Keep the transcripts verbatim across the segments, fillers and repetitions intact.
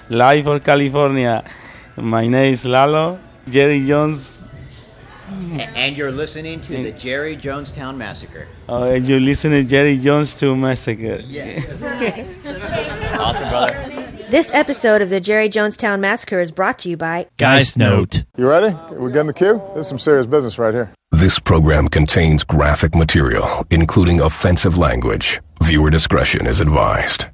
live for California. My name is Lalo, Jerry Jones. And you're listening to the Jerry Jonestown Massacre. Oh, and you listen to Jerry Jones to Massacre. Yeah. Awesome, brother. This episode of the Jerry Jonestown Massacre is brought to you by Geist Note. You ready? We get in the queue? This is some serious business right here. This program contains graphic material, including offensive language. Viewer discretion is advised.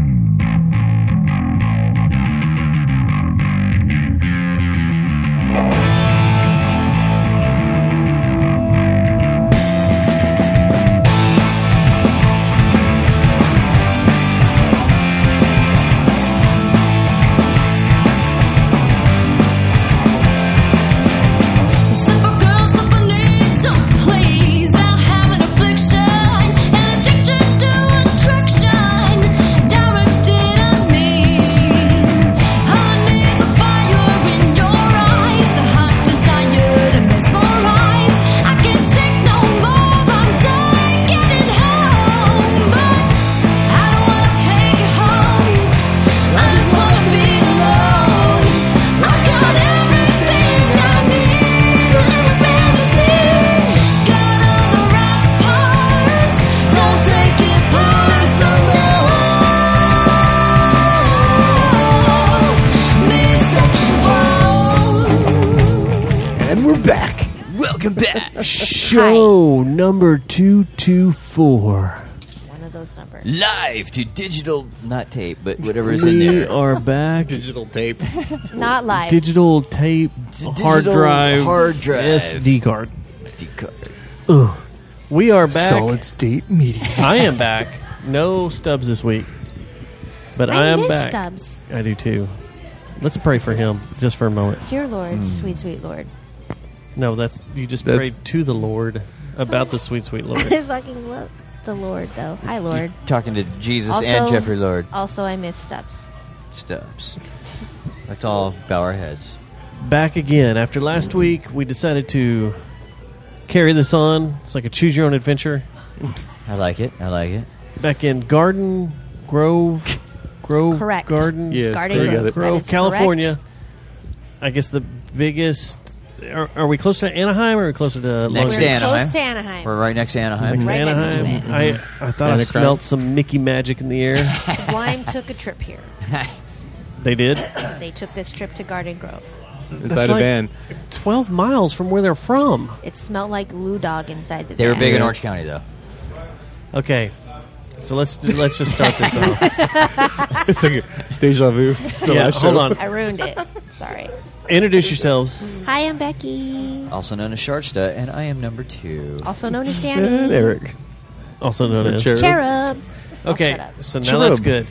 Show number two two four. one of those numbers. Live to digital, not tape, but whatever is in We there. are back. Digital tape. Not live. Digital tape, hard Digital drive, hard drive. S D card. D-card. Ugh. We are back. Solid state media. I am back. No Stubbs this week, but I, I am miss back. Stubbs. I do too. Let's pray for him just for a moment. Dear Lord, sweet, sweet Lord. No, that's you just That's- prayed to the Lord about the sweet, sweet Lord. I fucking love the Lord, though. Hi, Lord. Talking to Jesus Also- and Jeffrey Lord. Also, I miss Stubbs. Stubbs. Let's all bow our heads. Back again after last week. We decided to carry this on. It's like a choose your own adventure. I like it. I like it. Back in Garden Grove, Grove Correct. Garden, Yes, Garden there you Grove. got it. That Grove, is California. correct. I guess the biggest. Are, are we closer to Anaheim or are we closer to Next Long to We're Anaheim. close to Anaheim. We're right next to Anaheim. Next to Right next to Anaheim. it. I, I thought And I a crowd. smelled some Mickey magic in the air. Sublime took a trip here. They did. They took this trip to Garden Grove. Inside That's a like van. twelve miles from where they're from. It smelled like Lou Dog inside the They were van. big in Orange County, though. Okay, so let's let's just start this off. It's like a deja vu. The Yeah, last hold show. on. I ruined it. Sorry. Introduce yourselves. Hi, I'm Becky. Also known as Sharksta, and I am number two. Also known as And Danny. Eric. Also known as. Cherub. Cherub. Oh, Okay, shut up. so now that's Cherub. good.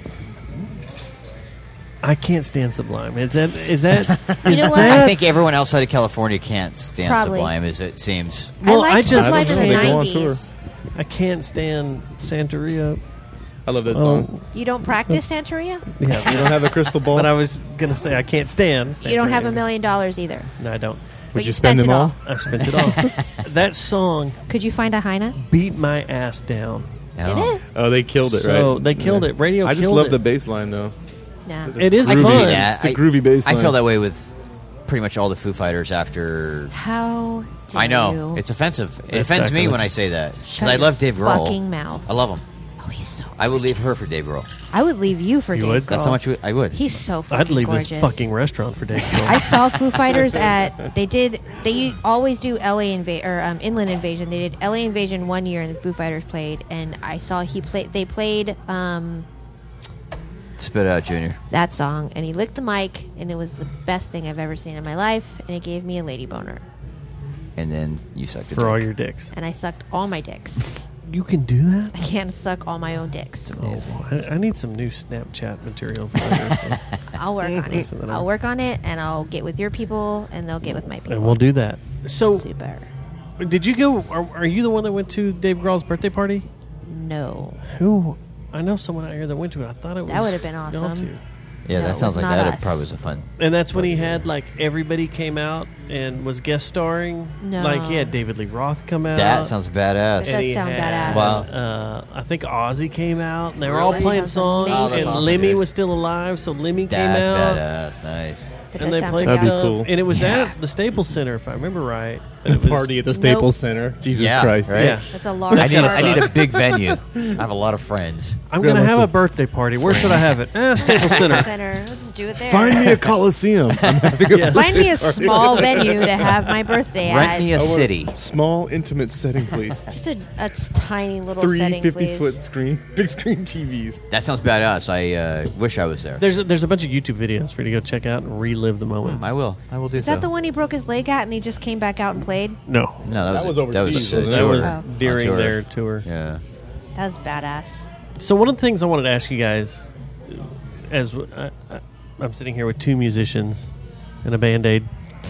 I can't stand Sublime. Is that is that? You is know what? that- I think everyone outside of California can't stand Probably. Sublime, as it seems. Well, I I liked just- Sublime I in don't the know, they go on nineties. I can't stand Santeria. I love that Oh, song. You don't practice Santeria? yeah, You don't have a crystal ball? but I was gonna say I can't stand. You don't have a Santeria. million dollars either. No, I don't. But Would you you spend spent them it all? I spent it all. That song Could you find a Heine? beat my ass down. Did Oh. it? Oh, they killed it, So, right? they killed it. Radio I just killed love it. the bass line, though. No. It is I can fun. see that. It's a I- groovy bass I line. feel that way with pretty much all the Foo Fighters after. How dare I know. you? It's offensive. It It's offends me sacrilege. when I say that. Because Shut I your love Dave Grohl. fucking mouth. I love him. Oh, he's so I would leave gorgeous. her for Dave Grohl. I would leave you for You Dave would? Grohl. That's how much we- I would. He's so fucking I'd leave gorgeous. this fucking restaurant for Dave Grohl. I saw Foo Fighters at they did they always do L A Inva- or um, Inland Invasion. They did L A Invasion one year and the Foo Fighters played, and I saw he played. They played um, Spit out, Junior. that song, and he licked the mic, and it was the best thing I've ever seen in my life, and it gave me a lady boner, And then you sucked it. for all your dicks. and I sucked all my dicks. You can do that? I can't suck all my own dicks. Oh, I, I need some new Snapchat material for that. I'll work on it. So that I'll I'll- work on it, and I'll get with your people, and they'll get with my people. And we'll do that. So, Super. did you go? Are, are you the one that went to Dave Grohl's birthday party? No. Who? I know someone out here that went to it. I thought it was. That would've been y'all awesome. two. Yeah, No, that it sounds was like not that us. probably was a fun. And that's when he had like everybody came out and was guest starring. No. Like he had David Lee Roth come out. That sounds badass. That does And he sound had, badass. Wow. Uh, I think Ozzy came out, and they were all Really? playing That songs. sounds Oh, that's and awesome, Lemmy dude. was still alive, so Lemmy That's came out. badass. Nice. That And does they sound played pretty That'd be stuff, cool. and it was Yeah. at the Staples Center, if I remember right. And It a was- party at the Staples Nope. Center. Jesus Yeah, Christ. right? Yeah, That's a large I need, party. I need a big venue. I have a lot of friends. I'm Got gonna lots have a of- birthday party. Where should I have it? Eh, Staples Center. Center. Let's just do it there. Find me a coliseum. I'm having a Yes. Find me a birthday party. small venue to have my birthday Rent at. me a I want city. Small, intimate setting, please. Just a, a tiny little Three setting, please. fifty-foot screen, big screen T Vs. That sounds badass. I uh, wish I was there. There's a, there's a bunch of YouTube videos for you to go check out and relive the moment. I will. I will do Is so. that the one he broke his leg at and he just came back out and played? No, No, that, That was, was a- overseas, That was, a wasn't it? that tour. was Oh. during On tour. their tour. Yeah. That was badass. So one of the things I wanted to ask you guys, as w- I, I, I'm sitting here with two musicians and a Band-Aid.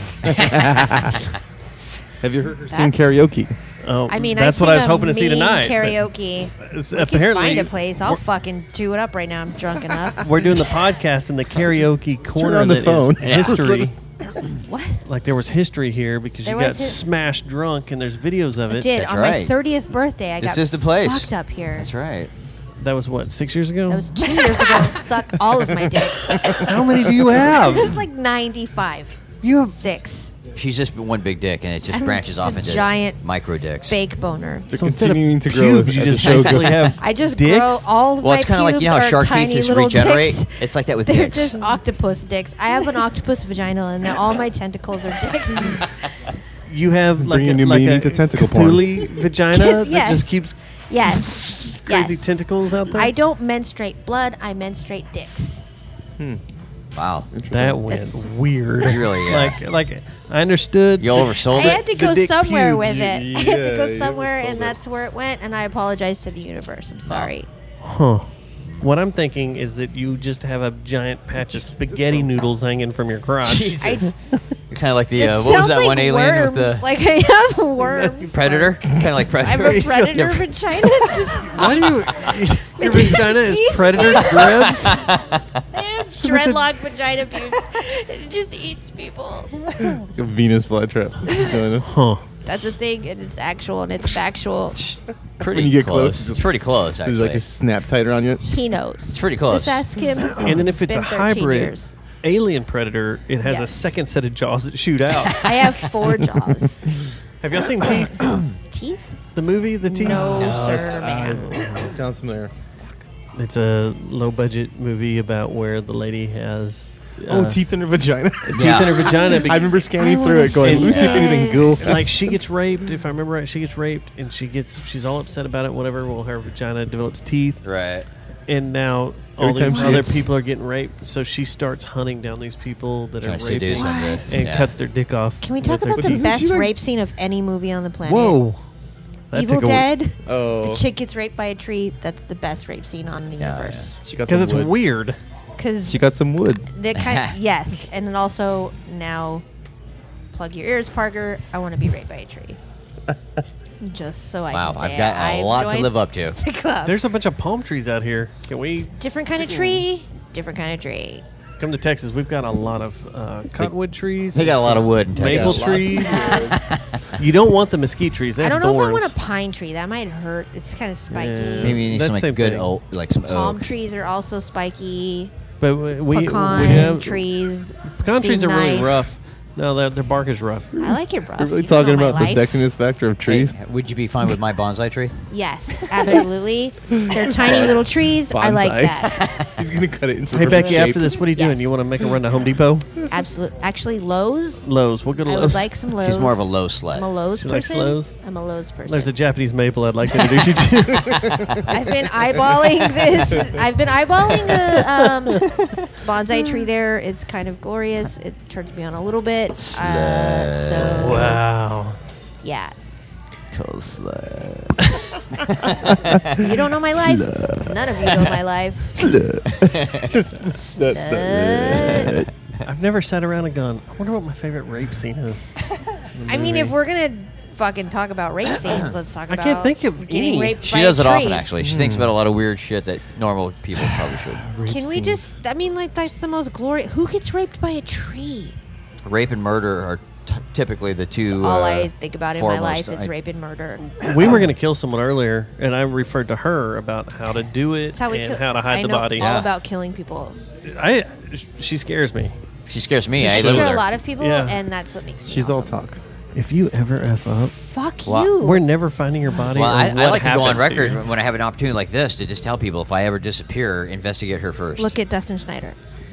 Have you heard her sing That's- karaoke? Oh, I mean, that's I've what I was seen a hoping to see mean tonight. but Karaoke. it's- We apparently, can find a place. I'll we're- fucking do it up right now. I'm drunk enough. we're doing the podcast in the karaoke corner on the that is phone. history. What? Like there was history here because There you got was his- smashed drunk and there's videos of I it. did. That's On my right. thirtieth birthday, I This got is the place. fucked up here. That's right. That was what, six years ago? That was two years ago. Suck all of my dicks. How many do you have? It's like ninety-five. You have Six. She's just one big dick, and it just I'm branches just a off into giant micro dicks. Fake boner. They're so instead of continuing to grow pubes, you as the just show basically goes. have I just dicks? grow all of Well, my it's kind of like you pubes know how are shark tiny teeth little regenerate. dicks. It's like that with They're dicks. just octopus dicks. I have an octopus vagina, and then all my tentacles are dicks. You have like Bringing a, new like meaning a to tentacle porn. Cthulhu vagina that Yes. just keeps Yes. crazy yes. tentacles out there. I don't menstruate blood. I menstruate dicks. Wow. That went That's- weird. You really, uh, like like I understood. You oversold I it? had to The go dick somewhere pubes. with it. I had to Yeah, go you somewhere, oversold and it. that's where it went. And I apologize to the universe. I'm sorry. Huh. What I'm thinking is that you just have a giant patch of spaghetti noodles hanging from your crotch. I, You're kind of like the it uh, what was sounds that like one alien worms. with the Like I have worms. predator? Kind of like I have predator. a predator Yeah. vagina. Just, Why do you? Your vagina is predator grabs. I have dreadlock vagina pubes. It just eats people. A Venus flytrap. Huh. That's a thing, and it's actual, and it's factual. Pretty When you get close. close, it's it's pretty close, There's actually. like a snap tighter on you. He knows. It's pretty close. Just ask him. And then if it's a been thirteen hybrid years. alien predator, it has a Yes. second set of jaws that shoot out. I have four jaws. Have y'all seen Teeth? Teeth? The movie, The Teeth? No, Oh, sir, man. Uh, sounds familiar. It's a low budget movie about where the lady has Oh, uh, teeth in her vagina. teeth Yeah. in her vagina. I remember scanning I through wanna it, going, see "Let me see if anything this." cool." like she gets raped, if I remember right, she gets raped and she gets she's all upset about it, whatever. Well, her vagina develops teeth, Right. and now all Every time these she other hits- people are getting raped. So she starts hunting down these people that Trying are to seduce raping them. What? to- and yeah. cuts their dick off. Can we with talk their about the Doesn't best she, like- rape scene of any movie on the planet? Whoa! That Evil took a- Dead. Oh, The chick gets raped by a tree. That's the best rape scene on the Yeah, universe. she got Because some it's wood. weird. Because She got some wood. they kind yes, and then also now, plug your ears, Parker. I want to be raped by a tree. Just so I Wow, can say I've got I a lot to joined live up to. the club. There's a bunch of palm trees out here. Can we different kind of tree. Different kind of tree. come to Texas? We've got a lot of uh, cottonwood trees. They got a lot of wood in Maple Texas. trees. You don't want the mesquite trees. They I have don't know if I thorns. want a pine tree. That might hurt. It's kind of spiky. Yeah. Maybe you need That's some same like good thing. oak, like some Palm oak. trees are also spiky. But we, we, Pecan we have trees. pecan trees are seem really nice. rough. No, their, their bark is rough. I like it rough. We're really You don't talking know about my the life. sexiness factor of trees. Hey, would you be fine with my bonsai tree? Yes, absolutely. They're tiny little trees. I like Bonsai. that. He's gonna cut it into Hey, perfect Becky, shape. after this, what are you doing? Yes. You want to make a run to Home Depot? Absolutely. Actually, Lowe's. Lowe's. We'll go to I Lowe's. would like some Lowe's. She's more of a low slut. I'm a Lowe's She likes person. Lowe's? I'm a Lowe's person. There's a Japanese maple I'd like to introduce you to. I've been eyeballing this. I've been eyeballing a um, bonsai tree there. It's kind of glorious. It turns me on a little bit. Uh, so Wow. yeah, Total slut. you don't know my life. None of you know my life. Just that, that- Uh, I've never sat around and gone, I wonder what my favorite rape scene is. I mean, if we're gonna fucking talk about rape scenes, let's talk I about can't think of getting any. raped She by does a it often, tree. actually. She thinks about a lot of weird shit that normal people probably should. Can we just? I mean, like that's the most glorious. Who gets raped by a tree? Rape and murder are t- typically the two. All uh, I think about in my foremost. life is I- rape and murder. We were going to kill someone earlier, and I referred to her about how to do it That's how we and kill. how to hide I the know body. all Yeah. about killing people. I, she scares me. She scares me. She I I live with scare her. a lot of people, Yeah. and that's what makes me. She's all awesome. talk. If you ever f up, Fuck Well, you. we're never finding your body. Well, or I, I what like to go on happened to record you. when I have an opportunity like this to just tell people if I ever disappear, investigate her first. Look at Dustin Schneider.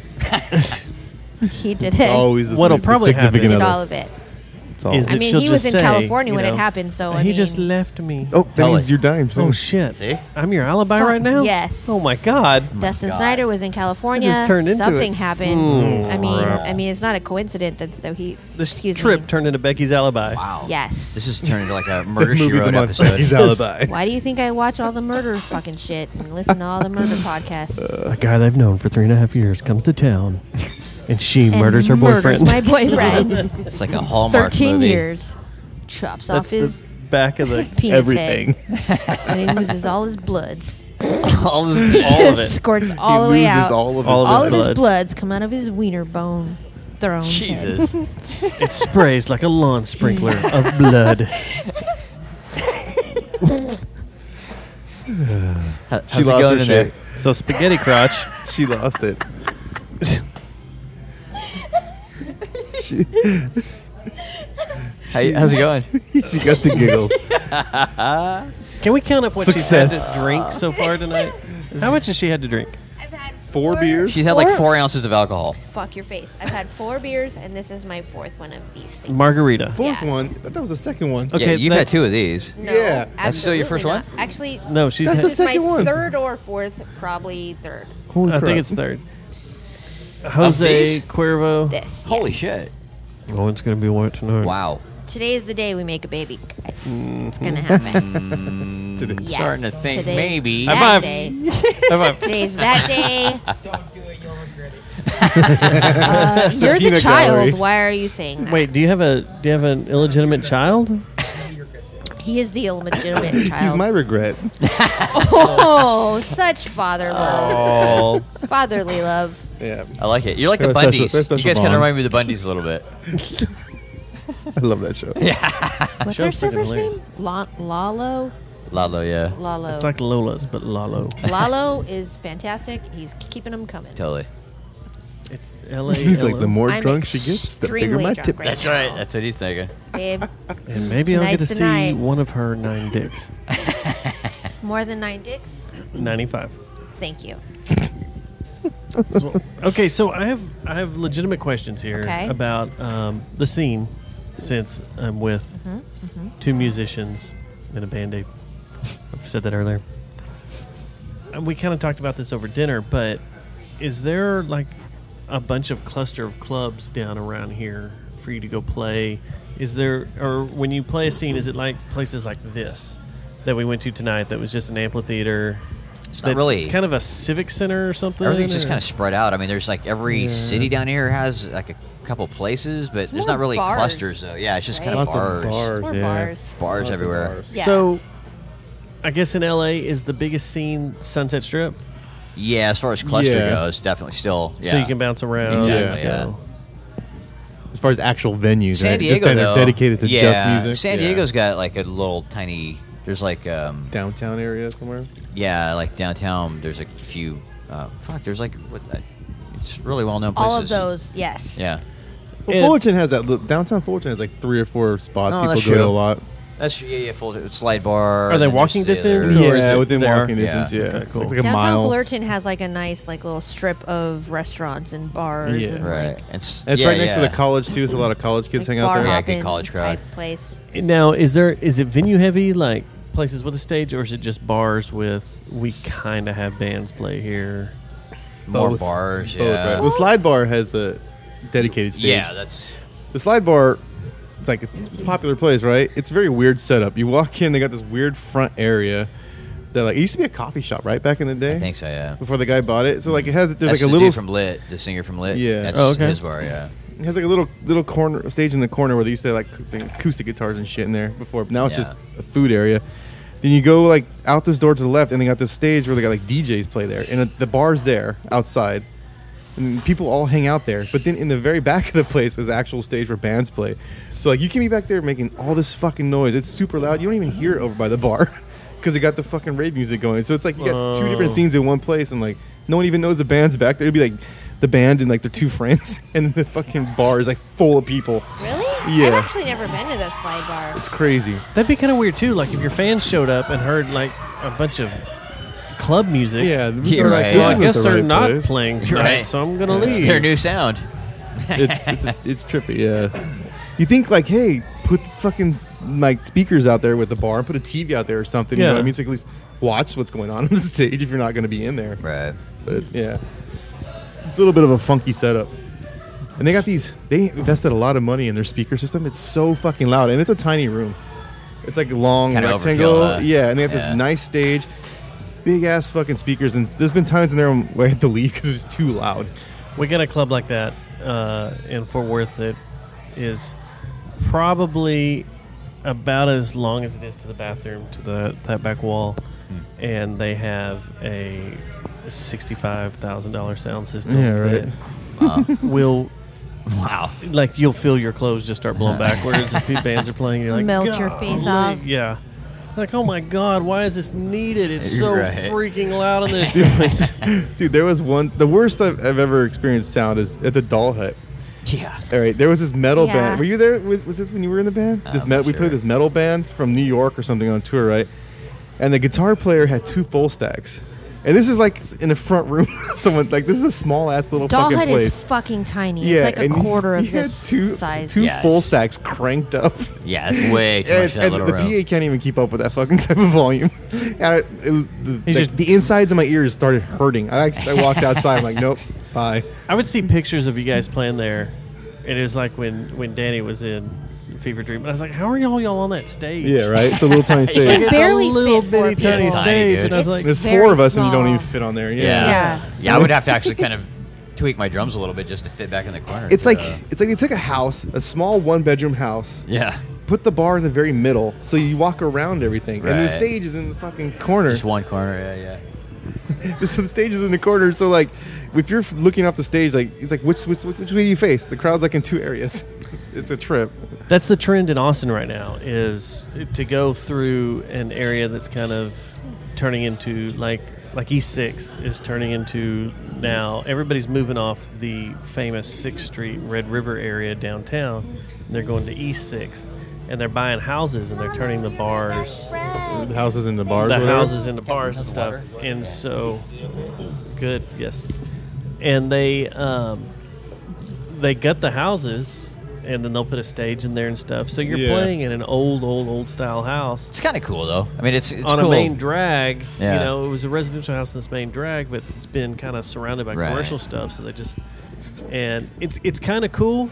He did It's it. always the, What'll the probably He significant did other. all of it. It's all. Is I that mean, she'll he was just in say, California you when it know, happened, so I he mean, just left me. Oh, that Tell means it. you're dying soon. Oh shit! See? I'm your alibi Fuck right now. yes. Oh my god. Dustin God. Snyder was in California. just turned into Something it. happened. Mm. I mean, I mean, it's not a coincidence that so he. This excuse trip me. turned into Becky's alibi. Wow. Yes. This is turned into like a Murder She Movie Wrote the month. episode. His alibi. Why do you think I watch all the murder fucking shit and listen to all the murder podcasts? A guy they've known for three and a half years comes to town, and she And murders her murders boyfriend. my boyfriend. It's like a Hallmark Thirteen movie. years. Chops off That's his the back of the penis Everything. head, and he loses all his bloods. All this He All of just it. squirts He all the way loses out. all of his All of all his of his bloods. bloods come out of his wiener bone throne. head. Jesus. It sprays like a lawn sprinkler of blood. How- She how's it lost going her in there? shit. So spaghetti crotch. She lost it. she, How, how's it going? she got the giggles. Can we count up what she's had Success. to drink so far tonight? How much has she had to drink? I've had Four beers? She's had like Four- four ounces of alcohol. Fuck your face. I've had four beers, and this is my fourth one of these things. Margarita. Fourth Yeah. one. That was the second one. Okay, yeah, you've that- had two of these. No, Yeah. That's still your first absolutely one? not. Actually, No, she's That's had, this is my second one. third or fourth, probably third. Holy I crap. think it's third. Jose these? Cuervo. This. Holy yes. shit. Oh, it's gonna be one tonight. Wow. Today is the day we make a baby. Mm. It's gonna happen. Today. Yes. Starting to think today's maybe. That High five. day. High five. Today's that day. Uh, you're the Peanut child. gallery. Why are you saying that? Wait, do you have a do you have an illegitimate child? He is the illegitimate He's child. my regret. Oh, such father love. Oh, Fatherly love. Yeah. I like it. You're like the Very special- Bundys. very You special guys kind bond. of remind me of the Bundys a little bit. I love that show. What's our Show's fucking server's hilarious. name? La- Lalo? Lalo, yeah. Lalo. it's like Lola's, but Lalo. Lalo is fantastic. He's keeping them coming. Totally. It's L A. He's like, the more I'm drunk she gets, the bigger extremely my drunk tip. right That's now. right. That's what he's thinking. Babe, And maybe I'll get to Tonight's the see night. one of her nine dicks. more than nine dicks? Ninety-five. Thank you. Okay, so I have I have legitimate questions here Okay. about um, the scene, since I'm with Mm-hmm, two musicians and a band aid. I've said that earlier. And we kind of talked about this over dinner, but is there like a bunch of cluster of clubs down around here for you to go play? Is there, or when you play a scene, is it like places like this that we went to tonight that was just an amphitheater? It's not that's really. kind of a civic center or something. Everything's just or- kind of spread out. I mean, there's like every city down here has like a couple places, but It's there's more not really bars, clusters though. Yeah, it's just kind of right? Lots of bars. bars. More yeah. bars. Bars Lots of everywhere. bars. Yeah. So, I guess in L A is the biggest scene Sunset Strip, Yeah, as far as cluster Yeah. goes, definitely still. Yeah. so you can bounce around. Exactly, you yeah. know. As far as actual venues, San right? Diego just that though, are dedicated to yeah, just music. San Yeah. Diego's got like a little tiny. There's like um, downtown area somewhere. yeah, like downtown. There's a few. Uh, fuck, there's like what? Uh, it's really well known places. All of those, yes. Yeah, Well, And- Fullerton has that. li- Downtown Fullerton has like three or four spots Oh, people that's go to true. a lot. that's yeah, yeah. Full slide bar. Are and they then walking there's the distance? other- or is Yeah, it within there? walking Yeah. distance. Yeah, Okay, cool. It's like a Downtown mile. Fullerton has like a nice like little strip of restaurants and bars. Yeah. and, Right. Like, It's, And it's yeah, right next to yeah. the college too, so a lot of college kids like hang out bar there. Yeah, good hopping college crowd. type place. Now, is there is it venue heavy, like places with a stage, or is it just bars with we kind of have bands play here? More Both. bars. Oh, right. Yeah. The slide bar has a dedicated stage. Yeah, that's. The slide bar, like it's a popular place, right? It's a very weird setup. You walk in, they got this weird front area. That like it used to be a coffee shop, right, back in the day. I think so. Yeah. Before the guy bought it, so like it has there's That's like a the little dude from Lit, the singer from Lit. Yeah. That's Oh, okay. his bar. Yeah. It has like a little little corner stage in the corner where they used to have like acoustic guitars and shit in there before. But now it's Yeah. just a food area. Then you go like out this door to the left, and they got this stage where they got like D Js play there, and the bar's there outside, and people all hang out there. But then in the very back of the place is the actual stage where bands play. So like you can be back there making all this fucking noise. It's super loud. You don't even hear it over by the bar because they got the fucking rave music going. So it's like you got two different scenes in one place, and like no one even knows the band's back there. It'd be like the band and like their two friends, and the fucking bar is like full of people. Really? Yeah. I've actually never been to the slide bar. It's crazy. That'd be kind of weird too. Like if your fans showed up and heard like a bunch of club music. Yeah, You're like, right. this Well, I isn't guess the they're right not place. playing You're tonight, right. so I'm gonna It's leave. their new sound. It's it's, it's trippy. Yeah, you think like, hey, put the fucking like speakers out there with the bar and put a T V out there or something. You Yeah. know what I mean? So you can at least watch what's going on on the stage if you're not going to be in there. Right. But yeah, it's a little bit of a funky setup. And they got these. They invested a lot of money in their speaker system. It's so fucking loud, and it's a tiny room. It's like a long Kinda rectangle. overkill, huh? Yeah, and they got Yeah. this nice stage, big ass fucking speakers. And there's been times in there where I had to leave because it was too loud. We got a club like that uh, in Fort Worth that is probably about as long as it is to the bathroom, to the that back wall, and they have a sixty-five thousand dollar sound system. Yeah, right. That will Wow. like you'll feel your clothes just start blowing backwards as pe- bands are playing. You're like, Melt your face "Golly." off. Yeah. Like, oh my God, why is this needed? It's so Right. freaking loud in this joint. Dude, there was one. The worst I've, I've ever experienced sound is at the Doll Hut. Yeah. All right, there was this metal Yeah. band. Were you there? Was, was this when you were in the band? This I'm me- not we sure. played this metal band from New York or something on tour, right? And the guitar player had two full stacks. And this is like in the front room. Someone like this is a small ass little Doll fucking Hut place. is fucking tiny. yeah, it's like a and he- quarter of he had this two, size. Two Yes. full stacks cranked up. Yeah, it's way too And, much for that and little the room. P A can't even keep up with that fucking type of volume. And I, it, the, He's like, just- the insides of my ears started hurting. I, I walked outside. I'm like, nope, bye. I would see pictures of you guys playing there. It was like when, when Danny was in Fever Dream. And I was like, how are y'all y'all on that stage? Yeah, right. It's a little tiny You stage. can It's barely a little fit four bitty tiny people. Tiny, stage. dude. And I was It's like, There's very four of us, and you don't small. even fit on there. Yeah. Yeah. Yeah. Yeah, I would have to actually kind of tweak my drums a little bit just to fit back in the corner. It's like Uh, it's like they took a house, a small one bedroom house, yeah, put the bar in the very middle, so you walk around everything, and the Right. stage is in the fucking corner. just one corner. Yeah, yeah. So the stage is in the corner, so like if you're looking off the stage, like it's like which which, which way do you face? The crowd's like in two areas. It's, it's a trip. that's the trend in Austin right now is to go through an area that's kind of turning into like like East Sixth is turning into now. Everybody's moving off the famous Sixth Street Red River area downtown. And they're going to East Sixth, and they're buying houses and they're turning the bars, The houses in the bars. the or whatever. houses into bars and stuff. And so, good, yes. And they um, they gut the houses, and then they'll put a stage in there and stuff. So you're Yeah. playing in an old, old, old style house It's kind of cool though. I mean, it's it's on cool. a main drag. Yeah. You know, it was a residential house in this main drag, but it's been kind of surrounded by Right. commercial stuff. So they just and it's it's kind of cool.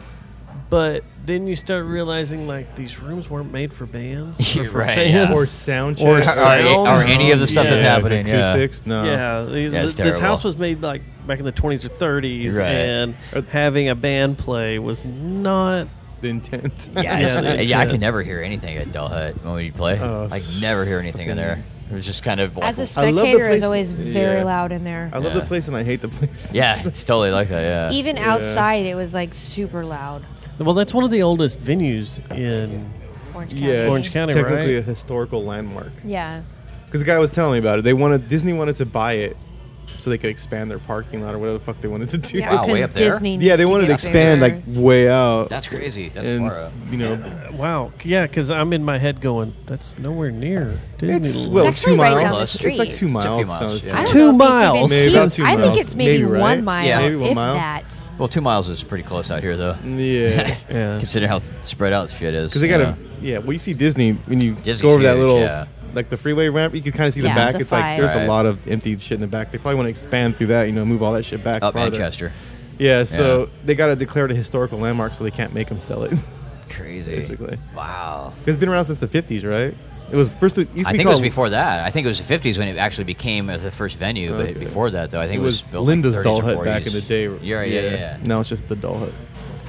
But then you start realizing like these rooms weren't made for bands or for Right, fans. yeah. Or sound Or checks. sound. or any of the stuff that's Yeah. happening. Yeah. Acoustics. No. Yeah, the- Yeah, it's th- this terrible. house was made like back in the twenties or thirties, Right. and having a band play was not. The intent. Yeah, Yeah, it's- the yeah, I intent. can never hear anything at Del Hut when we play. Oh, I never hear anything in there. It was just kind of As a I love the spectator, place- it's always very yeah. loud in there. I love Yeah. the place and I hate the place. yeah, it's totally like that. Yeah, Even outside, it was like super loud. Well, that's one of the oldest venues in. Orange County. Yeah, it's Orange County, technically right? a historical landmark. Yeah. Because the guy was telling me about it. They wanted Disney wanted to buy it so they could expand their parking lot or whatever the fuck they wanted to do. Yeah, Wow, way because up there? Disney Yeah, needs they wanted to get expand bigger. like way out. that's crazy. That's and far up. you know, Wow, yeah, because I'm in my head going, that's nowhere near Disney. it's well It's two actually right miles. down the It's like street. two It's a few miles. miles, so- yeah. I don't Two know if miles? It's Maybe even about two. two I think miles. it's maybe, Maybe, right? one mile, Yeah. Maybe one if mile. that. Well, two miles is pretty close out here, though. Yeah. Yeah. Considering how spread out shit is. Because they you got know. to, yeah. Well, you see Disney when you Disney's go over that huge, little, yeah. like the freeway ramp. You can kind of see the Yeah, back. it's a It's like five. there's Right. a lot of empty shit in the back. They probably want to expand through that. You know, move all that shit back. up farther. Manchester. Yeah. So Yeah. they got to declare it a historical landmark, so they can't make them sell it. Crazy. Basically, Wow. it's been around since the fifties, right? It was first. It used to I be think it was called- before that. I think it was the fifties when it actually became uh, the first venue. Okay. But before that, though, I think It it was, was built Linda's like Doll thirties or Hut back in forties. the day. Yeah, yeah, yeah. yeah. Now it's just the Doll Hut.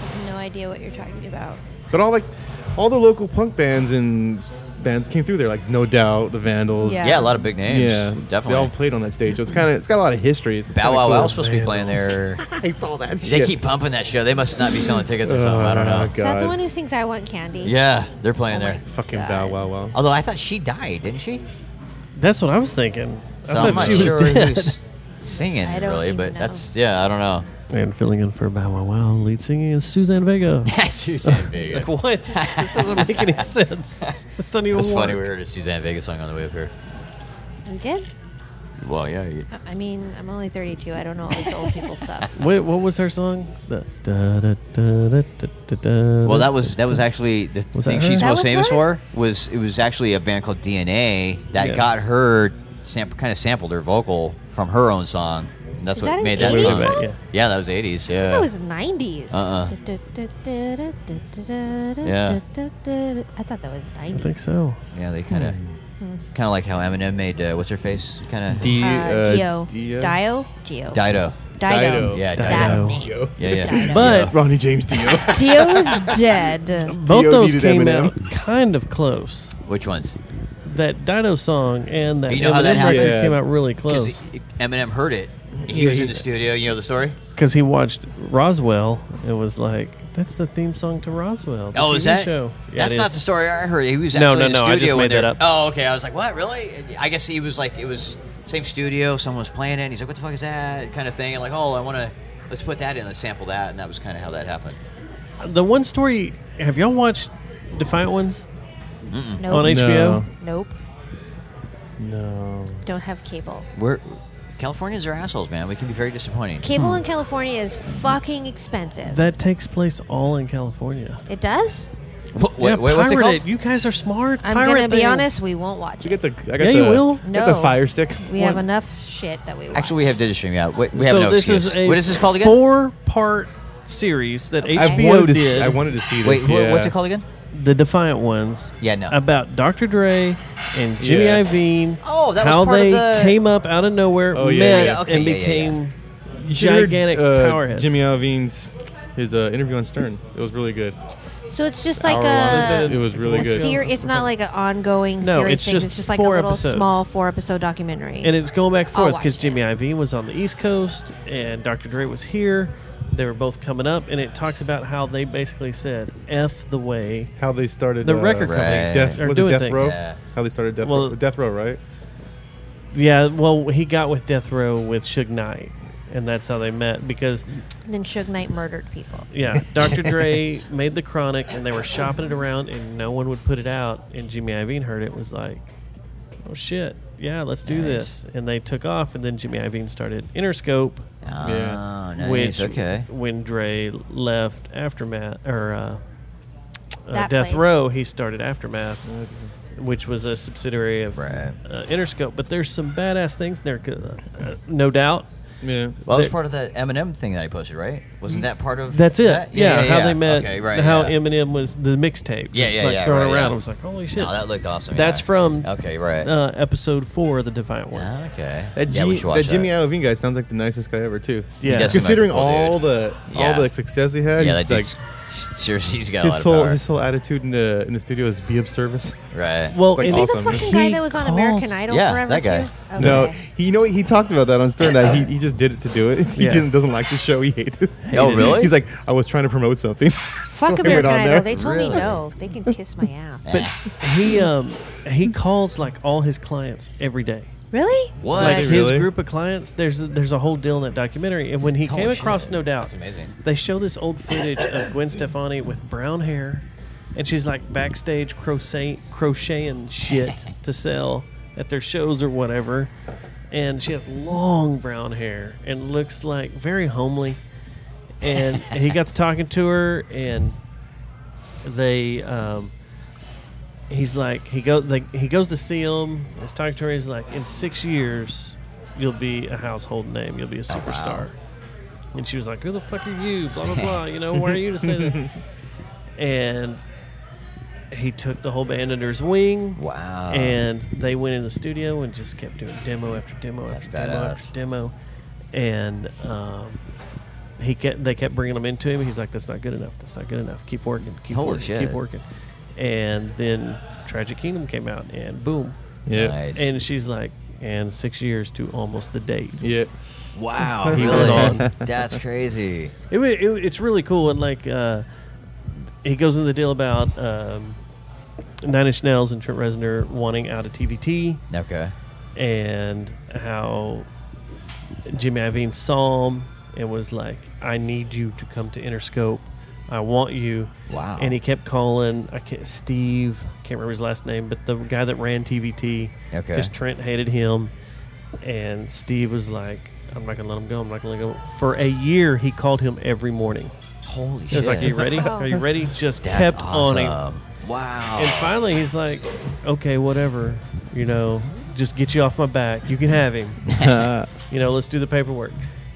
idea what you're talking about. But all like all the local punk bands and bands came through there, like No Doubt, the Vandals. Yeah. Yeah, a lot of big names. Yeah, definitely. They all played on that stage. So it's kind of it's got a lot of history. It's Bow kinda Wow cool. Wow's supposed to be playing there. I saw that They shit. keep pumping that show. They must not be selling tickets or something. I don't know. Oh, Is that the God. one who sings "I Want Candy"? Yeah, they're playing Oh there. my Fucking God. Bow Wow Wow. Although I thought she died, didn't she? That's what I was thinking. So I I'm thought not she was sure dead. who's singing I don't really, even but know. that's yeah. I don't know. And filling in for Bow Wow Wow, lead singing is Suzanne Vega. Suzanne Vega. Like what? This doesn't make any sense. This doesn't even It's work. funny we heard a Suzanne Vega song on the way up here. You did? Well, yeah. You, I- I mean, I'm only thirty-two. I don't know all this old people stuff. Wait, what was her song? The da, da, da, da, da, da, da, well, that was that was actually the Was thing that her? she's That most was famous her? for was it was actually a band called D N A that Yeah. got her sam- kind of sampled her vocal from her own song. And that's Is what that an made that eighties song. song? Yeah. Yeah, that was eighties. I Yeah. thought it was nineties. Uh-uh. Yeah. I thought that was I nineties. think so. Yeah, they kind of kind of like how Eminem made uh, what's her face kind of D, Uh, Dio. Dio. Dio? Dio. Dido. Dido. Yeah, That Dido. name. Dio. Yeah, yeah. Dido. But Ronnie James Dio. Dio's dead. both Dio those needed came Eminem. out kind of close. Which ones? That Dido song and that You know how that Eminem record happened? Yeah. came out really Because close Eminem heard it. He Yeah, was he- in the studio. You know the story? because he watched Roswell and was like, "That's the theme song to Roswell." the Oh, T V is that? Show. Yeah, That's it not is. the story I heard. He was No, actually no, in the no, I studio just when made that they're- up. Oh, okay. I was like, what? Really? I guess he was like, it was same studio. Someone was playing it. And he's like, what the fuck is that? Kind of thing. And like, oh, I want to let's put that in. Let's sample that. And that was kind of how that happened. The one story. Have y'all watched Defiant Ones Nope. on H B O? No. Nope. No. Don't have cable. We're Californians are assholes, man. We can be very disappointing. Cable in California is fucking expensive. That takes place all in California. It does? What, yeah, wait, wait, what's it pirate called? it. You guys are smart. I'm Pirate going to be things. honest, we won't watch You it. get the. I got Yeah, the, you will. I got the No. Fire Stick. We have What? enough shit that we watch. Actually, we have Digistream. Yeah, we, we have so no this excuse. is a what is this called again? four-part series that Okay. I H B O wanted to. did. See, I wanted to see this. Wait, wh- yeah. what's it called again? The Defiant Ones. Yeah, no. About Doctor Dre and Jimmy Yeah. Iovine. Oh, that was how part of they the- came up out of nowhere, Oh, yeah, met, yeah. Okay, and yeah, yeah, yeah. became You should hear, gigantic uh, powerheads. Jimmy Iovine's his uh, interview on Stern. It was really good. So it's just like Hour a, long. It was really a good. ser- it's not like an ongoing No, series it's thing. just It's just like four a little episodes. small four-episode documentary. And it's going back and I'll forth watch because it. Jimmy Iovine was on the East Coast and Doctor Dre was here. They were both coming up, and it talks about how they basically said "f the way" How they started the uh, record Right. companies Death, are was it doing Death things. Row? Yeah. How they started Death Well- Row? Death Row, right? Yeah, well, he got with Death Row with Suge Knight, and that's how they met because And then Suge Knight murdered people. yeah, Doctor Dre made the Chronic, and they were shopping it around, and no one would put it out. And Jimmy Iovine heard it, was like, "Oh shit, yeah, let's do Nice. this." And they took off, and then Jimmy Iovine started Interscope, Oh, Yeah. nice. which okay. when Dre left Aftermath or uh, uh, That Death place. Row, he started Aftermath, which was a subsidiary of Right. uh, Interscope. But there's some badass things there, uh, no doubt. Yeah. Well, that was They- part of that Eminem thing that I posted, right? Wasn't that part of That's it. that? Yeah, how they met. Okay, right. how yeah. Eminem was the mixtape. Yeah, just yeah, like yeah, thrown right, around. yeah. I was like, holy shit. No, that looked awesome. That's yeah. from Okay, right. uh, episode four of the Defiant Ones. Ah, okay. That, yeah, G- we should watch that Jimmy that. Iovine guy sounds like the nicest guy ever too. Yeah. does seem Considering like a cool all dude. the Yeah. all the success he had, Yeah, he's that like dude's seriously, he's got a lot his of whole power. his whole attitude in the in the studio is be of service. Right. Well, Like Is and he the awesome. fucking guy He that was on calls- American Idol Yeah, forever that guy. too? Okay. No, he you know he talked about that on Stern that he, he just did it to do it. He Yeah. didn't doesn't like the show. He hated it. Oh, really? He's like, I was trying to promote something. So Fuck I went American on Idol. there. They told Really? me no. They can kiss my ass. but he um he calls like all his clients every day. Really? What? Like Really? his group of clients, there's a, there's a whole deal in that documentary. And when he Holy came across shit. No Doubt, That's amazing. they show this old footage of Gwen Stefani with brown hair, and she's like backstage crochet crocheting shit to sell at their shows or whatever. And she has long brown hair and looks like very homely. And he got to talking to her, and they um, he's like he go they, he goes to see him. He's talking to her. He's like, in six years, you'll be a household name. You'll be a superstar. And she was like, who the fuck are you? Blah blah blah. You know, why are you to say that? And he took the whole band under his wing. Wow. And they went in the studio and just kept doing demo after demo That's after demo badass. after demo. And um, he kept they kept bringing them into him. He's like, that's not good enough. That's not good enough. Keep working. Keep Holy working. shit. Keep working. And then Tragic Kingdom came out, and boom. Yeah. Nice. And she's like, and six years to almost the date. Yeah. Wow, He really? was on. That's crazy. It, wa- it it's really cool, and like uh, he goes into the deal about um, Nine Inch Nails and Trent Reznor wanting out of T V T, Okay. and how Jimmy Iovine saw him and was like, "I need you to come to Interscope. I want you." Wow. And he kept calling. I can't Steve. Can't remember his last name, but the guy that ran T V T. Okay. Because Trent hated him, and Steve was like, "I'm not gonna let him go. I'm not gonna let him go." For a year, he called him every morning. Holy He shit. was like, "Are you ready? Are you ready?" Just That's kept awesome. on him. Wow. And finally, he's like, "Okay, whatever. You know, just get you off my back. You can have him. You know, let's do the paperwork."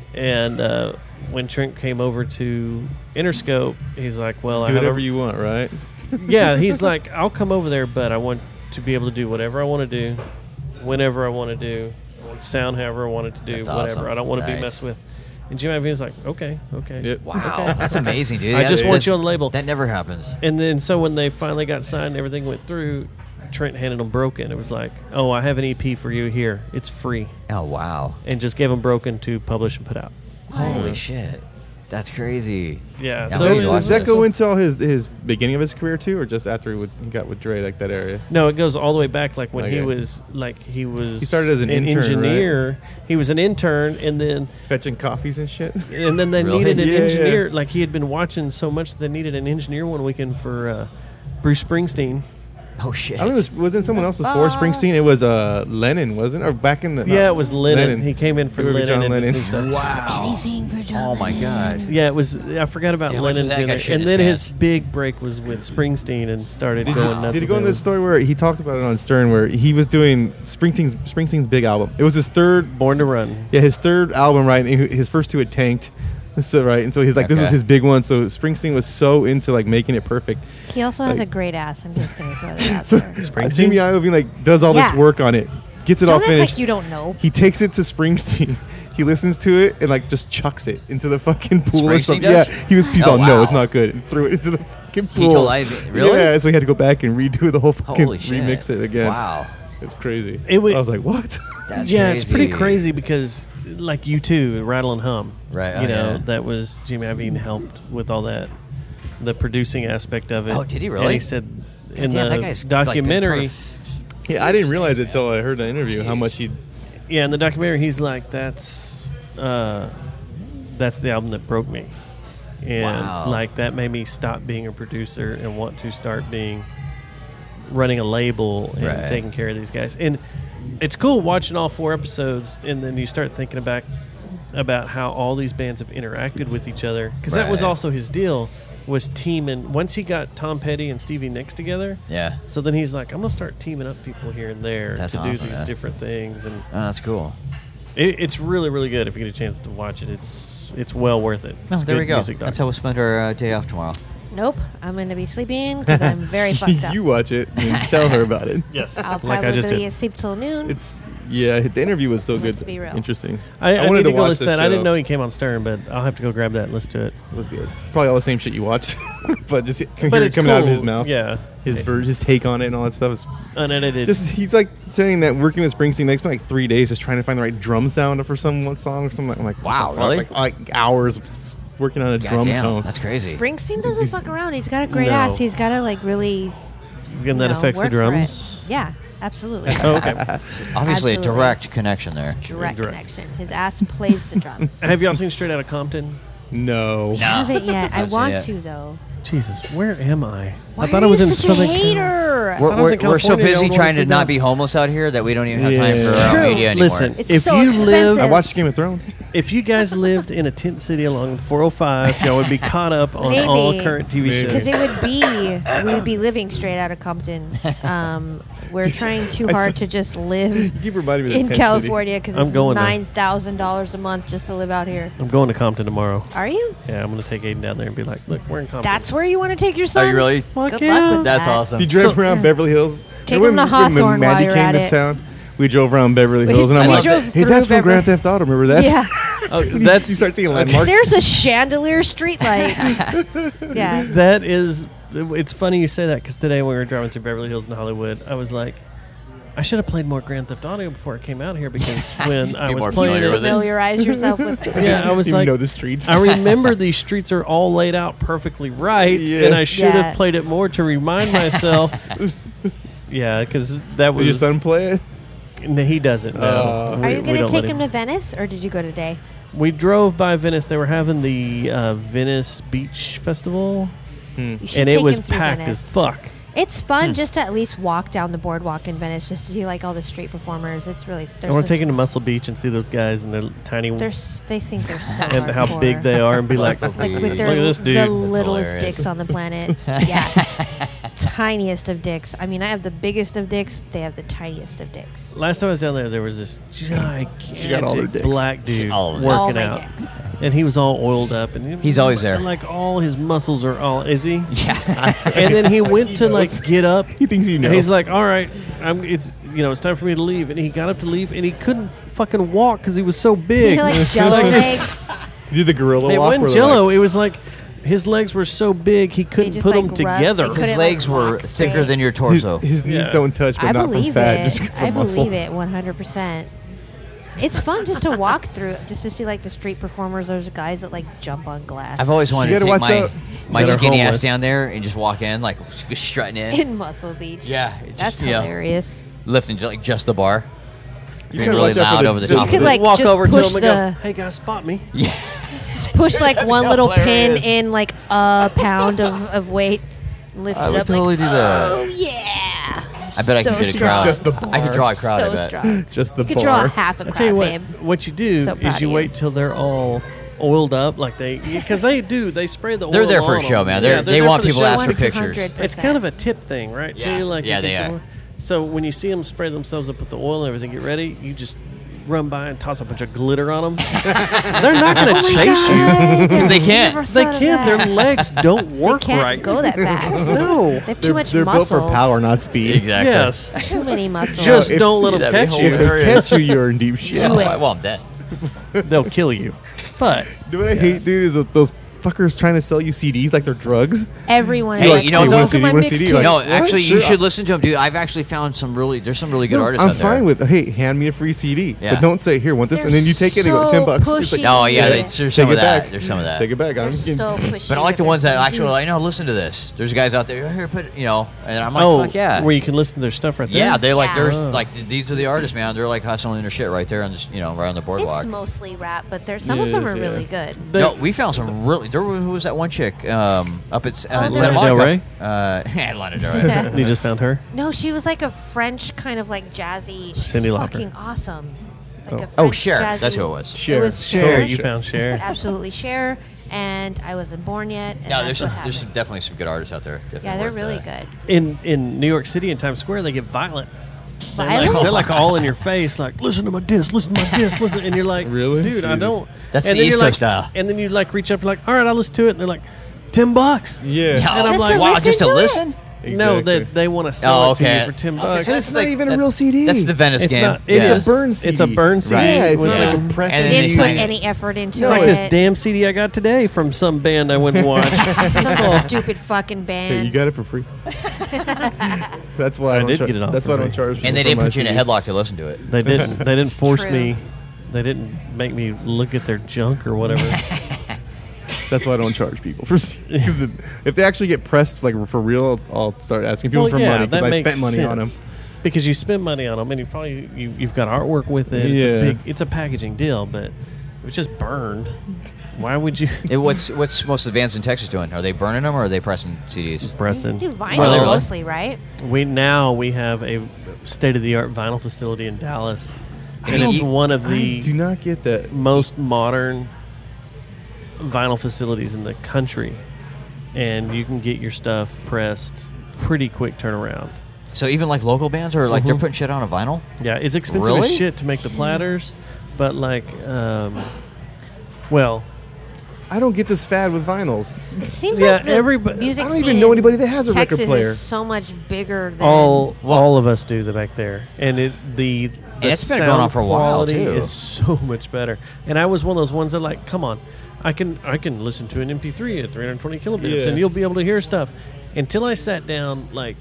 And uh, when Trent came over to Interscope, he's like, "Well, I Do have whatever a- you want, right? yeah." He's like, "I'll come over there, but I want to be able to do whatever I want to do, whenever I want to do, sound however I want it to do, That's whatever. awesome. I don't want to Nice. be messed with." And Jim Ivins like, "Okay, okay." Yep. Wow. Okay. That's amazing, dude. I That- just want that's- you on the label. That never happens. And then so when they finally got signed and everything went through, Trent handed them Broken. It was like, "Oh, I have an E P for you here. It's free." Oh, wow. And just gave them Broken to publish and put out. Holy shit. That's crazy. Yeah. Yeah, so I need it to was- watch Does that this. go into all his his beginning of his career too, or just after he, would, he got with Dre, like that area? No, it goes all the way back, like when he Okay. was like he was. He started as an intern, engineer. He was an intern, and then Fetching coffees and shit. and then they Really? needed an Yeah, engineer. yeah. Like he had been watching so much, they needed an engineer one weekend for uh, Bruce Springsteen. Oh, shit. I don't know. It was, wasn't someone else before Springsteen? It was uh, Lennon, wasn't it? Or back in the Yeah, no, it was Lennon. He came in for It would be Lennon. John and did Lennon. some stuff. Wow. Anything for John Oh, my Lennon. God. Yeah, it was. I forgot about Damn, why Lennon. does that guy doing it. shit in And his then pants? his big break was with Springsteen and started Did, going you, nuts. did you with go in him. this story where he talked about it on Stern, where he was doing Springsteen's Springsteen's big album? It was his third, Born to Run. yeah, his third album, right? And he- his first two had tanked, so right, and so he's like, this was Okay. his big one. So Springsteen was so into like making it perfect. He also has Like- a great ass. I'm just gonna throw that out there. Uh, Jimmy Iovine like does all Yeah. this work on it, gets it Don't all act finished. like you don't know. He takes it to Springsteen. He listens to it and like just chucks it into the fucking pool. or Springsteen something. does? Yeah, he was. He's Oh, all, no, wow. it's not good. And threw it into the fucking He pool. told Ivy- really? Yeah, so he had to go back and redo the whole fucking Holy shit. remix it again. Wow. It's crazy. It wa- I was like, what? That's yeah, crazy. it's pretty crazy because, like you too, Rattle and Hum. Right, oh, you know, yeah. that was Jimmy Iovine helped with all that, the producing aspect of it. Oh, did he really? And he said in damn, that the guy's, like, been part documentary. of- Yeah, I didn't realize it till I heard the interview how Jeez. much he. Yeah, in the documentary, he's like, "That's, uh, that's the album that broke me," and Wow. like that made me stop being a producer and want to start being running a label and Right. taking care of these guys. And it's cool watching all four episodes, and then you start thinking back about how all these bands have interacted with each other, because that was Right. also his deal, was teaming. Once he got Tom Petty and Stevie Nicks together, Yeah. so then he's like, I'm gonna start teaming up people here and there That's to do awesome, these man. different things, and Oh, that's cool. it, it's really, really good. If you get a chance to watch it, it's it's well worth it. Oh, It's there good we go. music That's how we'll spend our uh, day off tomorrow. Nope. I'm gonna be sleeping because I'm very fucked up. You watch it and tell her about it. Yes, I'll like I just probably did. sleep till noon. It's yeah. The interview was so Let's good. be real. Interesting. I, I, wanted need to to go watch listen the to that. I didn't show. know he came on Stern, but I'll have to go grab that and listen to it. It was good. Probably all the same shit you watched, but just hear But it it's coming out of cool. his mouth. Yeah, His ver- his take on it and all that stuff is unedited. just. He's like saying that working with Springsteen, they spent like three days just trying to find the right drum sound for some one song or something. I'm like, what Wow, the fuck? really? Like, like hours working on a God drum damn, tone. that's crazy. Springsteen doesn't He's- fuck around. He's got a great No. ass. He's got to like really. Again, that you know, affects the work for it. drums. Yeah, absolutely. Oh, okay. Obviously, a Absolutely. direct connection there. Direct, Direct. connection. His ass plays the drums. Have y'all seen Straight Outta Compton? No. I haven't yet. I Haven't seen want it. to though. Jesus, where am I? Why I thought are I was you in such a Southern Cal- hater? We're, thought I was we're, in we're so California, I busy don't wanna trying see to not that. be homeless out here that we don't even have time Yeah. for our True. media anymore. Listen, It's if so you expensive. live, I watched Game of Thrones. if you guys lived in a tent city along four oh five, y'all would be caught up on Maybe. all current T V Maybe. Because shows. it would be, we would be living straight out of Compton. Um, we're trying too I hard saw- to just live You keep reminding me of in the tent California because I'm it's going there. nine thousand dollars a month just to live out here. I'm going to Compton tomorrow. Are you? Yeah, I'm going to take Aiden down there and be like, look, we're in Compton. That's where you want to take your son? Are you really? Fuck Good yeah. luck with That's that. awesome. City. You drove So- around Beverly Hills. Take You know him when- to when Hawthorne while Maddie you're came at to it. town. We drove around Beverly We- Hills, and I'm we like, drove "Hey, through that's from Beverly- Grand Theft Auto. Remember that?" Yeah. Oh, you that's start seeing landmarks. There's a chandelier streetlight. Yeah. that is. It's funny you say that because today when we were driving through Beverly Hills in Hollywood, I was like, I should have played more Grand Theft Auto before I came out here because when I Be was more playing familiar it, with it. Familiarize yourself with yeah, I was you like, know the streets. I remember these streets are all laid out perfectly right, Yeah. and I should Yeah. have played it more to remind myself. Yeah, because that was Did your son play it? No, he doesn't. No. Uh, We- Are you we going to don't let take him to Venice, or did you go today? We drove by Venice. They were having the uh, Venice Beach Festival, You should and take it was him through packed Venice. as fuck. It's fun just to at least walk down the boardwalk in Venice, just to see like all the street performers. It's really. I want to take him to Muscle Beach and see those guys and their tiny They're s- they think they're so and how hardcore. big they are, and be like, Muscle Like Beach. with look their at this dude. the That's littlest hilarious. dicks on the planet. Yeah, tiniest of dicks. I mean, I have the biggest of dicks. They have the tiniest of dicks. Last time I was down there, there was this She got all her gigantic dicks. black dude All of them. working All my out, dicks. and he was all oiled up, and he- He's always there. And like all his muscles are all. Is he? Yeah. And then he went to like get up. He thinks you know. And he's like, all right, I'm. It's you know, it's time for me to leave. And he got up to leave, and he couldn't fucking walk because he was so big. like jello Like legs. do the gorilla It walk. wasn't where they're Jello. like- it was like his legs were so big he couldn't just, put like, them rub- together. they couldn't, His legs like, were walk thicker straight. than your his, torso. his knees Yeah. don't touch, but I not from believe fat, it. just from I muscle. believe it one hundred percent. It's fun just to walk through, just to see like the street performers. Those guys that like jump on glass. I've always wanted You to gotta take watch my, out. my That are skinny ass homeless. down there and just walk in, like just strutting in, in Muscle Beach. Yeah, it just, that's you know, hilarious. lifting ju- like just the bar. You just Being gotta really watch out for loud the- over the just- top You could of it. like Walk just over to push him the and go, "Hey guys, spot me." Yeah. just push like one little pin Hilarious. in like a pound of, of weight, and lift I it would up totally like do that. oh yeah. I bet I so could get a strong. crowd. Just the bar. I could draw a crowd. I So bet. strong. Just the You could bar. draw half a I crowd, tell you what, babe. what you do So proud is you of you. wait till they're all oiled up, like they, because they do, they spray the oil. They're there for a on show, them. man. They're- Yeah, they there want for the people to show. ask for pictures. one hundred percent. It's kind of a tip thing, right? Yeah. Too, like Yeah, you they get are. to- So when you see them spray themselves up with the oil and everything, get ready. You just run by and toss a bunch of glitter on them. They're not going to Oh my chase you. God. They can't. Never They thought of can't. Their that. legs don't work They can't right. go that fast. No. They have too They're, much they're built muscle. for power, not speed. Exactly. Yes. Too many muscles. Just if- don't let them That'd be catch you. If they hilarious. catch you, you're in deep shit. Do it. Well, I'm dead. They'll kill you. But Do what I hate, dude, is that those fuckers trying to sell you C Ds like they're drugs. Everyone. Hey, like, you know oh, what, those though? are my You want mixed a C D? too. Like, No, what? actually, Sure. you should listen to them, dude. I've actually found some really. There's some really good No, artists I'm out there. fine with, hey, hand me a free C D. Yeah. But don't say, here, want this, They're and then you take it and go, so ten bucks. It's like, pushy. No, yeah, Yeah. they, there's take some it of that. back. There's some of that. Take it back. They're I'm so pushy. But I like the with ones their that C D. actually, like, no, listen to this. There's guys out there. Here, put you know, and I'm like, oh, fuck yeah. where you can listen to their stuff right there. Yeah, they're like, Yeah. there's Oh. like these are the artists, man. They're like hustling their shit right there on this, you know, right on the boardwalk. It's mostly rap, but there's some of them Yes, are yeah. really good. They- No, we found some really. There was, who was that one chick um, up at uh, Oh, in there- Santa Lana Del Monica? Uh, yeah, Lana Del Rey. You just found her. No, she was like a French kind of like jazzy. She's Cyndi Lauper. fucking awesome. Like a Oh, French Cher. jazzy- That's who it was. Cher. It was Cher, Totally you Cher. found Cher. Absolutely Cher, and I wasn't born yet. And No, that's there's some, what there's some, happened. definitely some good artists out there. Definitely Yeah, they're worth, really uh, good. In in New York City in Times Square, they get violent. They're like, Violent? they're like all in your face, like listen to my disc, listen to my disc, listen, and you're like, Really? dude, I Jesus. don't. That's and the then East you're like- Coast style. And then you like reach up, like, all right, I'll listen to it, and they're like, ten bucks. Yeah. Yeah, And I'm just like, to wow, listen just to to it? listen. No, Exactly. that they want to sell Oh, it to okay. you for ten Okay, bucks. so That's not like- even a that- real C D. That's the Venice It's game. not. Yeah. It It's is. a burn C D. It's a burn C D. Yeah, it's with not Yeah. like a press And They then didn't you put can- any effort into No, like it. this damn C D I got today from some band I went and watched. Some stupid fucking Hey, band. you got it for free. That's why I, I don't did char- get it off That's for why I don't free. charge. people And they for didn't my put you in a C Ds. headlock to listen to it. They didn't. They didn't force True. me. They didn't make me look at their junk or whatever. That's why I don't charge people for because if they actually get pressed like for real, I'll, I'll start asking people Well, for yeah, money because that I makes spent money on them. sense. Because you spend money on them, and you probably you, you've got artwork with it. It's Yeah. a big. It's a packaging deal, but it was just burned. Why would you? It- what's what's most of the bands in Texas doing? Are they burning them or are they pressing C Ds? Preston. do vinyl Well, they really- mostly, right? We now we have a state of the art vinyl facility in Dallas, and mean, it's you- one of I the do not get that. most modern vinyl facilities in the country, and you can get your stuff pressed pretty quick turnaround. So even like local bands or like they're Mhm. putting shit on a vinyl? Yeah, it's expensive Really? as shit to make the platters, but like, um, well, I don't get this fad with vinyls. It seems Yeah, like the everybody- music I don't even scene know in anybody that has a record Texas player. is so much bigger than all all of us do that back there, and it the, the And it's been sound going on for a while, quality too. is so much better. And I was one of those ones that like, come on, I can I can listen to an M P three at three hundred twenty kilobits, Yeah. and you'll be able to hear stuff. Until I sat down, like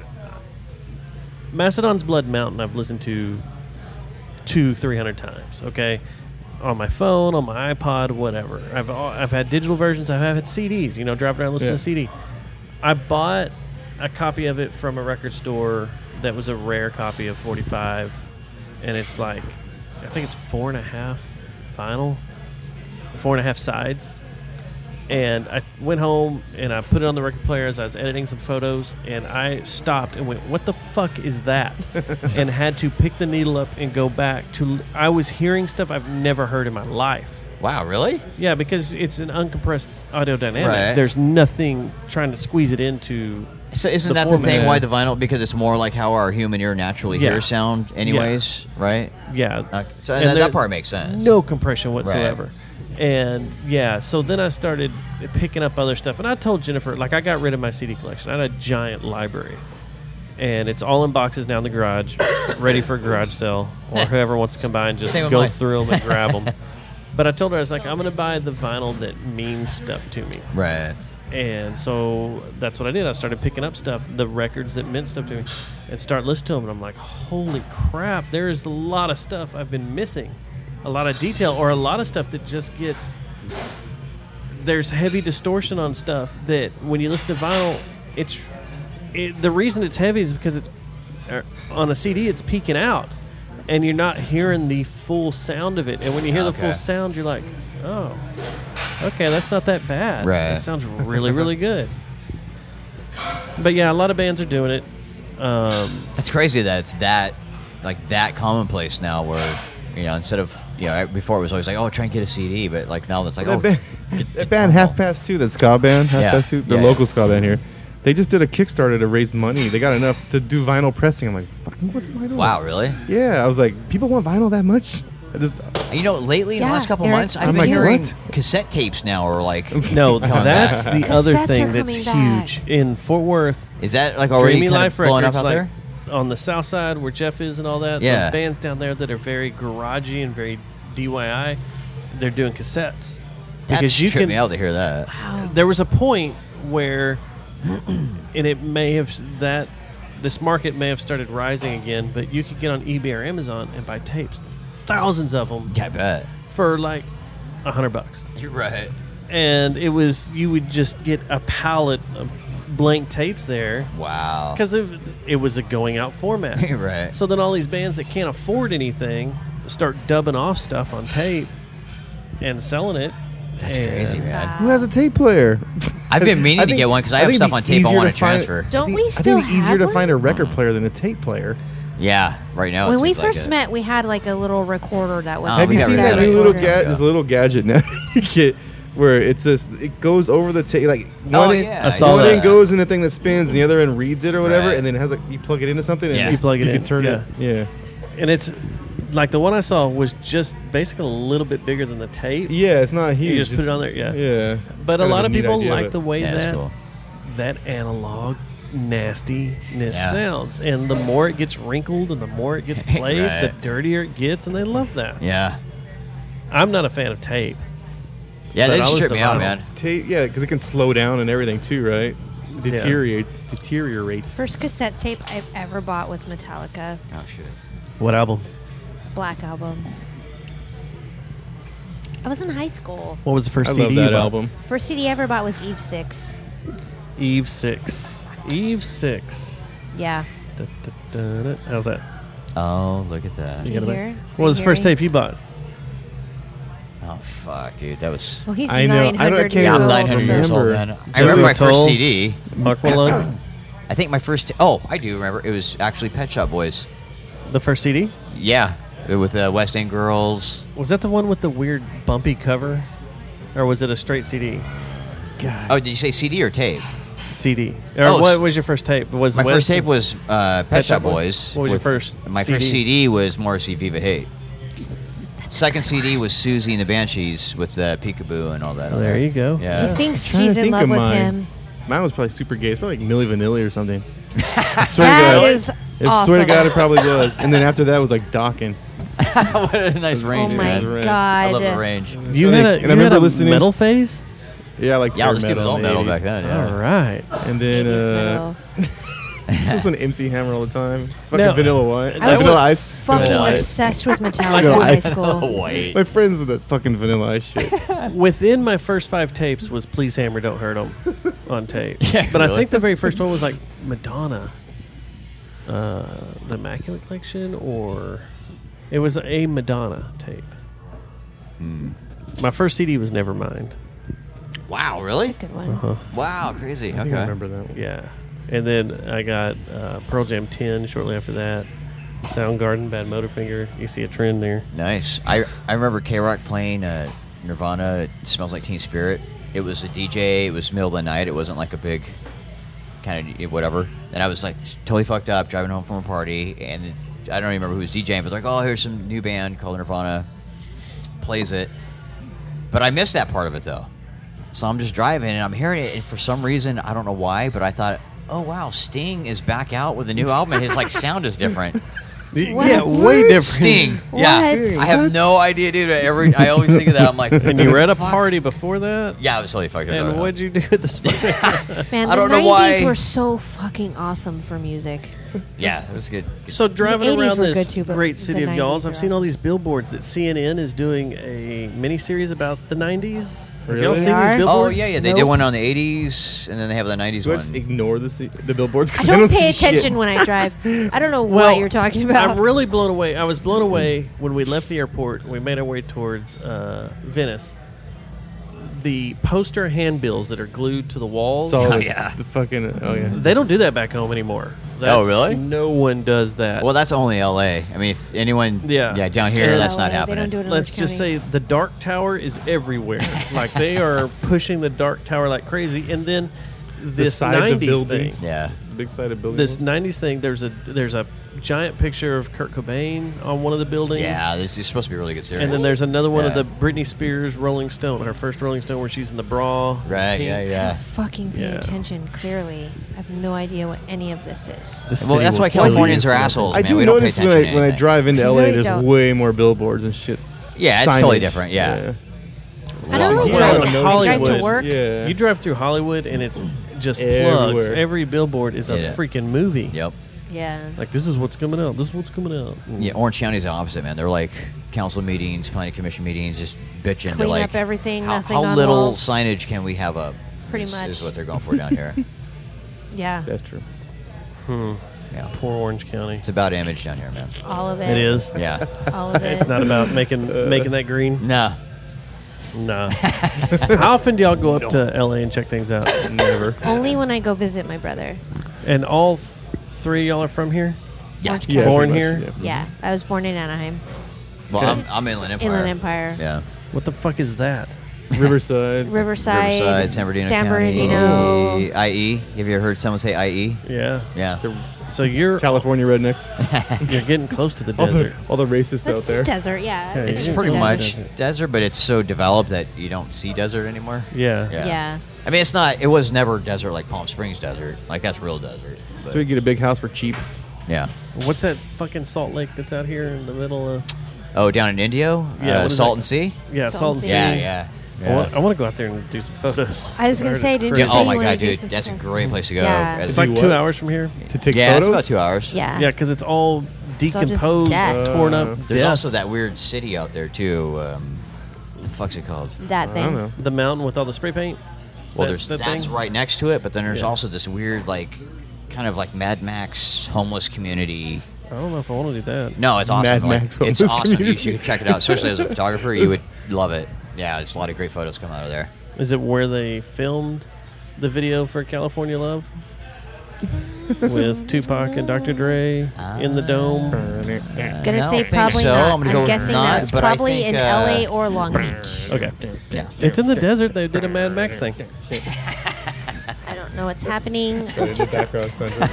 Mastodon's Blood Mountain, I've listened to two three hundred times. Okay. On my phone, on my iPod, whatever. I've I've had digital versions. I've had C Ds. You know, driving around listening Yeah. to C D. I bought a copy of it from a record store that was a rare copy of forty-five, and it's like, I think it's four and a half vinyl, four and a half sides. And I went home and I put it on the record player as I was editing some photos, and I stopped and went, "What the fuck is that?" and had to pick the needle up and go back to. I was hearing stuff I've never heard in my life. Wow, really? Yeah, because it's an uncompressed audio dynamic. Right. There's nothing trying to squeeze it into. So isn't The that the format. thing? Why the vinyl? Because it's more like how our human ear naturally Yeah. hears sound, anyways, right? Yeah. Uh, so And that, there- that part makes sense. No compression whatsoever. And yeah, so then I started picking up other stuff. And I told Jennifer, like, I got rid of my C D collection. I had a giant library. And it's all in boxes now in the garage, ready for a garage sale. Or whoever wants to come by and just Same with go mine. through them and grab them. But I told her, I was like, I'm going to buy the vinyl that means stuff to me. Right. And so that's what I did. I started picking up stuff, the records that meant stuff to me, and start listening to them. And I'm like, holy crap, there's a lot of stuff I've been missing. A lot of detail, or a lot of stuff that just gets... There's heavy distortion on stuff that when you listen to vinyl, it's... It, the reason it's heavy is because it's... er, on a C D, it's peeking out. And you're not hearing the full sound of it. And when you hear the Okay. full sound, you're like, oh... Okay, that's not that bad. Right. It sounds really, really good. But yeah, a lot of bands are doing it. Um, It's crazy that it's that, like that commonplace now. Where you know, instead of you know, before it was always like, oh, try and get a C D, but like now it's like, that oh, band, get- that get band vinyl. Half Past Two, that ska band, Half Yeah. Past Two, the Yeah, local yeah. ska band here. They just did a Kickstarter to raise money. They got enough to do vinyl pressing. I'm like, fucking, what's vinyl? Wow, really? Yeah, I was like, people want vinyl that much? I just, You know, lately in Yeah, the last couple Eric, months, I've I'm been like, hearing what? cassette tapes now, or like, no, Coming that's back. the other Cassettes thing are that's coming back. huge. In Fort Worth, is that like already Dreamy kind Life of blowing Records, up out like there? on the south side where Jeff is and all that, Yeah. those bands down there that are very garagey and very D I Y, they're doing cassettes. That's because you tripped can, me out to hear that. there was a point where, and it may have that this market may have started rising again, but you could get on eBay or Amazon and buy tapes, thousands of them, Yeah, I bet. for like a hundred bucks. You're right. And it was you would just get a pallet of blank tapes there Wow. because it, it was a going out format. You're right. So then all these bands that can't afford anything start dubbing off stuff on tape and selling it. That's And crazy, man. who has a tape player? I've been meaning I to think- get one because I I have think stuff it'd on be tape I easier want to to find- transfer. Don't I think, we I still think it'd be easier have to one? find a record player than a tape player. Yeah, right now. When it we seems like first it. met, we had like a little recorder that was. Oh, Have we you got seen rid that of new that. little Recorder. ga- Yeah. this little gadget now you get where it's just it goes over the tape like one Oh, end, yeah, I saw one that. end goes in the thing that spins and the other end reads it or whatever, Right. and then it has like you plug it into something and Yeah. you, You plug it you in, can turn yeah. it. Yeah, And it's like the one I saw was just basically a little bit bigger than the tape. yeah, it's not huge. You just put it's- it on there, yeah. Yeah, But a Kind of lot of neat people idea, like but- the way Yeah, that that's cool. that analog nastiness Yeah. sounds. And the more it gets wrinkled and the more it gets played, Right. the dirtier it gets, and they love that. Yeah. I'm not a fan of tape. Yeah, But they I just was tripped the me out, vinyl. man. tape. Yeah, because it can slow down and everything too, right? Deteriorate, deteriorates. First cassette tape I've ever bought was Metallica Oh, shit. What album? Black Album. I was in high school. What was the first I C D love you that bought? album. First C D I ever bought was Eve Six. Eve six. Eve six. Yeah. Da, da, da, da. How's that? Oh, look at that. Do You you got it hear? back? What was the first tape you bought? Oh, fuck, dude. That was. Well, he's I know. I nine don't- I hundred can't Yeah, years I'm old. nine hundred years old, remember. man. I remember my first Toll. C D. Mark Malone? I think my first. Oh, I do remember. It was actually Pet Shop Boys. The first C D? Yeah, with the West End Girls. Was that the one with the weird bumpy cover? Or was it a straight C D? Oh, did you say C D or tape? C D. Or Oh, what s- was your first tape? Was My West- first tape was uh, Pet, Pet Shop Shop Boys? Boys. What was your with- first My C D? first C D was Morrissey Viva Hate. That's second C D was Susie and the Banshees with uh, Peekaboo and all that. on There you go. Yeah. He thinks Trying to she's in think love of with mine. him. Mine was probably super gay. It's probably like Milli Vanilli or something. I swear That to God. is I awesome. swear to God, it probably was. And then after that was like Dawkins. What a nice Oh range. my man. Right. god. I love the range. You I had think- a, and you I remember had a listening- metal phase? Yeah, like Yeah, third let's do metal all in the metal eighties. back then. Yeah. All right. And then eighties uh, metal. I used to listen to M C Hammer all the time. Fucking No. Vanilla White. I was Vanilla Ice. fucking Vanilla Ice. obsessed with Metallica Vanilla in high Ice. school. Oh, wait. My friends with that fucking Vanilla Ice shit. Within my first five tapes was Please Hammer, Don't Hurt 'Em on tape. Yeah, but I really? think the very first one was like Madonna. Uh, the Immaculate Collection, or it was a Madonna tape. Hmm. My first C D was Nevermind. Wow, really? Good one. Uh-huh. Wow, crazy. I think I Okay. remember that one. Yeah. And then I got uh, Pearl Jam ten shortly after that. Soundgarden, Bad Motorfinger. You see a trend there. Nice. I I remember K-Rock playing uh, Nirvana. It Smells Like Teen Spirit. It was a D J. It was middle of the night. It wasn't like a big kind of whatever. And I was like totally fucked up driving home from a party, and it, I don't even remember who was DJing, but like, oh, here's some new band called Nirvana. Plays it, but I missed that part of it though. So I'm just driving and I'm hearing it, and for some reason I don't know why, but I thought, oh wow, Sting is back out with a new album, and his like sound is different. What? Yeah, way different. Sting. Yeah. What? I have no idea, dude. Every I always think of that. I'm like, And you were at a fuck? party before that? Yeah, I was totally fucking And about what'd you do at the spot? Man, I the don't know nineties why. were so fucking awesome for music. Yeah, it was good. So driving eighties around were this good too, but great the city of nineties y'alls, are I've seen all awesome. these billboards that C N N is doing a mini-series about the nineties. Have y'all Really? seen They these are? billboards? Oh yeah, yeah. They Nope. did one on the eighties, and then they have the nineties Do I one. just ignore the se- the billboards? 'Cause I don't see pay shit. attention when I drive. I don't know Well, what you're talking about. I'm really blown away. I was blown away when we left the airport. We made our way towards uh, Venice. The poster handbills that are glued to the walls. So Oh, yeah. the fucking oh yeah. They don't do that back home anymore. Oh, really? No one does that. Well, that's only L A. I mean, if anyone, Yeah. yeah, down Just here, L A. that's not They happening. don't do it in Let's Orange just County. say the Dark Tower is everywhere. Like they are pushing the Dark Tower like crazy. And then this sides of nineties buildings. thing. Yeah. Big sided building. This ones. nineties thing. There's a there's a giant picture of Kurt Cobain on one of the buildings. Yeah, this is supposed to be a really good series. And then there's another one of Yeah. the Britney Spears Rolling Stone, her first Rolling Stone, where she's in the bra. Right, pink. yeah, I yeah. don't fucking pay Yeah. attention, clearly. I have no idea what any of this is. The Well, city that's will why kill Californians you. are assholes, I man. do we don't pay notice when attention I to when I anything. drive into You L A, really there's don't. way more billboards and shit. S- Yeah, it's totally signage. different, yeah. I don't really Yeah, drive, I don't know. I drive to Hollywood. work. Yeah. You drive through Hollywood and it's just Everywhere. plugs. Every billboard is a Yeah. freaking movie. Yep. Yeah. Like this is what's coming out. This is what's coming out. Yeah, Orange County's the opposite, man. They're like council meetings, planning commission meetings, just bitching. They're Clean like, up everything, How, nothing how on little walls." signage can we have up? Pretty is, much. is what they're going for down here. Yeah. That's true. Yeah, Poor Orange County. it's about image down here, man. All of it. It is. Yeah. All of it. It's not about making making that green. Nah. Nah. How often do y'all go up to L A and check things out? Never. Only when I go visit my brother. And all th- three of y'all are from here? Yeah. Orange Yeah, County. Born pretty here? much, yeah. Yeah. I was born in Anaheim. Well, Okay. I'm, I'm Inland Empire. Inland Empire. Yeah. What the fuck is that? Riverside. Riverside. Riverside, San Bernardino San County. Bernardino. I E. Have you ever heard someone say I E? Yeah. Yeah. So you're California rednecks. you're getting close to the all the desert. all the racists out That's there. the desert, yeah. Okay, It's Yeah, pretty it's much desert. desert. but it's so developed that you don't see desert anymore. Yeah. Yeah. Yeah. I mean, it's not. It was never desert like Palm Springs desert. Like that's real desert. But, So we get a big house for cheap. yeah. What's that fucking Salt Lake that's out here in the middle of? Oh, down in Indio, Yeah, uh, what is Salt that? and Sea. Yeah, Salt Salt and and Sea. Yeah, Sea. yeah. I want, I want to go out there and do some photos. I was I gonna heard say, it's did crazy. you Yeah, say oh you my wanted god, to do dude, some that's a stuff? great place to go. Yeah. It's- It's like Do two what? hours from here. To take yeah, it's photos. about two hours. Yeah. Yeah, because it's all just decomposed, death. torn up. There's death. also that weird city out there too. Um, what the fuck's it called? That I thing. don't know. the mountain with all the spray paint. Well, That- there's that that's thing? right next to it, but then there's Yeah. also this weird like, kind of like Mad Max homeless community. I don't know if I want to do that. No, it's awesome. Mad Like, Max it's homeless awesome. You community. should check it out, especially as a photographer. You would love it. Yeah, there's a lot of great photos come out of there. Is it where they filmed the video for California Love? With Tupac and Doctor Dre in the dome. Gonna I say don't think probably so. not. I'm gonna I'm, go with guessing not, that's but I probably think, in uh, L A or Long Beach. Okay. Yeah. It's in the desert. They did a Mad Max thing. I don't know what's happening. Sorry, the background center.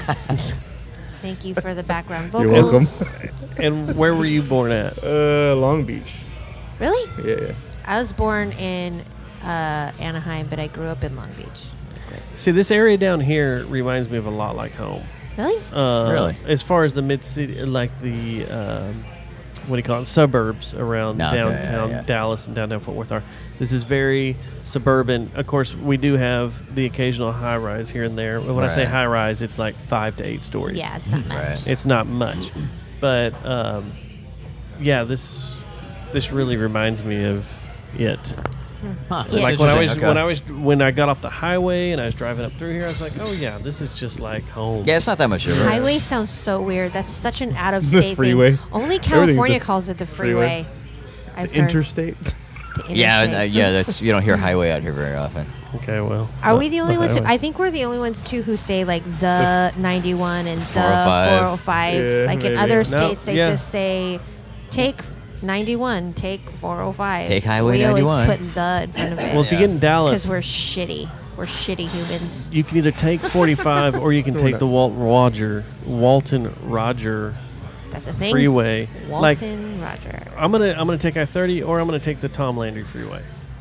Thank you for the background You're vocals. welcome. And where were you born at? Uh, Long Beach. Really? Yeah, yeah. I was born in uh, Anaheim, but I grew up in Long Beach. See, this area down here reminds me of a lot like home. Really? Uh, Really? As far as the mid city, like the um, what do you call it, suburbs around Okay, downtown yeah, yeah. Dallas and downtown Fort Worth are. This is very suburban. Of course, we do have the occasional high rise here and there. But when I say Right. high rise, it's like five to eight stories. Yeah, it's not much. Right. It's not much, but um, yeah, this this really reminds me of it. Huh, Yeah. Like when I was interesting. when Okay. I was when I got off the highway and I was driving up through here, I was like, oh yeah, this is just like home. Yeah, it's not that much different. Highway sounds so weird. That's such an out of state freeway. thing. Only Everything's California the calls it the freeway. freeway. I've The heard. interstate. The Yeah, interstate. uh, yeah. That's you don't hear highway out here very often. Okay, well. Are we the only ones? Who, highway. I think we're the only ones too who say like the ninety-one and the four oh five. four oh five. Yeah, like in maybe. other No, states, they yeah. just say take ninety-one, take four oh five. Take Highway we ninety-one. always put the in front of it. Well, if you get in Dallas, because we're shitty. We're shitty humans. you can either take forty-five or you can take the Walton Roger, Walton Roger That's a thing. freeway. Like Walton Roger. I'm gonna I'm gonna take I thirty or I'm gonna take the Tom Landry freeway.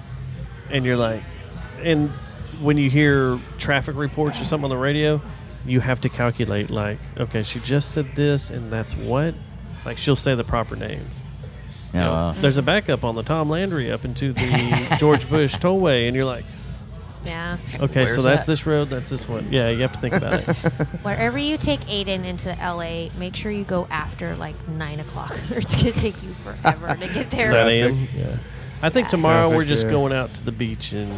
And you're like, and when you hear traffic reports or something on the radio, you have to calculate like, okay, she just said this and that's what. Like she'll say the proper names. Yeah, You know, well, there's a backup on the Tom Landry up into the George Bush tollway, and you're like, Yeah. okay, Where's so that's that? this road, that's this one. Yeah, you have to think about it. Wherever you take Aiden into L A, make sure you go after like nine o'clock, or it's gonna take you forever to get there. nine a.m. Yeah. I think Yeah. tomorrow we're Traffic, just yeah. going out to the beach in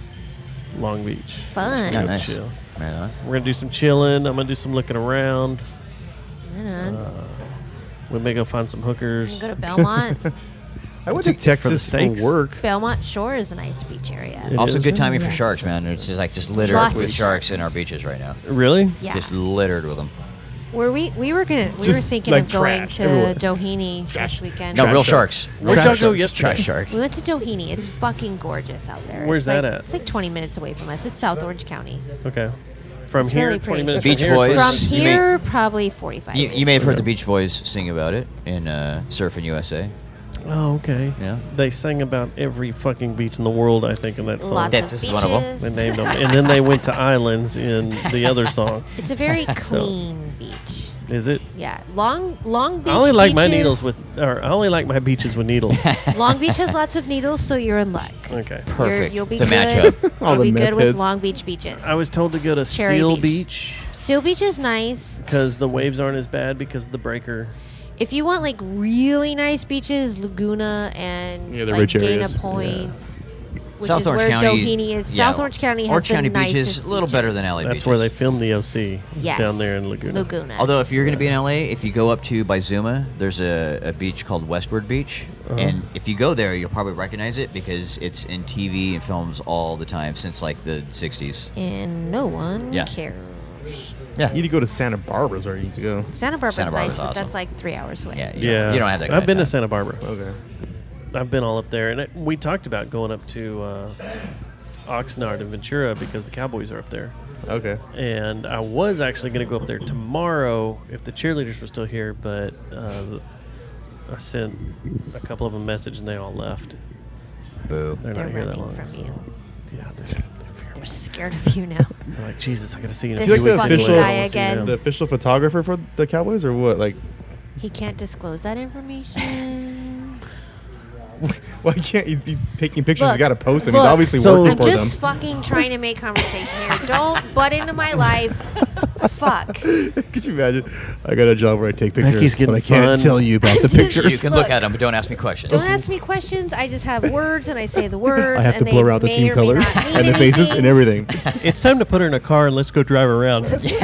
Long Beach. Fun. yeah, Go nice. chill. Right on. We're gonna do some chilling. I'm gonna do some looking around. Right on. Uh, we may go find some You hookers. can go to Belmont. I went to For the Texas for, steaks. work. Belmont Shore is a nice beach area. It Also, is. good timing for sharks, man. It's just like just littered Lots with of sharks sharks. in our beaches right now. Really? Yeah. Just littered with them. Were we we were gonna we were Just, thinking like, of going trash to everywhere. Doheny this weekend. No, Trash real sharks. sharks. Where'd Real y'all go sharks. yesterday? Trash sharks. We went to Doheny. It's fucking gorgeous out there. Where's It's like- that at? It's like twenty minutes away from us. It's South Orange County. Okay. From It's here, really twenty pretty. minutes Beach from here, Boys. From you may- here, probably forty-five. You, minutes. you may have heard the Beach Boys sing about it in uh, Surfing U S A. Oh, okay. Yeah. They sang about every fucking beach in the world, I think, in that song. Lots That's of just beaches. one of They named them, and then they went to islands in the other song. It's a very clean beach. Is it? Yeah, Long Long Beach. I only like my beaches- needles with, or I only like my beaches with needles. Long Beach has lots of needles, so you're in luck. Okay. You're, Perfect. you'll be It's a good. matchup. All You'll the be good meth with heads. Long Beach beaches. I was told to go to Cherry Seal Beach. Beach Seal Beach is nice. because the waves aren't as bad because of the breaker. If you want like really nice beaches, Laguna and Yeah, the like rich Dana areas. Point, which South is Orange where County. Doheny is. yeah, South Orange County has Orange the County nicest beaches, a little better beaches. than L A That's beaches. where they filmed the O C. Yes. Down there in Laguna. Laguna. Although if you're going to be in L A, if you go up to by Zuma, there's a, a beach called Westward Beach, Uh-huh. and if you go there, you'll probably recognize it because it's in T V and films all the time since like the sixties. and no one Yeah. cares. You need to go to Santa Barbara's where you need to go. Santa Barbara's Santa nice, Barbara's but awesome. that's like three hours away. Yeah, you, Yeah. Don't, you don't have that. Kind I've been of to time. Santa Barbara. Okay. I've been all up there, and it, we talked about going up to uh, Oxnard and Ventura because the Cowboys are up there. Okay. And I was actually going to go up there tomorrow if the cheerleaders were still here, but uh, I sent a couple of them a message and they all left. Boo. They're, They're not here that running long. from so- you. Yeah, they, they fear They're me. scared of you now. They're like, Jesus, I got to see you in a This Is few he weeks. like the fucking official, guy again. the official photographer for the Cowboys, or what? Like, He can't disclose that information. why can't he? He's taking pictures. Look, he's got to post them. look, He's obviously So- working I'm for just them. fucking trying to make conversation here. Don't butt into my life. Fuck. Could you imagine? I got a job where I take pictures, Becky's getting but I can't fun. tell you about the Just- pictures. You can Look. look at them, but don't ask me questions. Don't ask me questions. I just have words and I say the words. I have to and blur they out the may team or may colors not mean and the faces anything. and everything. It's time to put her in a car and let's go drive around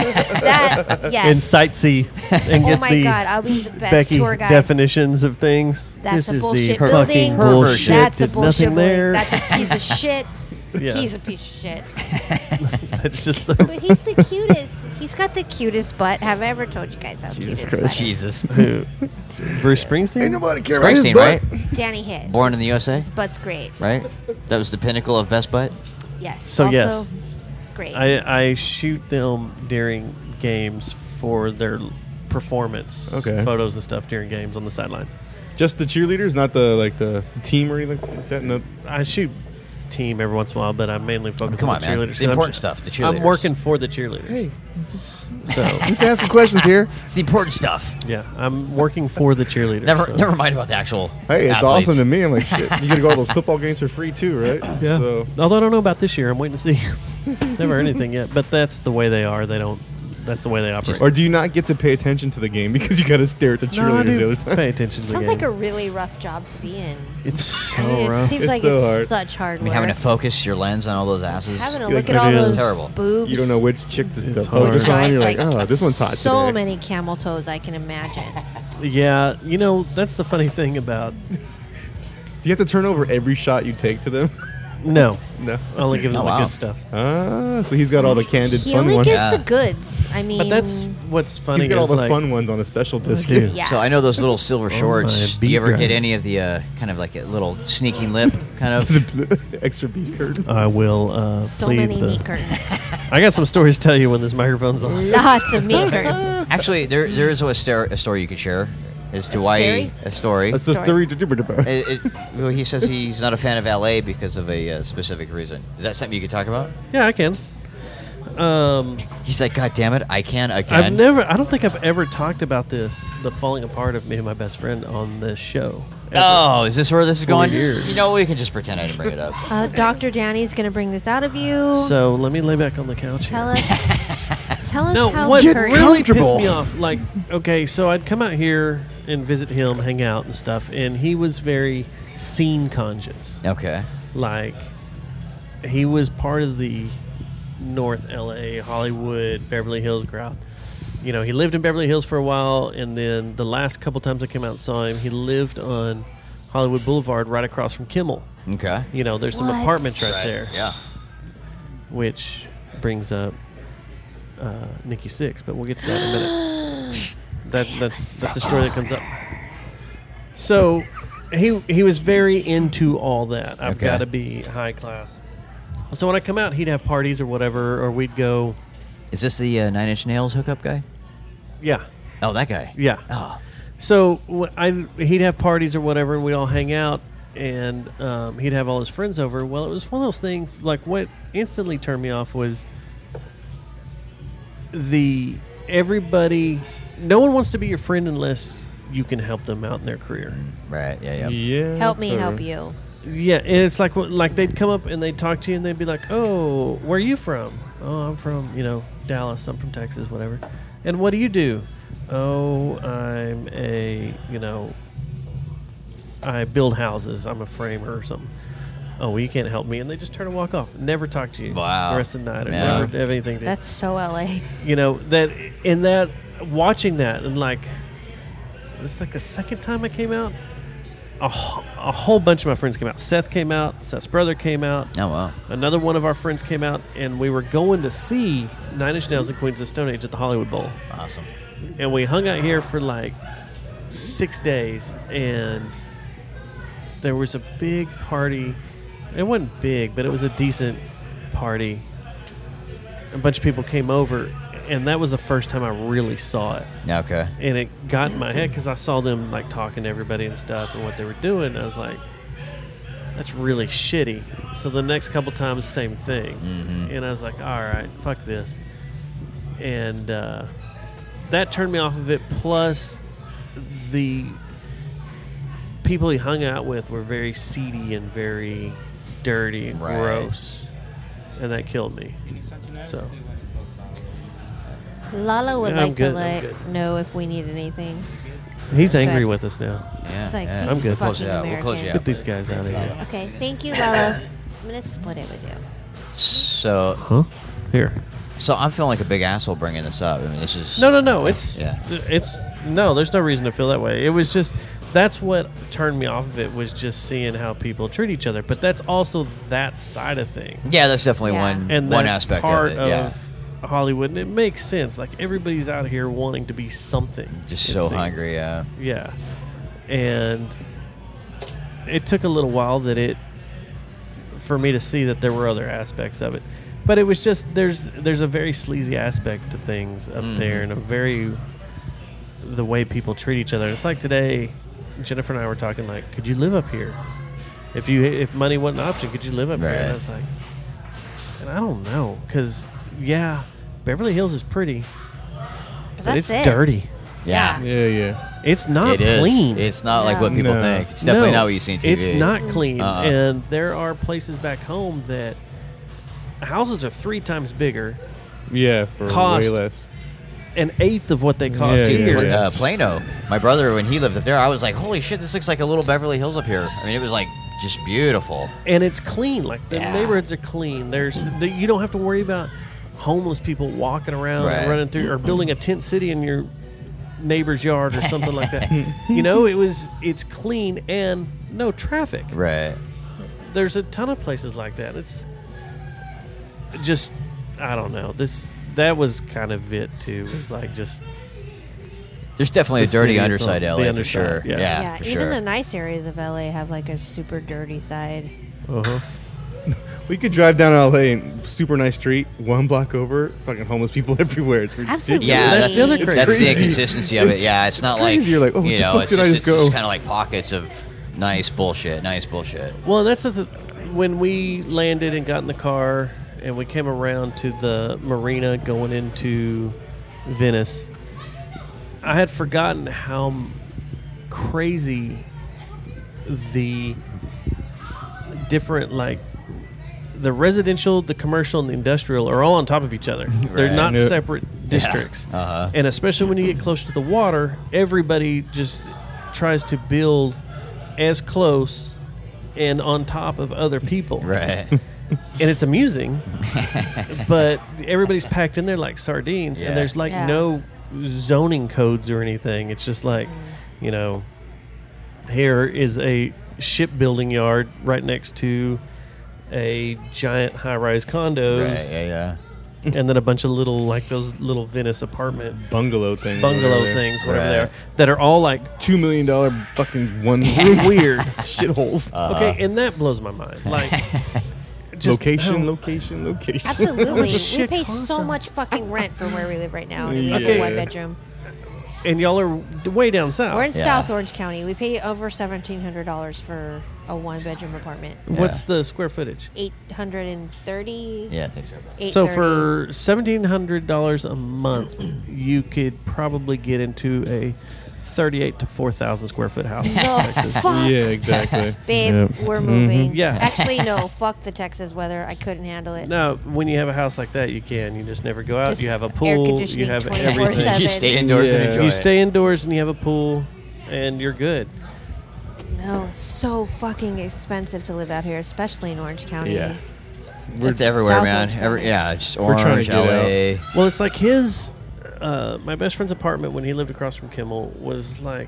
That, yes. and sightsee and Oh get my the god, I'll be the best Becky tour guide. definitions of things. That's this a is bullshit the building. fucking bullshit. That's a Did bullshit nothing building. there. That's a piece of shit. Yeah. He's a piece of shit. That's just the But he's the cutest. He's got the cutest butt. Have I ever told you guys how cute Jesus his Christ. butt is? Jesus. who? Bruce Springsteen. Ain't nobody care about his Springsteen, butt. right? Danny Hitt. Born in the U S A, His butt's great. right? That was the pinnacle of best butt. Yes. So, also, yes. Great. I, I shoot them during games for their performance Okay. photos and stuff during games on the sidelines. Just the cheerleaders, not the like the team or anything like that. No. I shoot team every once in a while, but I mainly focus Come on on, the man. cheerleaders. The I'm important ju- stuff, the cheerleaders. I'm working for the cheerleaders. Hey, So I'm just asking questions here. It's the important stuff. yeah, I'm working for the cheerleaders. Never, so. never mind about the actual. Hey, it's athletes. awesome to me. I'm like, shit, you get to go to all those football games for free too, right? Yeah. So Although I don't know about this year, I'm waiting to see. Never heard anything yet, but that's the way they are. They don't. That's the way they operate. or do you not get to pay attention to the game because you got to stare at the No, I cheerleaders do the other side? pay attention to the Sounds game. like a really rough job to be in. It's so I mean, it rough. seems It's like so it's hard. such hard I mean, work. having to focus your lens on all those asses. Having to Yeah, look at it all is. those Terrible. boobs. You don't know which chick to, to It's focus hard. on. You're like, Right, oh, this one's hot So today. many camel toes I can imagine. Yeah, you know that's the funny thing about Do you have to turn over every shot you take to them? no. No. I only give them Oh, the wow. good stuff. Ah, so he's got all the candid He fun only ones. gets Yeah. the goods. I mean, But that's what's funny. He's got all is the like, fun ones on a special disc. do. yeah. So I know those little silver shorts. my Do you ever beat get guy. any of the uh, kind of like a little sneaking lip kind of? The extra beat curtain. I will uh, so plead many the- meat curtains. I got some stories to tell you when this microphone's on. Lots of meat curtains. Actually, there there is a, star- a story you could share. As to A why story? a story. That's the Sorry. story. It, it, well, he says he's not a fan of L A because of a uh, specific reason. Is that something you could talk about? Yeah, I can. Um, He's like, God damn it, I can again. I've never. I don't think I've ever talked about this, the falling apart of me and my best friend, on this show. ever. Oh, is this where this is Four going? years. You know, we can just pretend I didn't bring it up. Uh, Doctor Danny's going to bring this out of you. So let me lay back on the couch. tell here. us, tell us No, how what hurt really pissed comfortable. me off, like, okay, so I'd come out here and visit him, hang out and stuff, and he was very scene conscious. Okay. Like, he was part of the North L A, Hollywood, Beverly Hills crowd. You know, he lived in Beverly Hills for a while, and then the last couple times I came out and saw him, he lived on Hollywood Boulevard right across from Kimmel. Okay. You know, there's some What? apartments right, there, Yeah. which brings up uh, Nikki Sixx, but we'll get to that in a minute. that that's that's a story that comes up. So he he was very into all that. I've Okay. got to be high class. So when I come out, he'd have parties or whatever, or we'd go. Is this the uh, Nine Inch Nails hookup guy? Yeah, Oh, that guy. yeah. Oh. So wh- I he'd have parties or whatever, and we'd all hang out, and um, he'd have all his friends over. Well, it was one of those things. Like what instantly turned me off was the everybody. No one wants to be your friend unless you can help them out in their career. Right. Yeah. Yeah. Yeah. help that's me better. help you. Yeah, and it's like like they'd come up and they'd talk to you and they'd be like, "Oh, where are you from?" "Oh, I'm from you know Dallas. I'm from Texas, whatever." "And what do you do?" "Oh, I'm a you know I build houses. I'm a framer or something." "Oh, well, you can't help me," and they just turn and walk off. Never talk to you. Wow. The rest of the night, or Yeah. never have anything to do. That's so L A. You know that in that watching that and like it's like the second time I came out. A, wh- a whole bunch of my friends came out. Seth came out. Seth's brother came out. Oh wow. Another one of our friends came out, and we were going to see Nine Inch Nails and Queens of the Stone Age at the Hollywood Bowl. Awesome. And we hung out here for like six days, and there was a big party. It wasn't big, but it was a decent party. A bunch of people came over, and that was the first time I really saw it. Okay. And it got in my head because I saw them like talking to everybody and stuff and what they were doing. I was like, that's really shitty. So the next couple times, same thing. Mm-hmm. And I was like, all right, fuck this. And uh, that turned me off of it. Plus, the people he hung out with were very seedy and very dirty and Right. gross. And that killed me. So. Lala would Yeah, I'm like good, to I'm let good. know if we need anything. He's angry Good. with us now. Yeah. It's like yeah. these I'm good. Close fucking it out. We'll close you Americans. out. Get these guys out of here. Okay, thank you, Lala. I'm gonna split it with you. So, Huh? Here. so I'm feeling like a big asshole bringing this up. I mean, this is No, no, no. It's Yeah. it's no. There's no reason to feel that way. It was just that's what turned me off of it was just seeing how people treat each other. But that's also that side of things, Yeah, that's definitely Yeah. one and one that's aspect part of it. Yeah. Hollywood, and it makes sense. Like everybody's out here wanting to be something. Just it so seems. hungry. Yeah. Yeah, and it took a little while that it for me to see that there were other aspects of it. But it was just there's there's a very sleazy aspect to things up Mhm. there, and a very the way people treat each other. It's like today, Jennifer and I were talking like, could you live up here? If you if money wasn't an option, could you live up here? And Right. I was like, and I don't know, because yeah, Beverly Hills is pretty, But but that's it's it. dirty. Yeah. Yeah, yeah. It's not It is. clean. It's not like No. what people No. think. It's definitely No, not what you see on T V. It's not clean, Uh-uh. and there are places back home that houses are three times bigger, Yeah, for Cost. way less. an eighth of what they cost Yeah, Dude, here. yeah. uh, Plano. My brother, when he lived up there, I was like, holy shit, this looks like a little Beverly Hills up here. I mean, it was like just beautiful. And it's clean. Like the Yeah. neighborhoods are clean. There's the, you don't have to worry about homeless people walking around, Right. running through, or building a tent city in your neighbor's yard or something like that. You know, it was it's clean and no traffic. Right. There's a ton of places like that. It's just I don't know. This that was kind of it too. It was like just There's definitely a The dirty city underside itself, to L the A for underside, sure. yeah. Yeah, Yeah, for even sure. the nice areas of L A have like a super dirty side. uh-huh. We could drive down L A and super nice street, one block over, fucking homeless people everywhere. It's ridiculous. Absolutely. Yeah, That's that's, the other that's crazy. the inconsistency of it. It's- Yeah, it's not it's like crazy. You're like, oh, what you the know, fuck it's did I just, just it's go? just kind of like pockets of nice bullshit, nice bullshit. Well, and that's the th- when we landed and got in the car and we came around to the marina going into Venice. I had forgotten how m- crazy the different like the residential, the commercial, and the industrial are all on top of each other. They're Right. not Yeah. separate districts. Uh-huh. And especially when you get closer to the water, everybody just tries to build as close and on top of other people. Right. And it's amusing, but everybody's packed in there like sardines, Yeah. and there's like Yeah. no zoning codes or anything. It's just like, you know, here is a shipbuilding yard right next to a giant high-rise condos, Right. Yeah. Yeah. and then a bunch of little, like those little Venice apartment Bungalow thing. bungalow over there. things, whatever they Right. are, that are all like Two million dollar fucking one room weird. shitholes. Okay, and that blows my mind. Like, just location, how- location, location. Absolutely. we shit pay cost so on- much fucking rent for where we live right now. And we Yeah. have a one bedroom. and y'all are d- way down south. We're in Yeah. South Orange County. We pay over seventeen hundred dollars for a one bedroom apartment. What's Yeah. the square footage? Eight hundred and thirty. Yeah, I think so. Eight So thirty. for seventeen hundred dollars a month, you could probably get into a thirty-eight to four thousand square foot house. in The Texas. fuck? Yeah, exactly. Babe, Yep. we're moving. Yeah. Actually, no. Fuck the Texas weather. I couldn't handle it. No, when you have a house like that, you can. You just never go out. Just you have a air pool. You conditioning have twenty-four everything. seven. You stay indoors and Yeah. enjoy You it. stay indoors and you have a pool, and you're good. No, it's so fucking expensive to live out here, especially in Orange County. Yeah. It's everywhere, South man. Orange Every, County. yeah, it's We're trying to Orange, get L A. Well, it's like his, uh, my best friend's apartment when he lived across from Kimmel was like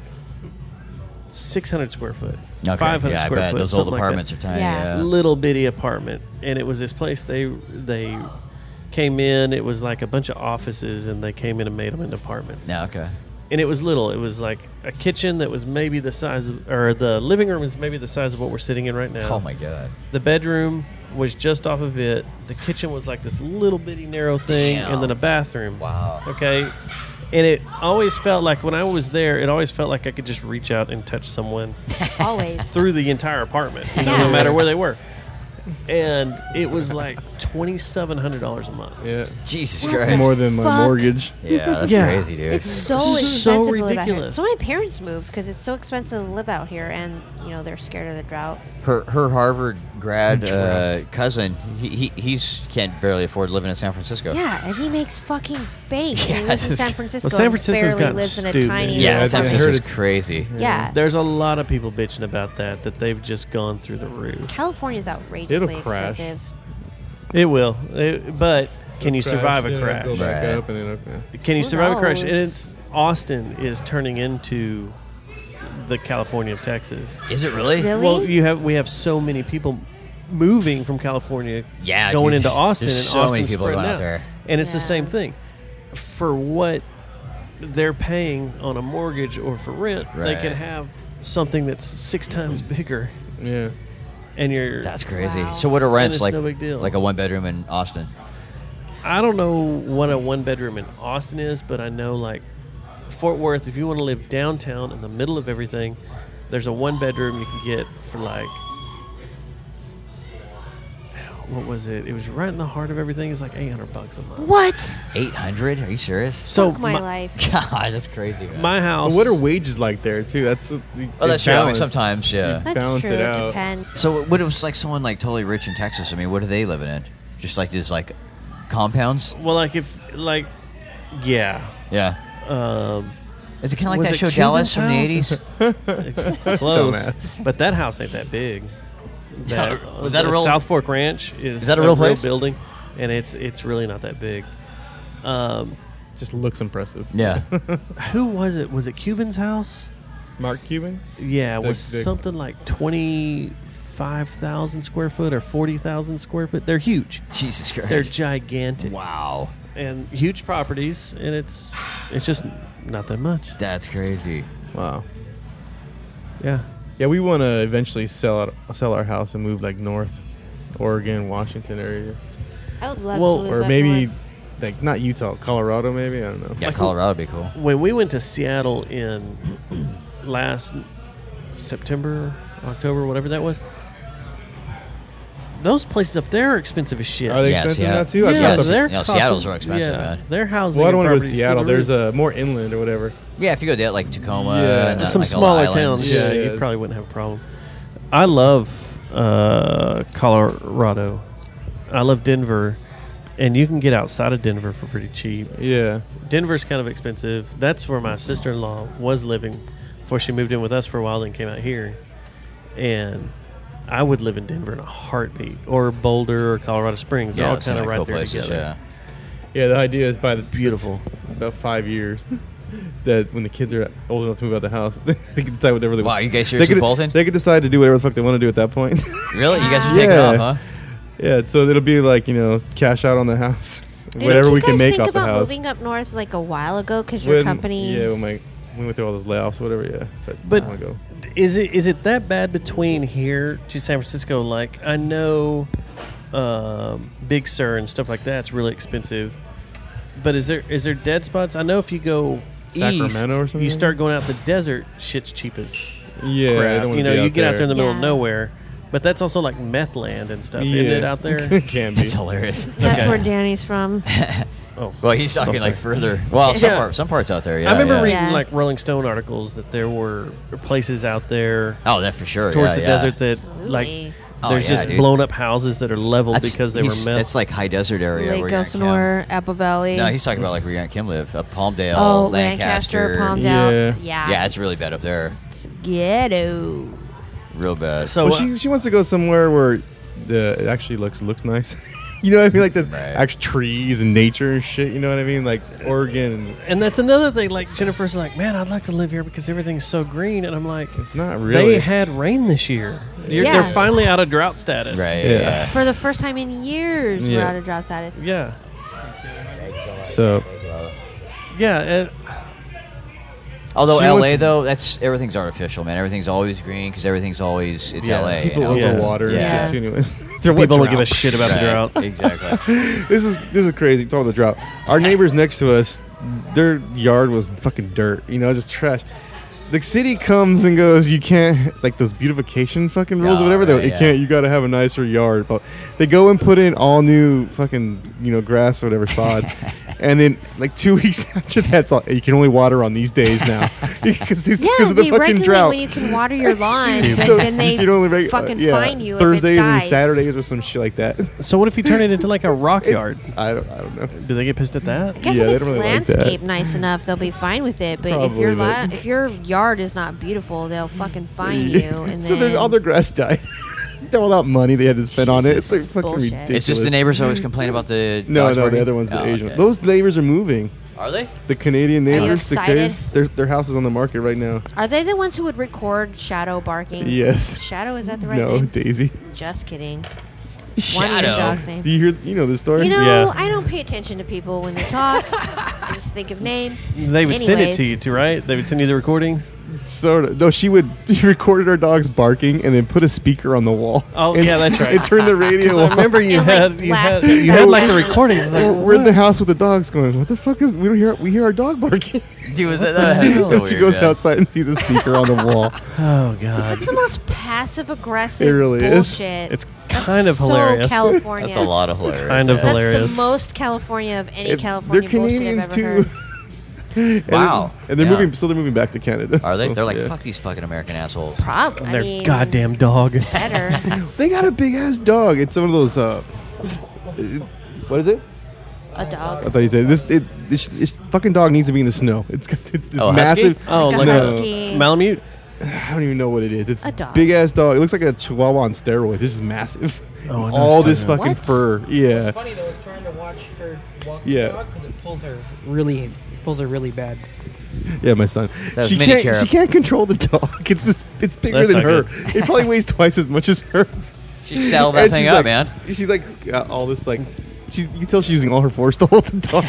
six hundred square foot, Okay. five hundred Yeah, I square bet foot, those old something like that. apartments are tiny. Yeah. Yeah. Little bitty apartment, and it was this place they they came in. It was like a bunch of offices, and they came in and made them into apartments. Yeah. Okay. And it was little. It was like a kitchen that was maybe the size of, or the living room is maybe the size of what we're sitting in right now. Oh my god. The bedroom was just off of it. The kitchen was like this little bitty narrow thing, Damn. and then a bathroom. Wow. Okay. And it always felt like when I was there, it always felt like I could just reach out and touch someone Always. through the entire apartment, you know, Yeah. no matter where they were. And it was like twenty-seven hundred dollars a month. Yeah. Jesus What Christ. the More than my fuck? mortgage. Yeah, that's Yeah. crazy, dude. It's so So expensive to live out here. ridiculous. So my parents moved because it's so expensive to live out here, and you know they're scared of the drought. her her Harvard grad uh, Drought. cousin, he, he he's can't barely afford living in San Francisco. Yeah, and he makes fucking bank. Yeah, and he lives in this San guy- Francisco. Well, San and Francisco's barely gotten lives in a stupid. tiny. Yeah, little San I heard Francisco's it's- crazy. Yeah. There's a lot of people bitching about that, that they've just gone through the roof. California's outrageously It'll crash. expensive. It will. It- but can you survive a yeah, crash? Go back Right. up and then up. Yeah. Can you Who survive a crash? knows? And it's Austin is turning into the California of Texas. Is it really? Really? Well, you have we have so many people moving from California, Yeah, going dude. into Austin, There's and so Austin's many people spreading going out out. there. And it's the Yeah. same thing. For what they're paying on a mortgage or for rent, they Right. can have something that's six times bigger, Yeah. and you're. That's crazy. Wow. So what are And rents it's like? no big deal. Like a one bedroom in Austin. I don't know what a one bedroom in Austin is, but I know like Fort Worth. If you want to live downtown in the middle of everything, There's a one bedroom you can get for like, what was it? It was right in the heart of everything. It's like eight hundred bucks a month. What? eight hundred? Are you serious? So Fuck my, my, life. God, that's crazy, man. my house. Well, what are wages like there too? That's uh, Oh, that's true. I mean, balance. sometimes, yeah. That's balance true. it It out. depends. So what it was like someone like totally rich in Texas? I mean, what are they living in? Just like these like compounds? Well, like if like, yeah. Yeah. Um, Is it kind of like Was that it show Cuban's Dallas from the house? eighties? Close, Dumbass. but that house ain't that big. That, Was that a uh, real- South Fork Ranch? Is, Is that a real place? building? And it's it's really not that big. Um, Just looks impressive. Yeah. who was it? Was it Cuban's house? Mark Cuban. Yeah, it The- was the- something like twenty five thousand square foot or forty thousand square foot. They're huge. Jesus Christ. They're gigantic. Wow. And huge properties, and it's it's just not that much. That's crazy. Wow. Yeah. Yeah, we want to eventually sell out, sell our house and move like north, Oregon, Washington area, I would love Well, to live or up maybe north. like not Utah, Colorado, maybe. I don't know. Yeah, Like- Colorado would be cool. When we went to Seattle in last September, October, whatever that was, those places up there are expensive as shit. Are they Yeah, expensive Seattle. now too? I yeah, Yeah, thought the- they're no, costing- Seattle's more expensive, yeah, man. Their housing. well, I don't want to go to properties Seattle. through the There's roof. a more inland or whatever. Yeah, if you go to like Tacoma, Yeah. and, uh, some like all the smaller islands. towns. Yeah, Yeah, yeah, you it's- probably wouldn't have a problem. I love uh, Colorado. I love Denver, and you can get outside of Denver for pretty cheap. Yeah. Denver's kind of expensive. That's where my sister-in-law was living before she moved in with us for a while, then came out here. And I would live in Denver in a heartbeat, or Boulder, or Colorado Springs. They're Yeah, all those kind of are right cool there places, together. yeah. Yeah. The idea is by the Beautiful. about five years that when the kids are old enough to move out the house, they can decide whatever they Wow, want. you guys They seriously could, bolting? they could decide to do whatever the fuck they want to do at that point. Really? You guys are taking Yeah. off, huh? Yeah, so it'll be like, you know, cash out on the house. Didn't Whatever you we can guys make think off the about house. moving up north like a while ago because your When- company? Yeah, when my, we went through all those layoffs or whatever, yeah. But, But- long ago. Is it is it that bad between here to San Francisco? Like, I know um, Big Sur and stuff like that's really expensive. But is there is there dead spots? I know if you go Sacramento east, or something? you start going out the desert, shit's cheap as Yeah, I crap. don't wanna You know, be you out get out there in the middle of Yeah. nowhere. But that's also like meth land and stuff. Yeah. Isn't it out there? Can be. That's hilarious. That's Okay. where Danny's from. Oh, Well, he's talking Something. like further. Well, some, Yeah. part, some parts out there, yeah. I remember yeah. reading Yeah. like Rolling Stone articles that there were places out there Oh, that for sure. towards yeah, the yeah. desert that like Absolutely. Oh, there's yeah, just dude. blown up houses that are leveled That's, because they were he's- meth. That's like high desert area. Lake where Grant Kim- Elsinore, Apple Valley. No, he's talking about like where Grant Kim live, uh, Palmdale, oh, Lancaster. Lancaster, Palmdale. Yeah. Yeah. Yeah, it's really bad up there. Ghetto. Real bad. so Well, uh, she she wants to go somewhere where the it actually looks looks nice. You know what I mean? Like there's Right. actual trees and nature and shit. You know what I mean? Like Oregon, and and that's another thing. Like Jennifer's like, man, I'd like to live here because everything's so green. And I'm like, it's not really. they had rain this year. You're, Yeah. They're finally out of drought status. Right. Yeah. Yeah. For the first time in years, we're Yeah. out of drought status. Yeah. so Yeah. And Although She L A wants- though, that's everything's artificial, man. Everything's always green because everything's always it's Yeah. L A. people you know? over Yeah. water Yeah. and shit too. Anyways, They're what people don't give a drought? shit about the Right. drought. Exactly. This is this is crazy. Talking about the drought. Our neighbors next to us, their yard was fucking dirt. You know, just trash. The city comes and goes. You can't like those beautification fucking rules Oh, or whatever. They right, you yeah. can't. You got to have a nicer yard. But they go and put in all new fucking you know grass or whatever sod, and then like two weeks after that, it's all, you can only water on these days now because these- Yeah, because of the they fucking regulate drought. when you can water your lawn, and So then they you can only reg- uh, fucking yeah, fine you Thursdays if it and dies. Saturdays or some shit like that. So what if you turn it into like a rock It's- yard? I don't. I don't know. Do they get pissed at that? I guess Yeah, if they it's don't really like that. landscape nice enough, they'll be fine with it. But if your Probably, la- but- if your yard is not beautiful, they'll fucking fine you. And so then there's all their grass died. all that money they had to spend on it. It's like fucking Bullshit. ridiculous. It's just the neighbors always complain about the No, dogs no, barking? the other one's the Oh, Asian. okay. Those neighbors are moving. Are they? The Canadian Are you neighbors, the excited? Cares, their their house is on the market right now. Are they the ones who would record Shadow barking? Yes. Shadow, is that the right No, name? Daisy. Just kidding. One of your Shadow. dog's name. Do you hear? You know this story? You know, Yeah. I don't pay attention to people when they talk. just think of names. They would send it Anyways. to you too, right? They would send you the recordings. Sort of. No, she would. She recorded our dogs barking and then put a speaker on the wall. Oh, and yeah, that's right. It turned the radio I off. remember you And, like, had you had blasted you had like them. the recordings. It's like, We're, we're in the what? house with the dogs going, what the fuck is, we don't hear, we hear our dog barking. Dude, was that, that had to be so So weird, she goes yeah. outside and sees a speaker on the wall. Oh god, That's the most passive aggressive It really is. bullshit. it's That's kind of so hilarious. California. That's a lot of hilarious. Kind of yeah. That's hilarious. the most California of any It- California they're bullshit Canadians I've ever too. heard. And Wow. then- and they're Yeah. moving, so they're moving back to Canada. Are they? So, They're like, yeah. fuck these fucking American assholes. Prob- I Their mean, goddamn dog. better. They got a big ass dog. It's some of those. Uh, what is it? A dog. I thought you said this. It, this, this fucking dog needs to be in the snow. It's got- it's this Oh, a husky? massive. Oh, Like a like a husky. Malamute. I don't even know what it is. It's A dog. big ass dog. It looks like a Chihuahua on steroids. This is massive. Oh, I know All what this you're fucking What? fur. Yeah. Funny though, is trying to watch her walk Yeah. the dog because it pulls her really, pulls her really bad. Yeah, my son. That was She mini can't. cherub. She can't control the dog. It's just, it's bigger That's than not her. good. It probably weighs twice as much as her. She settled that And thing she's up, like, man. She's like uh, all this like. She, you can tell she's using all her force to hold the dog.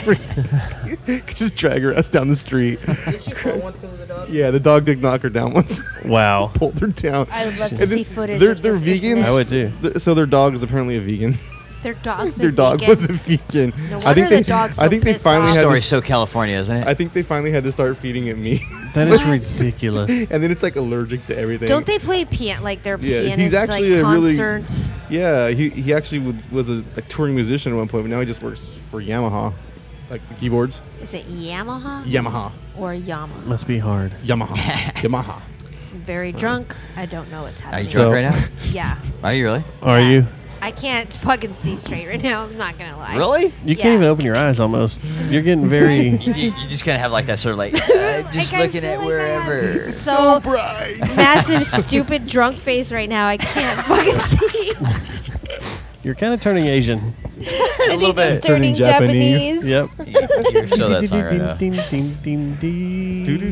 For just drag her ass down the street. Did she fall once because of the dog? Yeah, the dog did knock her down once. Wow. Pulled her down. I would love to And see then footage. They're of they're this vegans. incident. I would too. Th- So their dog is apparently a vegan. Their dog. Their dog was a vegan. No I wonder think the they. dog's so I think they pissed finally off. had. Story's To, so California, isn't it? I think they finally had to start feeding it me, That is ridiculous. and then it's like allergic to everything. Don't they play piano like their Yeah, pianist he's actually like a really- concerts? Yeah, he he actually would, was a, a touring musician at one point, but now he just works for Yamaha, like the keyboards. Is it Yamaha Yamaha, or Yama? Must be hard. Yamaha, Yamaha. Very drunk. I don't know what's Are happening. you drunk So- right now? Yeah. Are you really? Are Yeah. you? I can't fucking see straight right now. I'm not gonna lie. Really? You Yeah. can't even open your eyes almost. You're getting very. You, you you just kind of have like that sort of like, I'm just I looking feel at like wherever. that. So bright. massive, stupid, drunk face right now. I can't fucking see. You're kind of turning Asian. a little bit. Turning Turning Japanese. Japanese. Yep. You're so that song right now. Ding, ding, ding, ding, ding.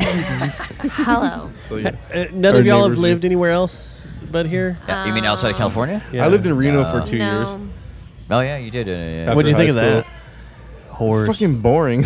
Hello. So yeah, Uh, none Our of y'all have neighbors lived do. anywhere else but here. Yeah, you mean outside of California? Yeah. I lived in Reno No. for two no. years. Oh yeah, you did. Uh, yeah. After What'd you high think of that? school. Horse. It's fucking boring.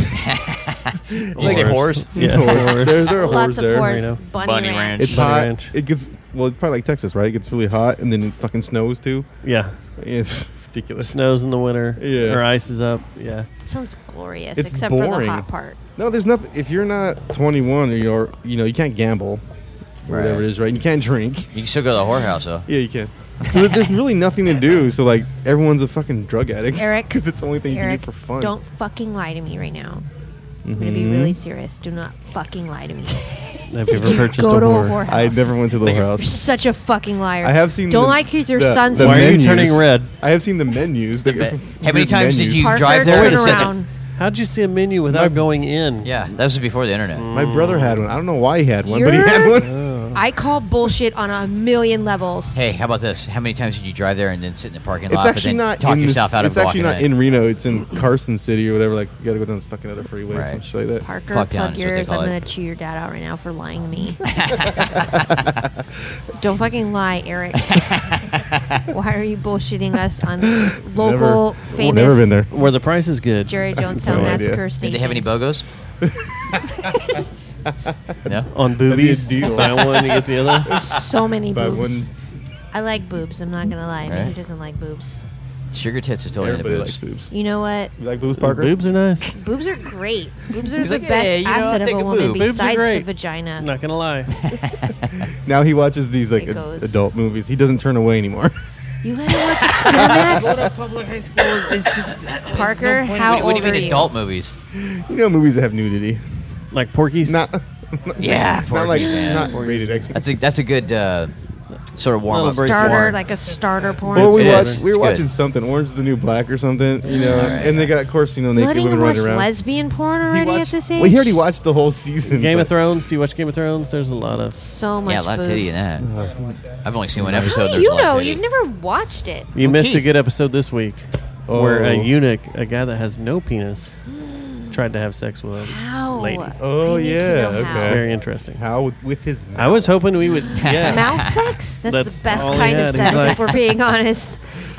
Did you say whores? Yeah. Whores. There, there are Lots whores of there. horse. Reno. Bunny, Bunny ranch. ranch. It's Bunny hot. Ranch. It gets well. It's probably like Texas, right? It gets really hot, and then it fucking snows too. Yeah. It's It ridiculous. snows in the winter. Yeah. Or ice is up. Yeah. Sounds glorious, It's except for the boring. hot part. No, there's nothing. If you're not twenty-one or you're, you know, you can't gamble, or Right. whatever it is, right? And you can't drink. You can still go to the whorehouse though. Yeah, you can. So there- there's really nothing to do. So like everyone's a fucking drug addict. Eric, because it's the only thing you Eric, can do for fun. don't fucking lie to me right now. I'm gonna be Mhm. really serious. Do not fucking lie to me. Have you ever purchased Go a to whore? a whorehouse. I never went to the You're house. such a fucking liar. I have seen. Don't the, lie because your the- son's the Why are you menus. turning red? I have seen the menus. The, me- How many times did you Parker, drive there turn and sit around. How'd you see a menu without My- going in? Yeah, that was before the internet. My brother had one. I don't know why he had one, but he You're- had one. I call bullshit on a million levels. Hey, how about this? How many times did you drive there and then sit in the parking It's lot, actually but then not talk in yourself this, out It's of actually walking not in? in Reno. It's in Carson City or whatever. Like you gotta go down this fucking other freeway or Right. some shit like that. Parker, Fuck down plug is what they yours. I'm call it. gonna chew your dad out right now for lying to me. Don't fucking lie, Eric. Why are you bullshitting us on local Never, famous never been there. Where the price is good. Jerry Jonestown No idea. Massacre Did stations? they have any bogos? No. On be a boobies. deal. Buy one, you get the other. So many Buy boobs. one. I like boobs. I'm not gonna lie. I mean, Right. who doesn't like boobs? Sugar tits is totally into Everybody boobs. likes boobs. You know what? You like boobs, Parker? Boobs are nice. Boobs are great. Boobs are He's the like, best "Hey, you know, asset I'll of take a a woman boob." Boobs are besides the great. vagina. I'm not gonna lie. Now he watches these like It ad- goes. adult movies. He doesn't turn away anymore. You let him watch Go Skinamax? to public high school. It's just Parker, no point. how What, what do old you are mean you? adult movies? You know, movies that have nudity. Like Porky's. Not. Yeah, not like Porky's, man. not Porky's. rated X. That's a that's a good uh, sort of warm Little up. break. Starter, porn. like a starter porn. Well, we It watched. is. We were It's good. watching something. Orange is the New Black or something. You know, Alright. and they got, of course, you know, naked Letting women him watch running around. lesbian porn He already watched- at this age? Well, he already watched the whole season. Game but- of Thrones. Do you watch Game of Thrones? There's a lot of. So much Yeah, a lot of titty in boobs. that. I've only seen one How episode. do There's you a lot of know? titty. You've never watched it. You Well, missed a Keith. good episode this week where a Oh. eunuch, a guy that has no penis, tried to have sex with a How? lady. Oh, I need to yeah, know okay. how. Very interesting. How with, with his. I was hoping we would. Yeah. Mouth sex? That's, That's the best all he kind of had. sex, He's like- if we're being honest.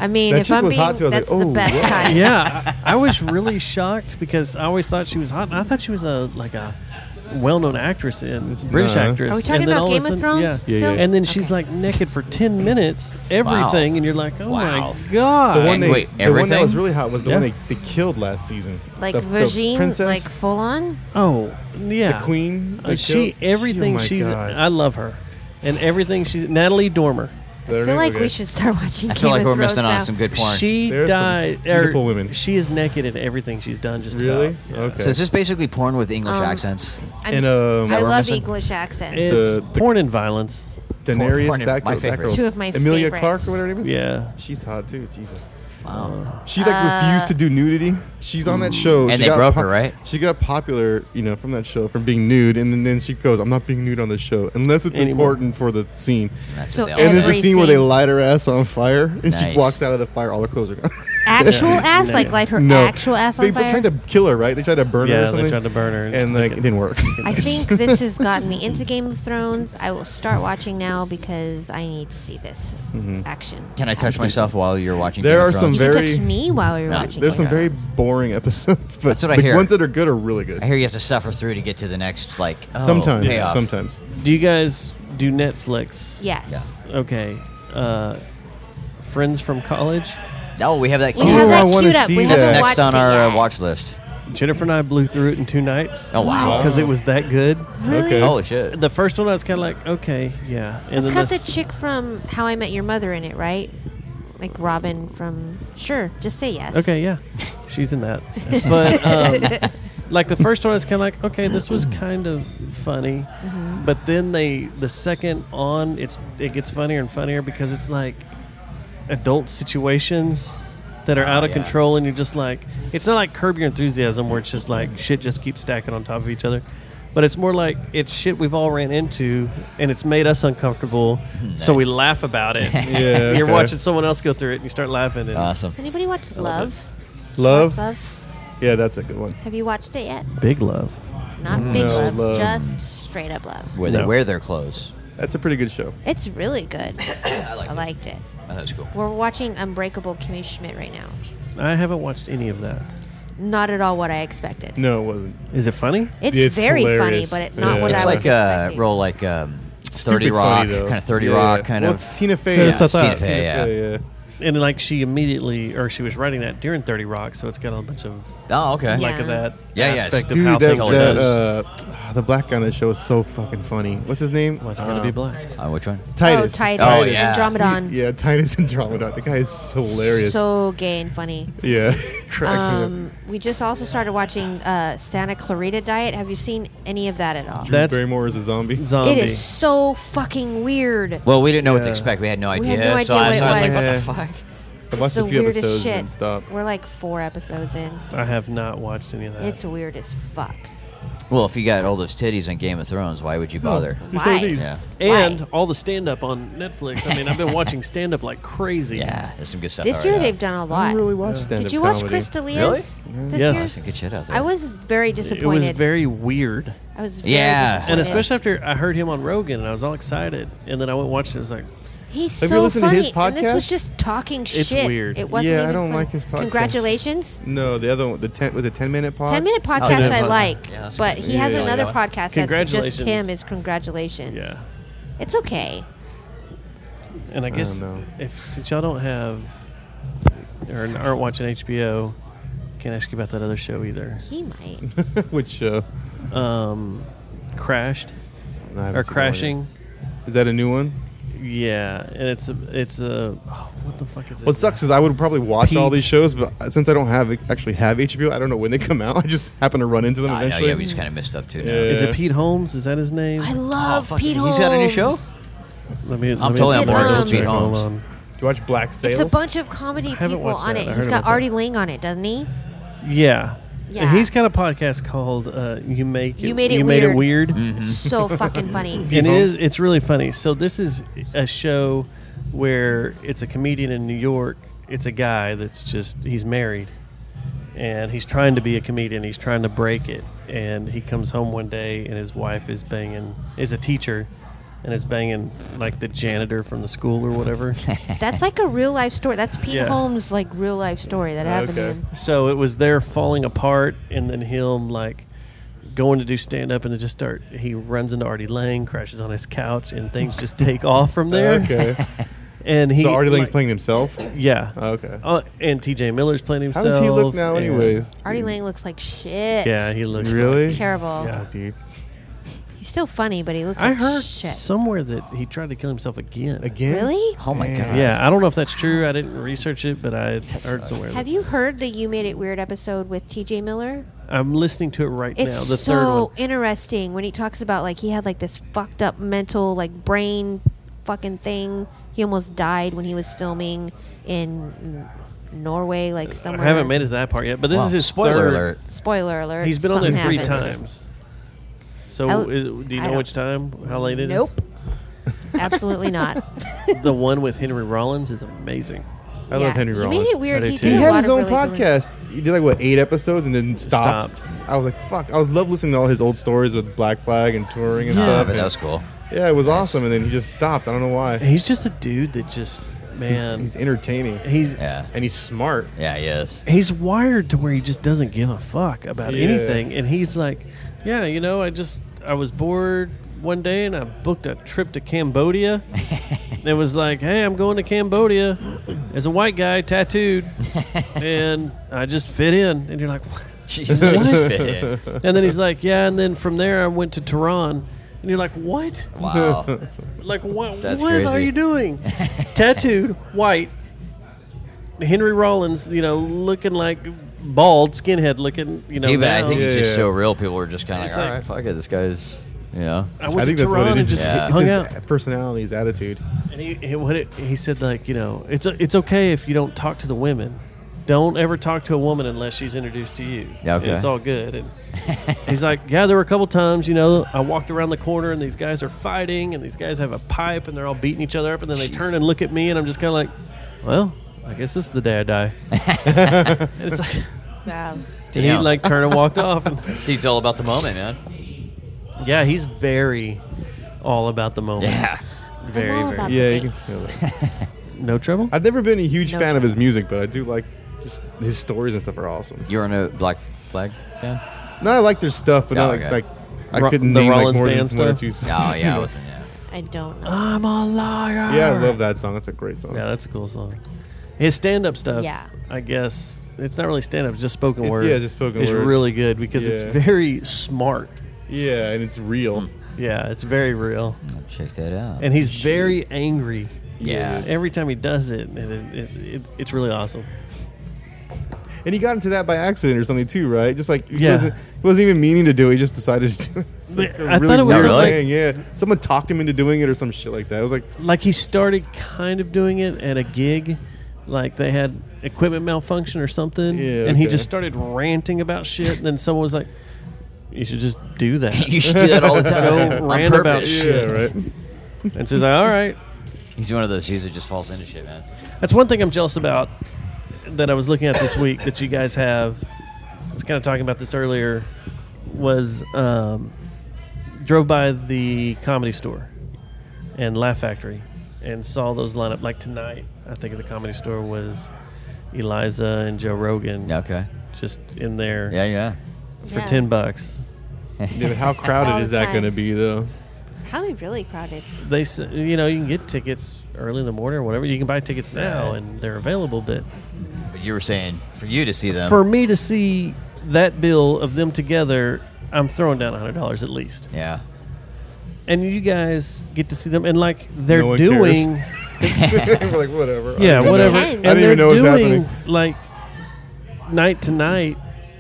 I mean, That if chick I'm was being, hot, too. I was that's like, the oh, best wow. kind. Yeah, I, I was really shocked because I always thought she was hot. And I thought she was a like a well-known actress in British Uh-huh. actress. Are we talking and then about all Game a of sudden- Thrones? Yeah. Yeah, still? yeah. And then she's Okay. like naked for ten minutes, everything, and you're like, oh Wow. my god. The one, And they, wait, the one that was everything? really hot was the Yeah. one they, they killed last season. like the, the Virgin, princess, like full on. oh yeah, the queen. Uh, they she killed? everything Oh my she's. God. I love her, and everything she's Natalie Dormer. I feel like we should start watching I Game feel like of we're Thrones missing now. on some good porn. She There's some died. beautiful or women. She is naked in everything she's done. Just Really? about. Yeah. Okay. So is this basically porn with English Um, accents? I'm- And, um, I what we're love missing? English accents. It's The- the- porn and violence. Daenerys, porn- that my girl, that favorites. girl. Two of my Emilia favorites. Clarke or whatever her name is. Yeah. She's hot too. Jesus. Wow. She like Uh, refused to do nudity. She's on that show. And she they got broke her, right? She got popular, you know, from that show from being nude, and then, then she goes, "I'm not being nude on the show unless it's Anymore. important for the scene." That's So what they And all there's a say. scene where they Everything. light her ass on fire, and Nice. she walks out of the fire. All her clothes are gone. Actual ass, No. like light her no, actual ass they on fire. tried to kill her, right? They tried to burn her or Yeah, something. they tried to burn her, and like it didn't work. I think this has gotten me into Game of Thrones. I will start watching now because I need to see this Mhm. action. Can I touch myself while you're watching? There Game are of some You Thrones? can very- touch me while you're No, watching. There's it. some very boring episodes, but That's what I the hear. ones that are good are really good. I hear you have to suffer through to get to the next like oh, sometimes, payoff. sometimes. Do you guys do Netflix? Yes. Okay. Uh, Friends from college. Oh, we have that. We queued. have Oh, I that wanna queued up. see We that. haven't Next watched on it our uh, yet. watch list. Jennifer and I blew through it in two nights. Oh wow! Because it was that good. Really? Okay. Holy shit! The first one I was kind of like, okay, yeah. And It's then got the s- chick from How I Met Your Mother in it, right? Like Robin from. Sure, just say yes. Okay, yeah, she's in that. But um, like the first one, I was kind of like, okay, this was kind of funny. Mm-hmm. But then they, the second on, it's it gets funnier and funnier because it's like adult situations that are out of yeah. control, and you're just like, it's not like Curb Your Enthusiasm where it's just like shit just keeps stacking on top of each other. But it's more like it's shit we've all ran into, and it's made us uncomfortable, so we Nice. laugh about it. Yeah, You're okay. watching someone else go through it, and you start laughing. And Awesome. Does anybody watch Love? Love. Love? Yeah, that's a good one. Have you watched it yet? Big love. Not Big No, Love, Love. just straight up Love. Where they No. wear their clothes. That's a pretty good show. It's really good. I liked I it. liked it. Oh, that was cool. We're watching Unbreakable Kimmy Schmidt right now. I haven't watched any of that. Not at all what I expected. No, it wasn't. Is it funny? It's, It's very hilarious. funny, but it, not Yeah. what It's I was like uh, expecting. roll like um, Stupid thirty Rock, funny, though. kind of thirty Yeah. Rock, kind well, of. it's Tina Fey. Yeah, Yeah, that's it's what I Tina thought. Fey, yeah. yeah. And like she immediately, or she was writing that during thirty Rock, so it's got a bunch of Oh, okay. Yeah. like of that Yeah, yeah, aspect of Dude, how that, things totally are that does. uh, the black guy on that show is so fucking funny. What's his name? Why is it gonna be black? Uh, which one? Titus. Oh, Titus. Oh, yeah. Andromedon. He- yeah, Titus Andromedon. The guy is so hilarious. So gay and funny. yeah, cracking up. Um, we just also started watching uh, Santa Clarita Diet. Have you seen any of that at all? Drew That's Barrymore is a zombie. zombie. It is so fucking weird. Well, we didn't know what to Yeah. expect. We had no We idea. had no so idea I, what so it I was like, was. what Yeah. the fuck? I watched It's the a few weirdest episodes shit. and stopped. We're like four episodes in. I have not watched any of that. It's weird as fuck. Well, if you got all those titties on Game of Thrones, why would you bother? It's Why? O D. Yeah. And Why? all the stand up on Netflix. I mean, I've been watching stand up like crazy. Yeah, there's some good stuff. This out year right they've now. done a I lot. don't really watch stand-up Did you watch comedy. Chris D'Elia's Really? this Yes. year? There's some good shit out there. I was very disappointed. It was very weird. I was very Yeah. disappointed. And especially after I heard him on Rogan and I was all excited. And then I went and watched it. I was like, He's Have you so listened to funny. his And this was podcast? just talking It's shit. weird. It wasn't Yeah, I even don't fun. like his podcast. Congratulations. No, the other one, the ten was a ten minute pod. Ten minute Oh, podcast yeah. I Yeah, like, that's but good. he has Yeah, yeah, another yeah. podcast that's just Congratulations. him. Is congratulations. yeah. It's okay. And I guess don't know. if since y'all don't have or aren't watching H B O, can't ask you about that other show either. He might. Which show? Um, Crashed No, I haven't or seen that one Crashing. yet. Is that a new one? Yeah, and it's a it's a oh, what the fuck is it? What sucks is I would probably watch all Pete. these shows, but since I don't have actually have H B O, I don't know when they come out. I just happen to run into them I know, eventually. yeah, we just kind of missed stuff too. Yeah. Now. Is it Pete Holmes? Is that his name? I love fuck, Pete he's Holmes. got a new show? Let me. let I'm me totally on see. board with Hold Pete on. Holmes. Do you watch Black Sails? It's a bunch of comedy haven't people watched on that. it. I He's heard got about that. Artie Ling on it, doesn't he? Yeah. Yeah. And he's got a podcast called uh, "You Make It You Made It You Made It Weird. Weird," So fucking funny. Pete and it Holmes? is. It's really funny. So this is a show where it's a comedian in New York. It's a guy that's just he's married, and he's trying to be a comedian. He's trying to break it, and he comes home one day, and his wife is banging is a teacher, and is banging like the janitor from the school or whatever. That's like a real life story. That's Pete Yeah. Holmes' like real life story that happened to Okay. him. So it was there falling apart, and then him like going to do stand up, and then just start. He runs into Artie Lang, crashes on his couch, and things just take off from there. Okay. And he so Artie Lang's like- playing himself? Yeah. Okay. Uh, and T J Miller's playing How himself. does he look now, and- anyways? Artie Lang looks like shit. Yeah, he looks Really? like- Terrible. Yeah. Dude. He's still funny, but he looks I like heard shit. somewhere that he tried to kill himself again. Again? Really? Oh my Damn. god. Yeah, I don't know if that's true. I didn't research it, but I heard sucks. somewhere. Have that- you heard the You Made It Weird episode with T J Miller? I'm listening to it right It's now. The so third one. interesting when he talks about like he had like this fucked up mental like brain fucking thing. He almost died when he was filming in Norway, like somewhere. I haven't made it to that part yet, but this Wow. is his Spoiler third. alert. Spoiler alert. He's been on there something three happens. times. So, How- is, do you I know don't- which time? How late it is? Nope. Absolutely not. The one with Henry Rollins is amazing. I Yeah. love Henry You Rollins. made it weird. I do He, too. did He a had lot his of own really good- podcast. He did like what eight episodes and then stopped. Stopped. I was like, "Fuck!" I was love listening to all his old stories with Black Flag and touring and Oh, stuff. but and- that was cool. yeah, it was awesome. And then he just stopped. I don't know why. He's just a dude that just man. he's, he's entertaining He's Yeah. and he's smart. Yeah, he is. he's wired to where he just doesn't give a fuck about Yeah. anything, and he's like, yeah, you know, I just I was bored one day and I booked a trip to Cambodia. It was like, hey, I'm going to Cambodia as a white guy tattooed, and I just fit in. And you're like, what? Jesus, just fit in. And then he's like, yeah, and then from there I went to Tehran. And you're like, what? Wow. Like, what, That's what are crazy. you doing? Tattooed, white, Henry Rollins, you know, looking like bald, skinhead looking, you know. Dude, but I now. think it's Yeah, just yeah. so real. People are just kind of It's like, all like- right, fuck it. This guy's, you know. I went I think to that's Tehran what it and is. just Yeah. It's hung his out. personality, his attitude. And he, he, what it, he said, like, you know, it's it's okay if you don't talk to the women. Don't ever talk to a woman unless she's introduced to you. Yeah, okay. And it's all good. And he's like, yeah, there were a couple times, you know, I walked around the corner and these guys are fighting and these guys have a pipe and they're all beating each other up, and then they turn and look at me and I'm just kind of like, well, I guess this is the day I die. And it's like, Wow. and he Damn. like turned and walked off. And Dude's all about the moment, man. yeah, he's very all about the moment. Yeah. Very, all very. about Yeah, the you can bass. feel it. No trouble? I've never been a huge No fan of trouble. his music, but I do like just his stories and stuff are awesome. You're a Black Flag fan? No, I like their stuff, but Oh, not like, okay. like I Ro- couldn't the name Rollins like more band than one or stuff? two. Oh, yeah, I wasn't, yeah. I don't know. I'm a liar. Yeah, I love that song. That's a great song. Yeah, that's a cool song. His stand-up stuff, Yeah. I guess it's not really stand-up, it's just spoken It's- word. yeah, just spoken it's word. really good because it's Yeah. very smart. Yeah, and it's real. Yeah, it's very real, I'll check that out. and he's very angry. Yeah. Every time he does it, and it, it, it, it's really awesome. And he got into that by accident or something too, right? Just like he Yeah. wasn't, he wasn't even meaning to do it. He just decided to do it. It's like a I thought it was weird like- thing, yeah. Someone talked him into doing it or some shit like that. It was like, Like he started kind of doing it at a gig, like they had equipment malfunction or something, Yeah, and he okay. just started ranting about shit. And then someone was like, "You should just do that." You should do that all the time. Go On rant about purpose. shit. yeah, right. And so he's like, "All right." He's one of those dudes that just falls into shit, man. That's one thing I'm jealous about that I was looking at this week that you guys have. I was kind of talking about this earlier. Was um, drove by the Comedy Store and Laugh Factory and saw those line up. Like tonight, I think at the Comedy Store was Eliza and Joe Rogan Okay. just in there Yeah, yeah. for Yeah. ten bucks. Yeah, but how crowded All is the that time. going to be, though? Probably really crowded. They, s- you know, you can get tickets early in the morning or whatever. You can buy tickets now Right. and they're available, but. But you were saying for you to see them. For me to see that bill of them together, I'm throwing down one hundred dollars at least. yeah. And you guys get to see them, and like they're No one doing, We're like, whatever. yeah, It whatever. depends. And I didn't they're even know it was doing happening. like night to night.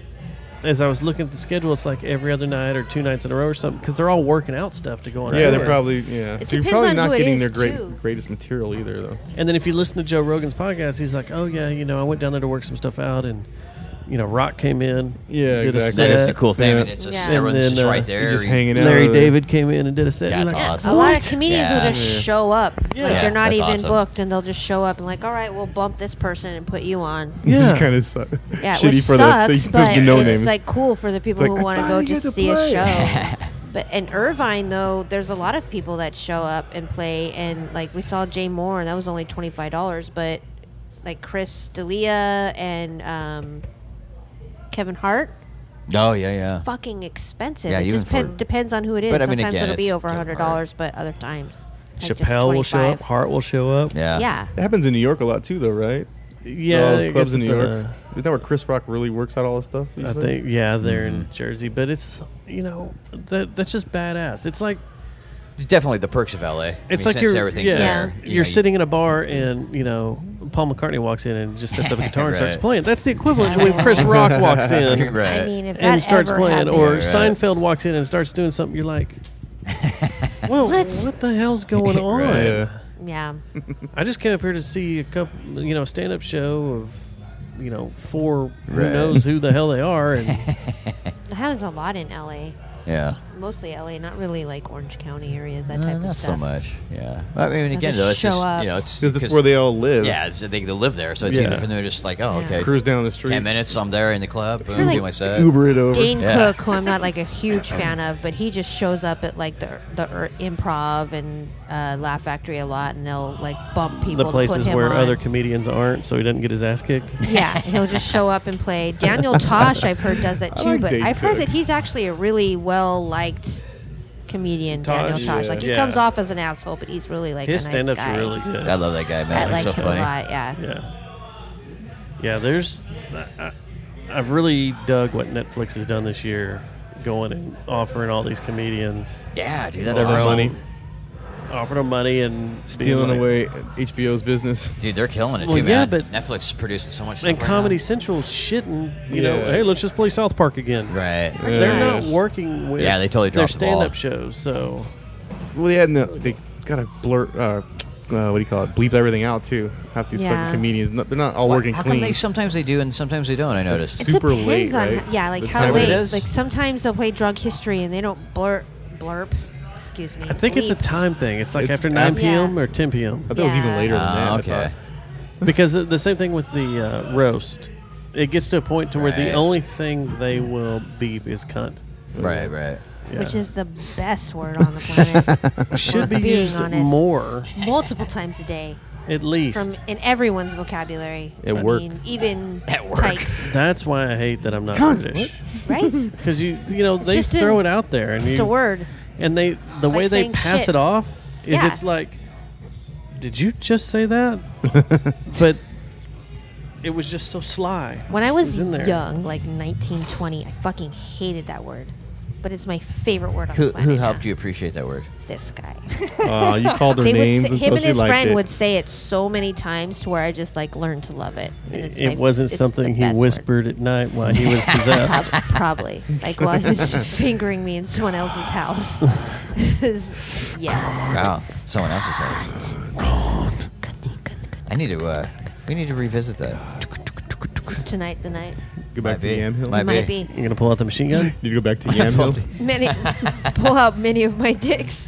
As I was looking at the schedule, it's like every other night or two nights in a row or something because they're all working out stuff to go on. Yeah, tour. they're probably, yeah. It so you're depends probably on not who it getting is, their great, too. greatest material either, though. And then if you listen to Joe Rogan's podcast, he's like, "Oh yeah, you know, I went down there to work some stuff out, and you know, Rock came in, Yeah, did a exactly. That is the set. cool thing. Yeah. And it's just, Yeah. everyone's And just then, uh, right there. You're just You- hanging out. Larry uh, David came in and did a set." You're That's like, awesome. A lot of What? comedians Yeah. will just Yeah. show up. Yeah. Like they're not That's even awesome. booked, and they'll just show up and like, all right, we'll bump this person and put you on. Yeah. It's kind of su- Yeah, shitty which for sucks, the, the, but the no it's names. like cool for the people It's who like, I want to thought go you just get to see a play. show. But in Irvine, though, there's a lot of people that show up and play, and like we saw Jay Moore, and that was only twenty five dollars. But like Chris D'Elia and um, Kevin Hart, Oh yeah, yeah. it's fucking expensive. Yeah, it even just pe- for- depends on who it is. But, I mean, Sometimes again, it'll be it's over a Kevin hundred dollars, but other times like just Chappelle will show up. twenty-five. Hart will show up. Yeah. Yeah, It happens in New York a lot too, though, right? Yeah. all I those clubs guess in New at York. the- Isn't that where Chris Rock really works out all this stuff? I usually? think yeah, they're in Mhm. Jersey, but it's you know that that's just badass. It's like It's definitely the perks of L A. I it's mean, like since you're everything's yeah, there. you you're know, sitting in a bar and you know Paul McCartney walks in and just sets up a guitar and starts Right. playing. That's the equivalent when Chris Rock walks in Right. I mean, if that and starts ever playing, happened, or Right. Seinfeld walks in and starts doing something. You're like, well, What? what the hell's going on? Right. Yeah. yeah, I just came up here to see a couple, you know, stand up show of, you know, four who Right. knows who the hell they are, and it happens a lot in L A. Yeah. Mostly L A, not really like Orange County areas. That Uh, type of not stuff. so much. Yeah. I mean, They'll again, just though, it's show just up. you know, it's Because that's where they all live. Yeah, it's, they, they live there, so it's Yeah. easy for them to just like, oh, Yeah. okay, Cruise down the street. ten minutes, I'm there in the club, boom, You're like do my set. Uber it over. Dane Yeah. Cook, who I'm not like a huge fan of, but he just shows up at like the the er, Improv and uh, Laugh Factory a lot, and they'll like bump people. the to places put him where on. other comedians aren't, so he doesn't get his ass kicked. Yeah, he'll just show up and play. Daniel Tosh, I've heard, does that I too, like but Dane I've heard Cook. that he's actually a really well liked comedian. Tosh? Daniel Tosh, Yeah. like he Yeah. comes off as an asshole, but he's really like His a nice stand-ups guy. are really good. I love that guy, I man. He's like so him funny. a lot. Yeah. Yeah, yeah. There's, I, I- I've really dug what Netflix has done this year, going and offering all these comedians, Yeah, dude, that's All their awesome. money. offering them money and being Stealing like- away H B O's business. Dude, they're killing it Well, too, yeah, man. but- Netflix is producing so much stuff And right Comedy now. Central's shitting, you know, Yeah. hey, let's just play South Park again. Right. They're Yeah. not working with Yeah, they totally their dropped the ball. stand-up shows, so Well, they had no, they gotta blur. Uh, uh, what do you call it? Bleep everything out too. Half these Yeah. fucking comedians, no- they're not all Why- working How clean. come they sometimes they do and sometimes they don't? I noticed. It Super depends late, on right? yeah, like The how time late. it is? Like sometimes they'll play Drug History and they don't blur blurp. Excuse me. I think it's a bleep. time thing. It's like It's after nine af- p.m. Yeah. or ten p.m. I thought it was even Yeah. later than that. Ah, I okay. thought. Because the- the same thing with the uh, roast. It gets to a point to where the Right. only thing they will beep is cunt. Right, right. Yeah. Which is the best word on the planet. should be being used honest. more, Multiple times a day. at least. From in everyone's vocabulary. At I work. mean, even At work. tykes, That's why I hate that I'm not Cunt, British. right? Because you you know they just throw a- it out there and Just you a word. and they the Like way they saying pass shit. it off is Yeah. it's like, did you just say that? But it was just so sly. When I It was in there. young, like nineteen, twenty, I fucking hated that word. But it's my favorite word on Who the planet. who helped now. you appreciate that word? This guy. Uh, you called their They would names say, until him and she his liked friend it. would say it so many times to where I just like learned to love it. And it's It my- wasn't it's something the he best word. whispered at night while he was possessed. Prob- Probably. Like while he was fingering me in someone else's house. yeah. Wow, someone else's house. I need to. uh We need to revisit that. Is tonight the night? Go back Might to be. Yamhill. Might Might be. be. You're gonna pull out the machine gun? Need to go back to Yamhill. Many pull out many of my dicks.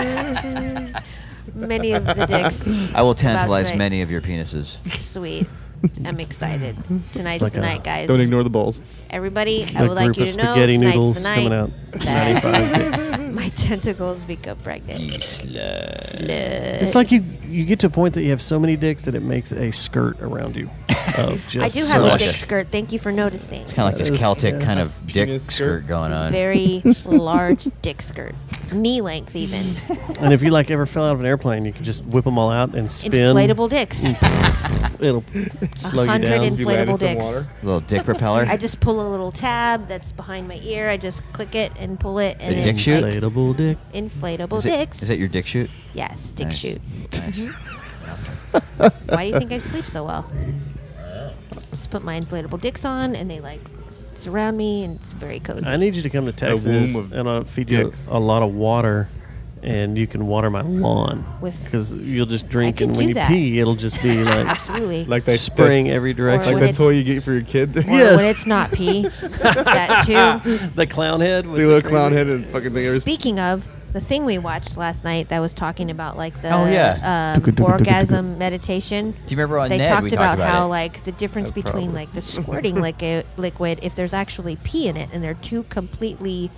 Many of the dicks. I will about tantalize tonight. many of your penises. Sweet. I'm excited. Tonight's like the a- night, guys. Don't ignore the balls. Everybody, I The would like group you of to know spaghetti tonight's noodles the night coming out. that ninety-five dicks. my tentacles become pregnant. You slut. Slut. It's like you you get to a point that you have so many dicks that it makes a skirt around you. Of just I do so have a much. dick skirt. Thank you for noticing. Kind of like this Yes, Celtic yeah. kind of dick Penis skirt skirt. going on. Very large dick skirt, knee length even. And if you like ever fell out of an airplane, you can just whip them all out and spin. Inflatable dicks. It'll slow you hundred down. and- If you land in Inflatable some dicks. water. Little dick propeller. I just pull a little tab that's behind my ear. I just click it and pull it, and A it dick shoot? Inflatable dick. inflatable is, it, dicks. is that your dick shoot? Yes, dick Nice. shoot. Nice. Why do you think I sleep so well? Just put my inflatable dicks on, and they like surround me, and it's very cozy. I need you to come to Texas, womb of and I'll feed you dicks. a lot of water, and you can water my lawn. With- Because you'll just drink, could and when do you that. pee, it'll just be like Absolutely. Like that spraying every direction. Like when that it's- toy you get for your kids. Or Yes. when it's not pee. That too. the clown head. With The little crazy- clown head and fucking thing. Every Speaking of, the thing we watched last night that was talking about like the Oh, yeah. um, orgasm meditation. Do you remember on They Ned talked we about, talked about how it? like the difference Uh, between probably. like the squirting like a liquid if there's actually pee in it, and they're two completely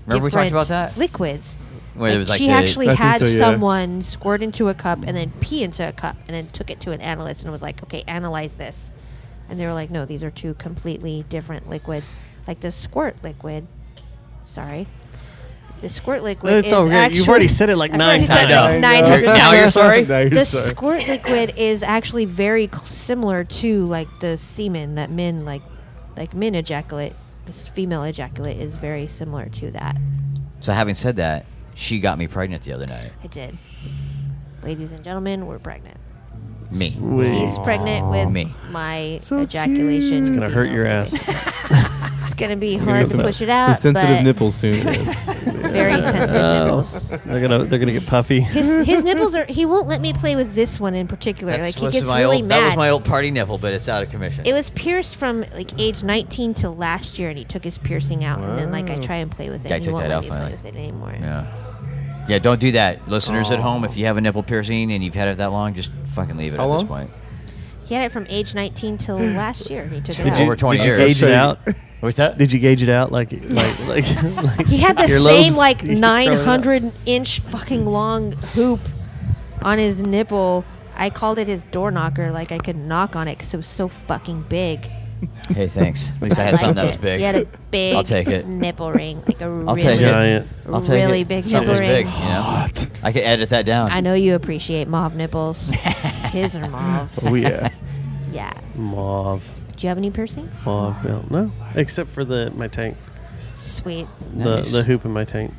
Remember we talked different about that? liquids. Where it was like she the- actually I think had so, yeah. someone squirt into a cup and then pee into a cup and then took it to an analyst and was like, okay, analyze this. And they were like, no, these are two completely different liquids. Like the squirt liquid, sorry. The squirt liquid It's is all good. actually... You've already said it like I've nine already said times. it I like know. nine I hundred know. times. Now you're sorry? Now you're The sorry. squirt liquid is actually very cl- similar to like the semen that men like, like men ejaculate. This female ejaculate is very similar to that. So having said that, she got me pregnant the other night. I did. Ladies and gentlemen, we're pregnant. Me. He's pregnant with Me. my So ejaculation. cute. It's gonna hurt your ass. It's gonna be You're gonna hard get to some- push it Some out, sensitive but nipples soon. very sensitive Oh, nipples. they're gonna they're gonna get puffy. His his nipples are. He won't let me play with this one in particular. That's like he was gets my really old, mad. That was my old party nipple, but it's out of commission. It was pierced from like age nineteen till last year, and he took his piercing out, and then like I Wow. try and play with it. Guy and he took won't that let out me play finally. with it anymore. Yeah. Yeah, don't do that. Listeners at home, if you have a nipple piercing and you've had it that long, just fucking leave it How at long? this point. He had it from age nineteen till last year, and he took it Did out. you- Over twenty did you years. gauge it out? What's that? Did you gauge it out like like like? like He had the your same lobes? like You throw it nine out. hundred inch fucking long hoop on his nipple. I called it his door knocker. Like I could knock on it because it was so fucking big. Hey, thanks. At least I had liked something that it. was big. He had a big I'll take it. nipple ring, like a I'll really, take it. Giant. I'll take really it. big Something nipple was ring. big, you know? I could edit that down. I know you appreciate mauve nipples. His are mauve. Oh yeah. Yeah. Mauve. Do you have any piercings? Mauve. No, no, except for the my tank, Sweet. the Nice. the hoop in my tank.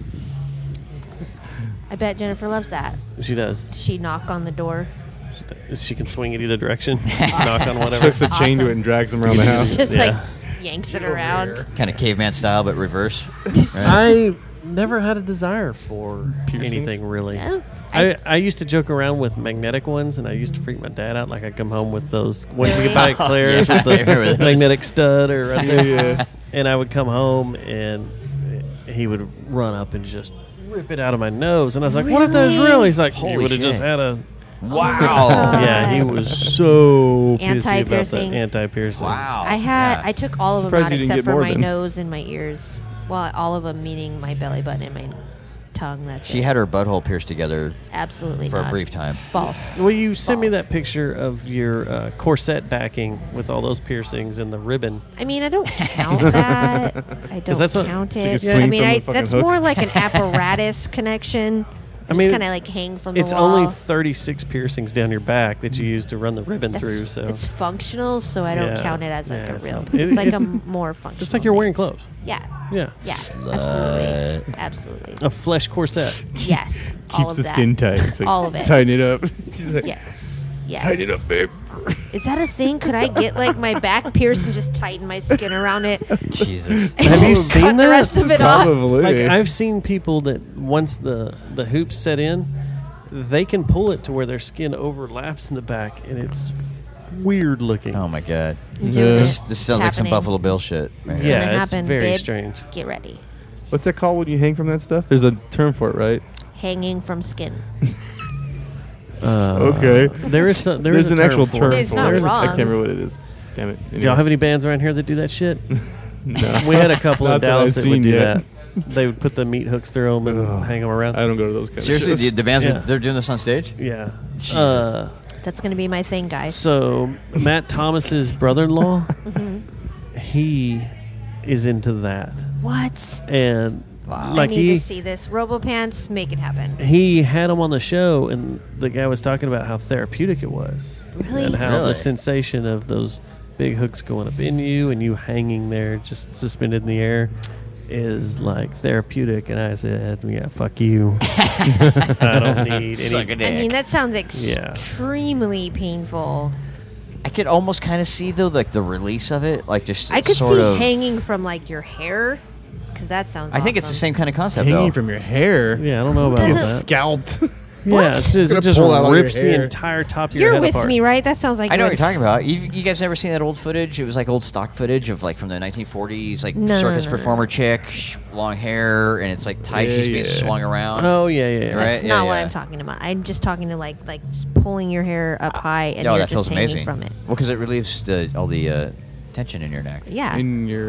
I bet Jennifer loves that. She does. Does she knock on the door? She can swing it either direction. Knock on whatever. Hooks a chain to Awesome. it and drags them around the house. Just Yeah. like yanks it around. Kind of caveman style, but reverse. Right? I never had a desire for Piercings? anything really. No. I, I used to joke around with magnetic ones, and I used to freak my dad out. Like I'd come home with those ones we could buy at Claire's Yeah, with I remember the those. magnetic stud, or right Yeah, there. yeah. And I would come home, and he would run up and just rip it out of my nose. And I was like, "What if that was real?" He's like, "You Holy would have just shit. had a." Wow. Yeah, he was so pissy about that Anti-piercing. anti-piercing. Wow. I had Yeah. I took all of them Surprised out you didn't except get for more my then. nose and my ears. Well, all of them meaning my belly button and my tongue. That's She it. had her butthole pierced together absolutely for not. a brief time. False. Well, you sent me False. that picture of your uh, corset backing with all those piercings and the ribbon. I mean, I don't count that. I don't that's a- count so you it. can swing I mean, from I, the fucking that's hook. more like an apparatus connection. I I mean, mean, kind of like hang from It's the wall. only thirty-six piercings down your back that you use to run the ribbon That's, through. So it's functional, so I don't Yeah. count it as like Yeah, a so real. it- it's like it- a m- more functional. it's like you're thing. wearing clothes. Yeah. Yeah, Yeah. Slut. Absolutely. Absolutely. a flesh corset. Yes. all Keeps of the that. skin tight. It's like, All of it. Tighten it up. She's like, Yes. Yes. tighten it up, babe. Is that a thing? Could I get like my back pierced and just tighten my skin around it? Jesus. Have you Cut seen the that? rest of it off? Probably. Like I've seen people that once the the hoops set in, they can pull it to where their skin overlaps in the back, and it's weird looking. Oh my god. Dude, Yeah. This, this sounds like some happening. Buffalo Bill shit. Right It's here. gonna yeah, it's happen, very babe. strange. Get ready. What's that called when you hang from that stuff? There's a term for it, right? Hanging from skin. Uh, Okay. There is some, there There's is a an actual for term it. It's for not it. wrong. I can't remember what it is. Damn it. Do y'all have any bands around here that do that shit? No. We had a couple Not in that Dallas I've that would seen do yet. that. They would put the meat hooks through them and Ugh. hang them around. I don't go to those kind Seriously, of the, shows. the bands, Yeah. are, they're doing this on stage? Yeah. Jesus. Uh, That's gonna be my thing, guys. so Matt Thomas's brother-in-law, Mm-hmm. he is into that, What? and Wow. like I need he to see this. RoboPants, make it happen. he had him on the show, and the guy was talking about how therapeutic it was, Really? and how Really? the sensation of those big hooks going up in you and you hanging there just suspended in the air is like therapeutic. And I said, yeah, fuck you. I don't need Suck any. a dick. I mean, that sounds Yeah. extremely painful. I could almost kind of see though, like the release of it, like just I could sort see of. hanging from like your hair, because that sounds. I think it's the awesome. same kind of concept Hanging though. from your hair. Yeah, I don't know about doesn't- that. Scalped. Yeah, it's just, Gonna it just pull out all your rips the hair. entire top of your You're head with apart. me, right? That sounds like I know what would- you're talking about. You, you guys never seen that old footage? It was like old stock footage of like from the nineteen forties, like No, no, circus no, no, performer no. chick, sh- long hair, and it's like tight. Yeah, she's being yeah. swung around. Oh yeah, yeah, yeah. Right? That's yeah, not what yeah. I'm talking about. I'm just talking to like like just pulling your hair up high and Yo, you're that just feels hanging amazing. from it. Well, because it relieves the, all the uh, tension in your neck. Yeah. In your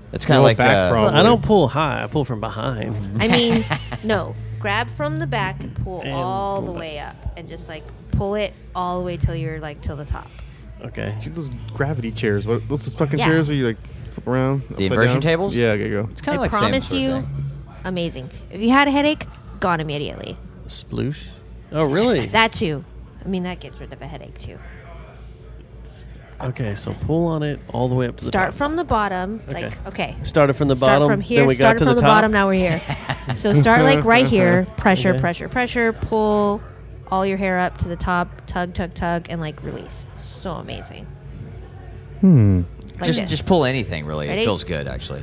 It's kind of No like back uh, problem. I don't pull high. I pull from behind. I mean, no. Grab from the back and pull And all pull the back. way up, and just like pull it all the way till you're like till the top. Okay. Dude, those gravity chairs. What? Those fucking Yeah. chairs where you like flip around. The upside inversion down? tables? Yeah, there you go. It's kind I of like same promise sort of you, thing. amazing. If you had a headache, gone immediately. Sploosh. Oh, really? That too. I mean, that gets rid of a headache too. Okay, so pull on it all the way up to the Start top. from the bottom. Okay. Like, okay. Started from the Start bottom. from here. Then we started got to from the, the, top. bottom. Now we're here. So start like right here. Pressure, Okay. pressure, pressure. Pull all your hair up to the top. Tug, tug, tug, and like release. So amazing. Hmm. Like Just this. just pull anything, really. Ready? It feels good, actually.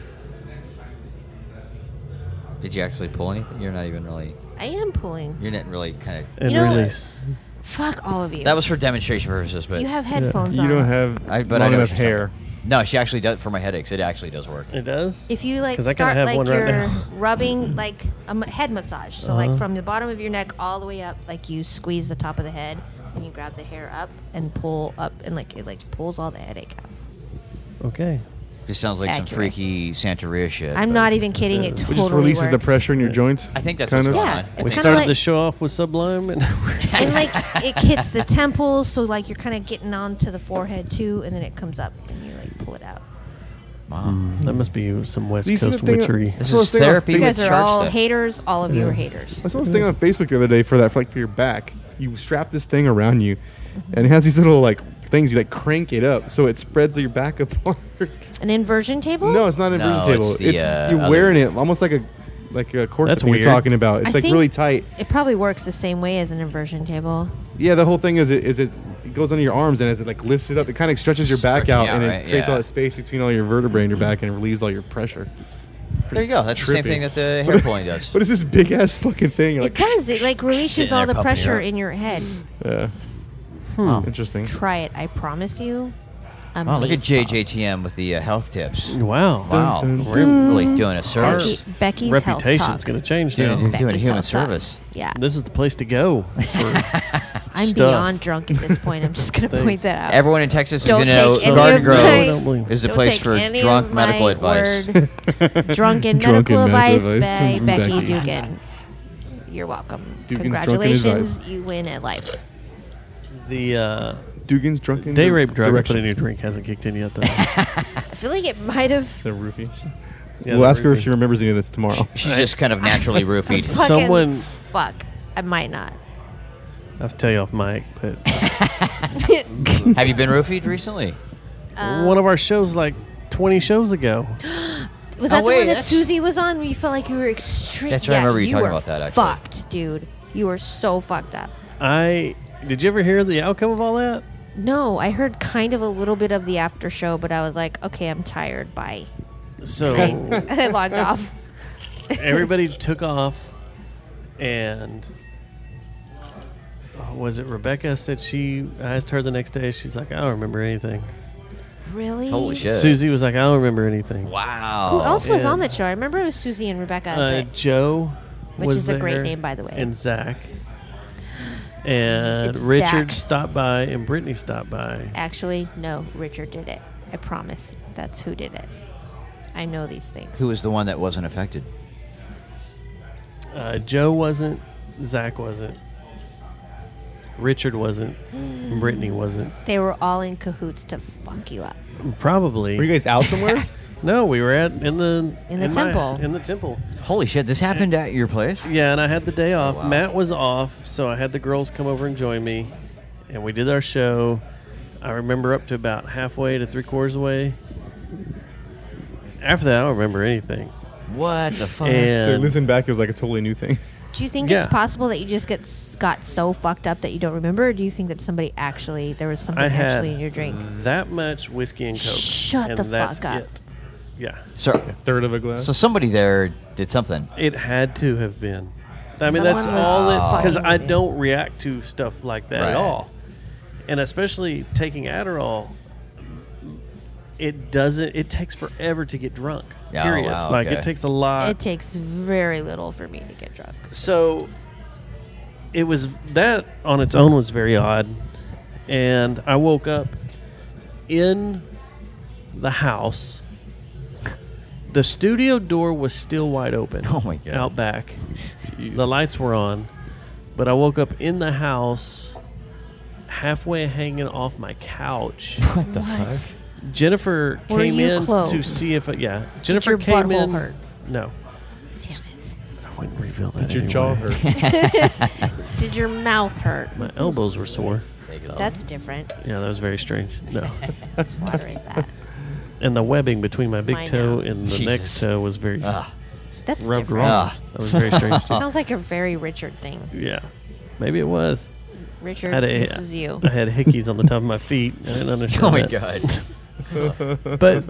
Did you actually pull anything? You're not even really. I am pulling. You're not really kind of. And You know what? release. Fuck all of you. That was for demonstration purposes, but you have headphones You on. don't have I, but I long know enough what you're hair. talking about. No, she actually does for my headaches. It actually does work. It does? If you like 'Cause I kinda start have like one right you're now. rubbing like a m- head massage, so Uh-huh. like from the bottom of your neck all the way up, like you squeeze the top of the head and you grab the hair up and pull up, and like it like pulls all the headache out. Okay. Just sounds like some Accurate. freaky Santeria shit. I'm but not even kidding. It It It totally just releases the works. pressure in your joints. I think that's kind what's of. going Yeah, on. it's We kinda started like- the show off with Sublime, and And like it hits the temples, so like you're kind of getting onto the forehead too, and then it comes up and you like pull it out. Wow. that must be some West You see Coast the thing- witchery. This So is this thing on therapy You Facebook- with guys are church all stuff. haters. All of you are haters. I saw this thing on Facebook the other day for that, for like for your back. You strap this thing around you, and it has these little like things. You like crank it up so it spreads your back apart. An inversion table? No, it's not an No, inversion table. it's It's, the, uh, you're other- wearing it almost like a like a corset That's thing weird. you're talking about. It's I like think- really tight. It probably works the same way as an inversion table. Yeah, the whole thing is it is it, it goes under your arms, and as it like lifts it up, it kind of stretches your back Stretching out, out, and it right? creates all Yeah. that space between all your vertebrae in your back and relieves all your pressure. There you go. That's the same Trippy. thing that the hair pulling does. What is this big ass fucking thing? You're It like, does. It like releases Sitting all there the pumping your pressure up. in your head. yeah, Hmm. interesting. Try it. I promise you. Oh, look at J J Amazeballs. T M with the uh, health tips. Wow. Wow, dun, we're really doing a Becky, service. Becky's Reputation's health talk. going to change Doing, now. doing, doing a Becky's human health talk. service. Yeah. This is the place to go. for I'm stuff. beyond drunk at this point. I'm just going to Thanks. point that out. Everyone in Texas is Don't going to know take any Garden of Grove my- Don't believe- is the Don't place take for any drunk of medical my advice. word. Drunken Drunken medical advice medical by advice from Becky Becky. Dugan. You're welcome. Dugan's drunken Congratulations. advice. You win at life. The uh, Dugan's drunken day dir- rape drug I put in directions. your drink hasn't kicked in yet, though. I feel like it might have. The roofie. Yeah, we'll the ask her if roofie. she remembers any of this tomorrow. She's just kind of naturally roofied. Fucking Someone- Fuck. I might not. I have to tell you off mic, but Have you been roofied recently? Um, one of our shows, like twenty shows ago, Was Oh, that wait, the one that that's- Susie was on where you felt like you were extreme? That's right, I Yeah, remember you talking were about that, actually. Fucked, dude. You were so fucked up. I did you ever hear the outcome of all that? No, I heard kind of a little bit of the after show, but I was like, okay, I'm tired. Bye. So I logged off. everybody took off, and uh, was it Rebecca said she? I asked her the next day. She's like, I don't remember anything. Really? Holy shit. Susie was like, I don't remember anything. Wow. Who else was Yeah. on that show? I remember it was Susie and Rebecca, Uh, but- Joe, which was is a great there, name, by the way. and Zach, and It's Richard Zach. stopped by, and Brittany stopped by. Actually, no, Richard did it. I promise. That's who did it. I know these things. Who was the one that wasn't affected? Uh, Joe wasn't, Zach wasn't, Richard wasn't, and Brittany wasn't. They were all in cahoots to fuck you up. Probably. Were you guys out somewhere? No, we were at in the In the my- temple. in the temple. Holy shit, this happened at your place? Yeah, and I had the day off. wow. Matt was off, so I had the girls come over and join me, and we did our show. I remember up to about halfway to three quarters away. After that, I don't remember anything. What the fuck? And So listen back, it was like a totally new thing. Do you think Yeah. it's possible that you just get s- got so fucked up that you don't remember, or do you think that somebody actually there was something I had actually in your drink? that much whiskey and coke. Shut and the that's fuck up. it. Yeah, so, A third of a glass. so somebody there did something. it had to have been. I mean, Someone that's was all it because fucking I with you. don't react to stuff like that Right. at all, and especially taking Adderall. It doesn't. It takes forever to get drunk. Oh, Period. wow, Like okay. it takes a lot. It takes very little for me to get drunk. So it was that on its own was very odd, and I woke up in the house The studio door was still wide open. Oh, my God. Out back. The lights were on. But I woke up in the house, halfway hanging off my couch. What the What? fuck? Jennifer Were came you in clothed? to see if, yeah. Did Jennifer your came butthole in. hurt? No, Damn it. I wouldn't reveal that. Did your anyway. jaw hurt? Did your mouth hurt? My elbows were sore. That's different. Yeah, that was very strange. No, Water is that? and the webbing between my big Mine toe now. and the Jesus. next toe was very Ah, That's rubbed different. wrong. Ah. That was very strange. too. Sounds like a very Richard thing. Yeah, maybe it was. Richard, Had a- this is you. I had hickeys on the top of my feet. I didn't understand oh my that. god. But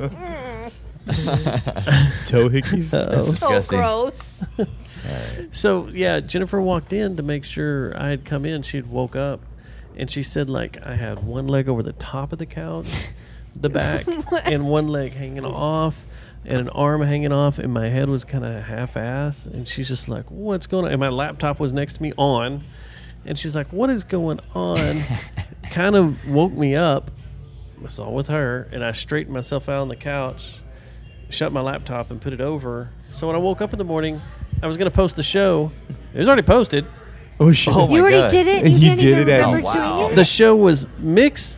Toe hickeys? uh, So Disgusting. gross. so yeah, Jennifer walked in to make sure I had come in. She'd woke up, and she said like I had one leg over the top of the couch, the back, and one leg hanging off, and an arm hanging off, and my head was kind of half-ass. And she's just like, "What's going on?" And my laptop was next to me on, and she's like, "What is going on?" Kind of woke me up. I was all with her, and I straightened myself out on the couch, shut my laptop, and put it over. So when I woke up in the morning, I was going to post the show. It was already posted. Oh, shit. Oh, my You already God. did it? And You, you didn't did even it at- remember Oh, wow. doing it? The show was mixed.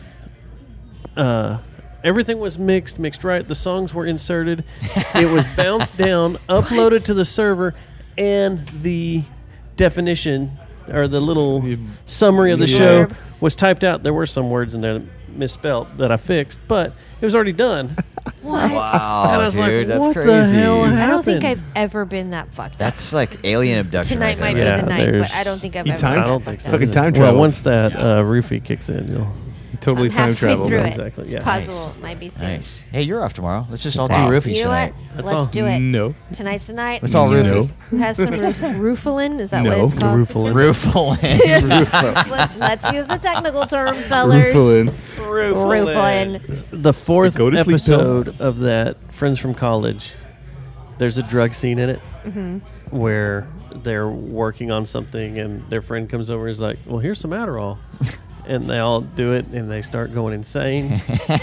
Uh, everything was mixed, mixed right. The songs were inserted. It was bounced down, uploaded to the server, and the definition or the little The summary of the blurb. show was typed out. There were some words in there that misspelled that I fixed, but it was already done. What? Wow, And I was dude, like, that's what crazy. the hell I don't think happened? I've ever been that fucked up. That's like alien abduction. Tonight right might there, be Yeah, the night, there's- but I don't think I've He ever timed- been I don't that think fucked so. up. Fucking time Well, travel. once that uh, roofie kicks in, you'll. Totally I'm time halfway travel. through Yeah, it. exactly, It's yeah. possible. Nice. Might be soon. Nice. Hey, you're off tomorrow. Let's just all Wow. do roofies You know tonight. what? That's Let's all. do it. No. Tonight's the night. Let's all Do it. roofie. Who has some roof- roofalin? Is that No. what it's The called? roofalin. Roofalin. Let, let's use the technical term, fellers. Roofalin. Roofalin. The fourth The go to sleep pill. episode of that Friends from College, there's a drug scene in it Mm-hmm. where they're working on something and their friend comes over and is like, well, here's some Adderall. And they all do it and they start going insane.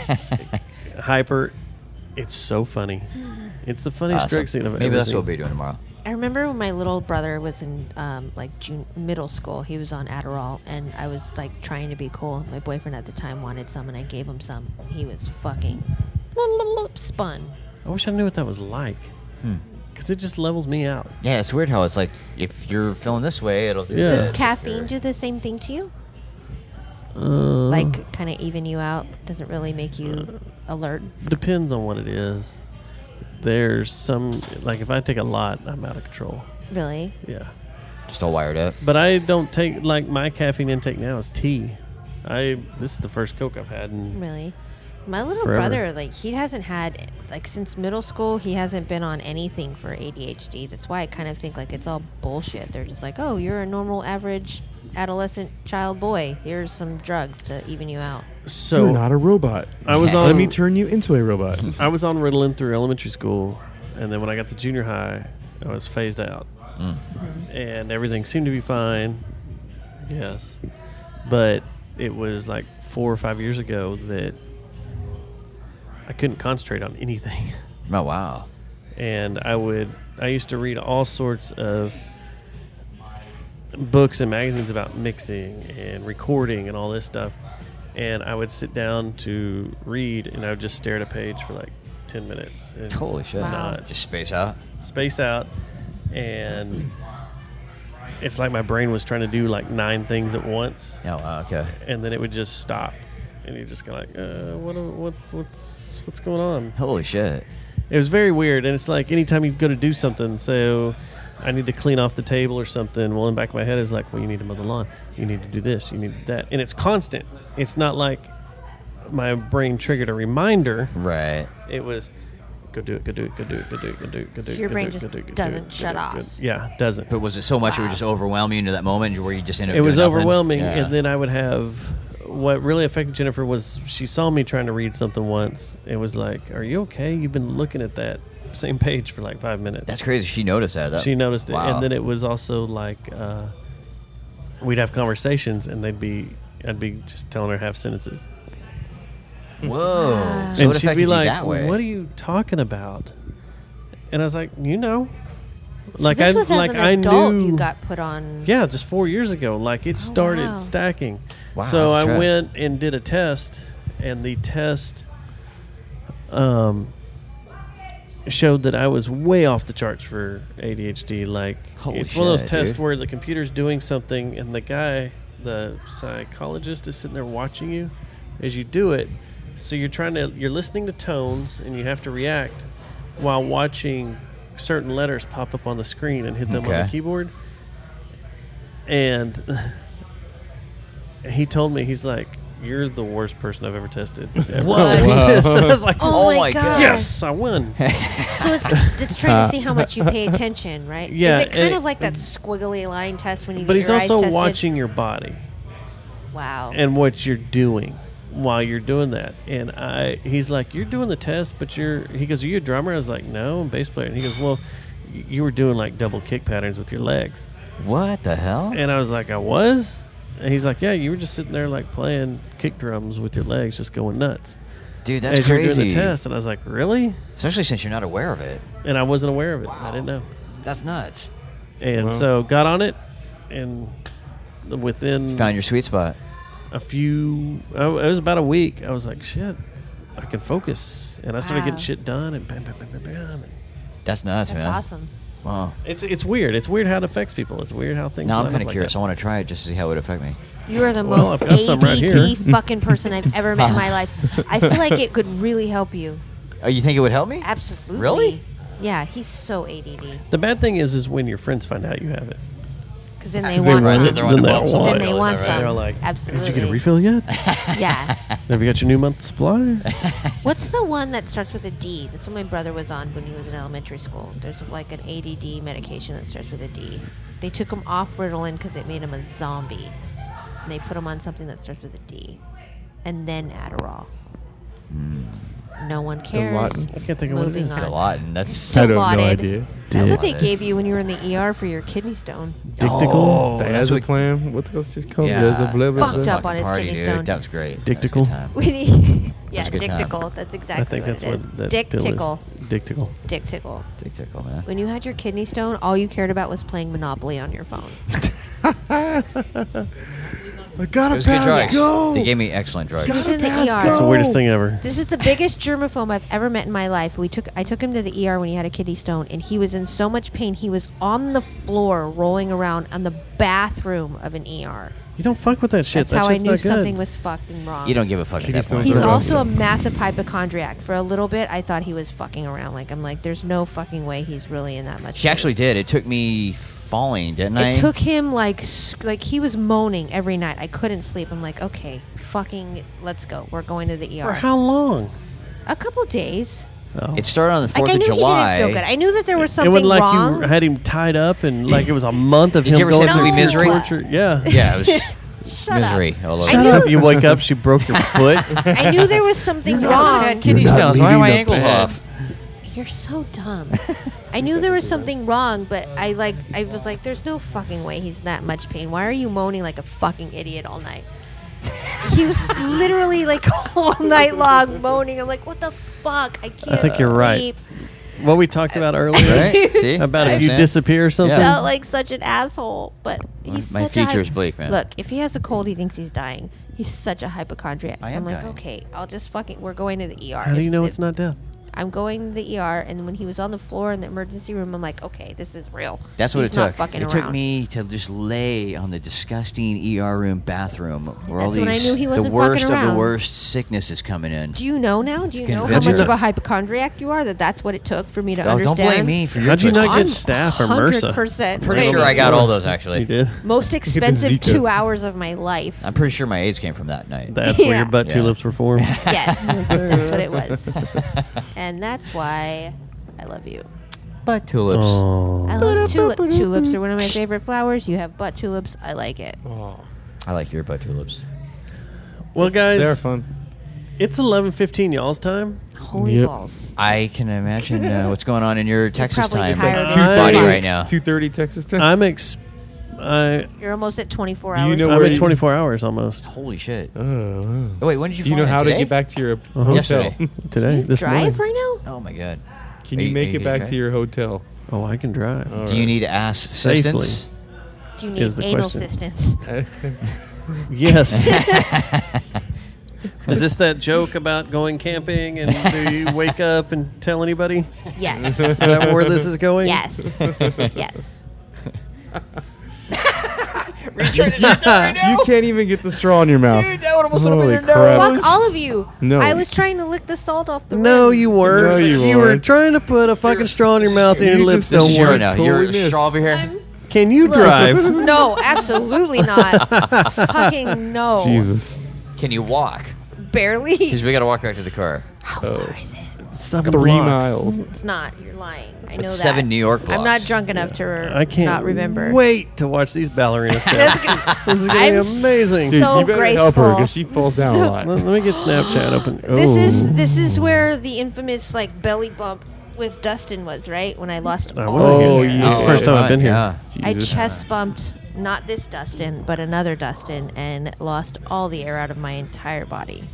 Hyper. It's so funny. It's the funniest Awesome. drug scene I've Maybe ever that's seen. what we'll be doing tomorrow. I remember when my little brother was in um, like June, middle school. He was on Adderall, and I was like trying to be cool. My boyfriend at the time wanted some, and I gave him some. He was fucking spun. I wish I knew what that was like. Hmm. Because it just levels me out. Yeah, it's weird how it's like if you're feeling this way, it'll do Yeah. this. Does If caffeine you're- do the same thing to you? Uh, Like, kind of even you out? Doesn't really make you alert? Depends on what it is. There's some, like if I take a lot, I'm out of control. Really? Yeah. just all wired up. But I don't take, like my caffeine intake now is tea. I This is the first Coke I've had in Really? My little Forever. brother, like, he hasn't had, like, since middle school, he hasn't been on anything for A D H D. That's why I kind of think, like, it's all bullshit. They're just like, oh, you're a normal, average adolescent child boy. Here's some drugs to even you out. So You're not a robot. I was on Let me turn you into a robot. I was on Ritalin through elementary school, and then when I got to junior high, I was phased out, Mm. and everything seemed to be fine. Yes, but it was like four or five years ago that I couldn't concentrate on anything, Oh wow. and I would I used to read all sorts of books and magazines about mixing and recording and all this stuff, and I would sit down to read, and I would just stare at a page for like ten minutes. And Holy shit. Wow. not Just space out. space out, and it's like my brain was trying to do like nine things at once, Oh wow. Okay. and then it would just stop, and you just kind of like, uh, what, what, what's, what's going on? Holy shit. It was very weird, and it's like anytime you go to do something, so I need to clean off the table or something. Well, in the back of my head is like, well, you need to mow the lawn, you need to do this, you need to do that, and it's constant. It's not like my brain triggered a reminder. Right. It was go do it, go do it, go do it, go do it, go do it, go do it. Your go brain do it, just go do it, go do doesn't it, go shut do it, off. go do it. Yeah, doesn't. But was it so much it would just overwhelm you into that moment where you just ended up It was doing nothing? overwhelming, Yeah. and then I would have. What really affected Jennifer was she saw me trying to read something once. It was like, "Are you okay? You've been looking at that same page for like five minutes." That's crazy. She noticed that. that She noticed it, wow. and then it was also like uh, we'd have conversations, and they'd be I'd be just telling her half sentences, Whoa. So and it she'd affected be you like, that way. "What are you talking about?" And I was like, you know, So like this I was as like an I adult knew. you got put on. Yeah, just four years ago. Like it started wow. stacking. Wow, so that's I a trip. went and did a test, and the test um, showed that I was way off the charts for A D H D. Like Holy it's one of those shit, tests dude. where the computer's doing something, and the guy, the psychologist, is sitting there watching you as you do it. So you're trying to, you're listening to tones, and you have to react while watching certain letters pop up on the screen and hit them on Okay. the keyboard. And he told me, he's like, "You're the worst person I've ever tested." Ever. What? I was like, Oh, Oh my my god! God. "Yes, I won." So it's it's trying to see how much you pay attention, right? Yeah, Is it kind and- of like that squiggly line test when you But get he's your also eyes tested? watching your body Wow. and what you're doing while you're doing that. And I, he's like, "You're doing the test, but you're." He goes, "Are you a drummer?" I was like, "No, I'm a bass player." And he goes, "Well, y- you were doing like double kick patterns with your legs." What the hell? And I was like, "I was." And he's like, "Yeah, you were just sitting there like playing kick drums with your legs, just going nuts." Dude, that's as you're crazy. doing the test. And I was like, "Really?" Especially since you're not aware of it. And I wasn't aware of it. I didn't know. That's nuts. And Wow. so got on it, and within Found your sweet spot. a few, oh, it was about a week. I was like, "Shit, I can focus," and I started Wow. getting shit done. And bam, bam, bam, bam, bam. And That's nuts, That's man. awesome. Wow. it's it's weird. It's weird how it affects people. It's weird how things. Now I'm line kind up of like curious. that. I want to try it just to see how it would affect me. You are the Well, most I've got some right A D D here. fucking person I've ever met in my life. I feel like it could really help you. Oh, you think it would help me? Absolutely. Really? Yeah, he's so A D D. The bad thing is, is when your friends find out you have it. Because then they Because they want run some. it. They're on the Then bump they some want Then it. they want Is that some. right? They're like, Absolutely. "Did you get a refill yet? Yeah. Have you got your new month's supply?" What's the one that starts with a D? That's what my brother was on when he was in elementary school. There's like an A D D medication that starts with a D. They took him off Ritalin because it made him a zombie. And they put him on something that starts with a D. And then Adderall. No one cares. Dilaudid. I can't think of what it Moving is. on. Dilaudid. That's I don't know Dilaudid. idea. That's what they Dilaudid. gave you when you were in the E R for your kidney stone. Dictacle. Oh, that's what- Diazepam. What's else just called? Yeah. Diazepam. Fucked Is that- up on his party, kidney dude. stone. That was great. Dictacle? That was a good time. When he, yeah, That's a good dick time. tickle. That's exactly I think what that's it is. what that dick pill tickle. is. Dick tickle. Dick tickle. Dick tickle, man. When you had your kidney stone, all you cared about was playing Monopoly on your phone. I gotta It was good pass drugs. go. They gave me excellent drugs. He was in the Let's E R. go. It's the weirdest thing ever. This is the biggest germaphobe I've ever met in my life. We took I took him to the E R when he had a kidney stone, and he was in so much pain. He was on the floor rolling around on the bathroom of an E R. You don't fuck with that shit. That's that how I shit's knew not good. something was fucked and wrong. You don't give a fuck at Kidney that point. stones He's are rough. also a massive hypochondriac. For a little bit, I thought he was fucking around. Like I'm like, there's no fucking way he's really in that much. She pain. actually did. It took me falling, didn't I? It took him like s- like he was moaning every night. I couldn't sleep. I'm like, okay, fucking, let's go. We're going to the E R. For how long? A couple days. Oh. It started on the Like fourth I of knew July. he didn't feel good. I knew that there was it something wasn't like wrong. you had him tied up and like it was a month of Did him you ever going see that through movie Misery? torture. Yeah. Yeah, it was Shut misery up. all over. I Shut knew- up! You wake up, she broke your foot. I knew there was something I wrong. got kidney You're not stones. Why are my leaving the ankles bed. off? You're so dumb. I knew there was something wrong, but I like I was like, there's no fucking way he's in that much pain. Why are you moaning like a fucking idiot all night? He was literally like all night long moaning. I'm like, what the fuck? I can't. think you're right. sleep. What we talked about earlier Right? See? about Same if you thing. disappear or something. Yeah. Felt like such an asshole, but he's My such a future is hy- bleak, man. Look, if he has a cold, he thinks he's dying. He's such a hypochondriac. I so am I'm like, dying. okay, I'll just fucking. We're going to the E R. How do you If- know if- it's not death? I'm going to the E R, and when he was on the floor in the emergency room, I'm like, okay, this is real. That's what He's it not took. fucking It around. took me to just lay on the disgusting E R room bathroom where all That's when I these knew he the wasn't worst fucking of the around. worst sickness is coming in. Do you know now? Do you know how Convince much her. of a hypochondriac you are? That that's what it took for me to Oh, understand. don't blame me for your How'd you not pussy. get staph or Hundred MRSA? percent. Pretty sure I got all those actually. You did. Most expensive Zika. two hours of my life. I'm pretty sure my AIDS came from that night. That's where Yeah. your butt Yeah. tulips were formed. Yes, that's what it was, and that's why I love you. Butt tulips. Oh. I love tulip. Tulips are one of my favorite flowers. You have butt tulips. I like it. I like your butt tulips. Well, guys, They're fun. it's eleven fifteen y'all's time. Holy Yep. balls! I can imagine uh, what's going on in your Texas probably time tired of body it. right now. two thirty Texas time. I'm ex. I You're almost at twenty-four Do you hours. know I'm where at you- twenty-four hours almost Holy shit! Oh, wow. Oh, wait, when did you? Do you fly know in? how Today? to get back to your Uh-huh. hotel? Yesterday. today. you This drive morning. right now? Oh my god! Can Are you you- make are you it back okay? to your hotel? Oh, I can drive. All Do you right. need ass Safely. assistance? Do you need Is the anal question. assistance? Yes. Is this that joke about going camping and do you wake up and tell anybody? Yes. Is that where this is going? Yes. Yes. You can't even get the straw in your mouth. Dude, that would almost Holy open your crap. Fuck all of you. No. I was trying to lick the salt off the No, rim. you weren't. No, you were weren't. trying to put a fucking straw in your mouth and your You lips just- don't This is your work. now. Totally You're missed. straw over here. I'm- Can you Look. drive? No, absolutely not. Fucking no. Jesus. Can you walk? Barely. Because we got to walk back to the car. How far is it? Seven Three blocks. miles. It's not. You're lying. I know It's that. seven New York I'm not blocks. drunk enough to re- I can't not remember. wait to watch these ballerina steps. This is going I'm to be amazing. Dude, So you better help her graceful. because she falls down a So- lot. Let, let me get Snapchat open. This Oh. is this is where the infamous like belly bump with Dustin was, right? When I lost I all wasn't the Oh, hair. yeah. This is the first time I've been here. Yeah. I Jesus. chest bumped not this Dustin, but another Dustin, and lost all the air out of my entire body.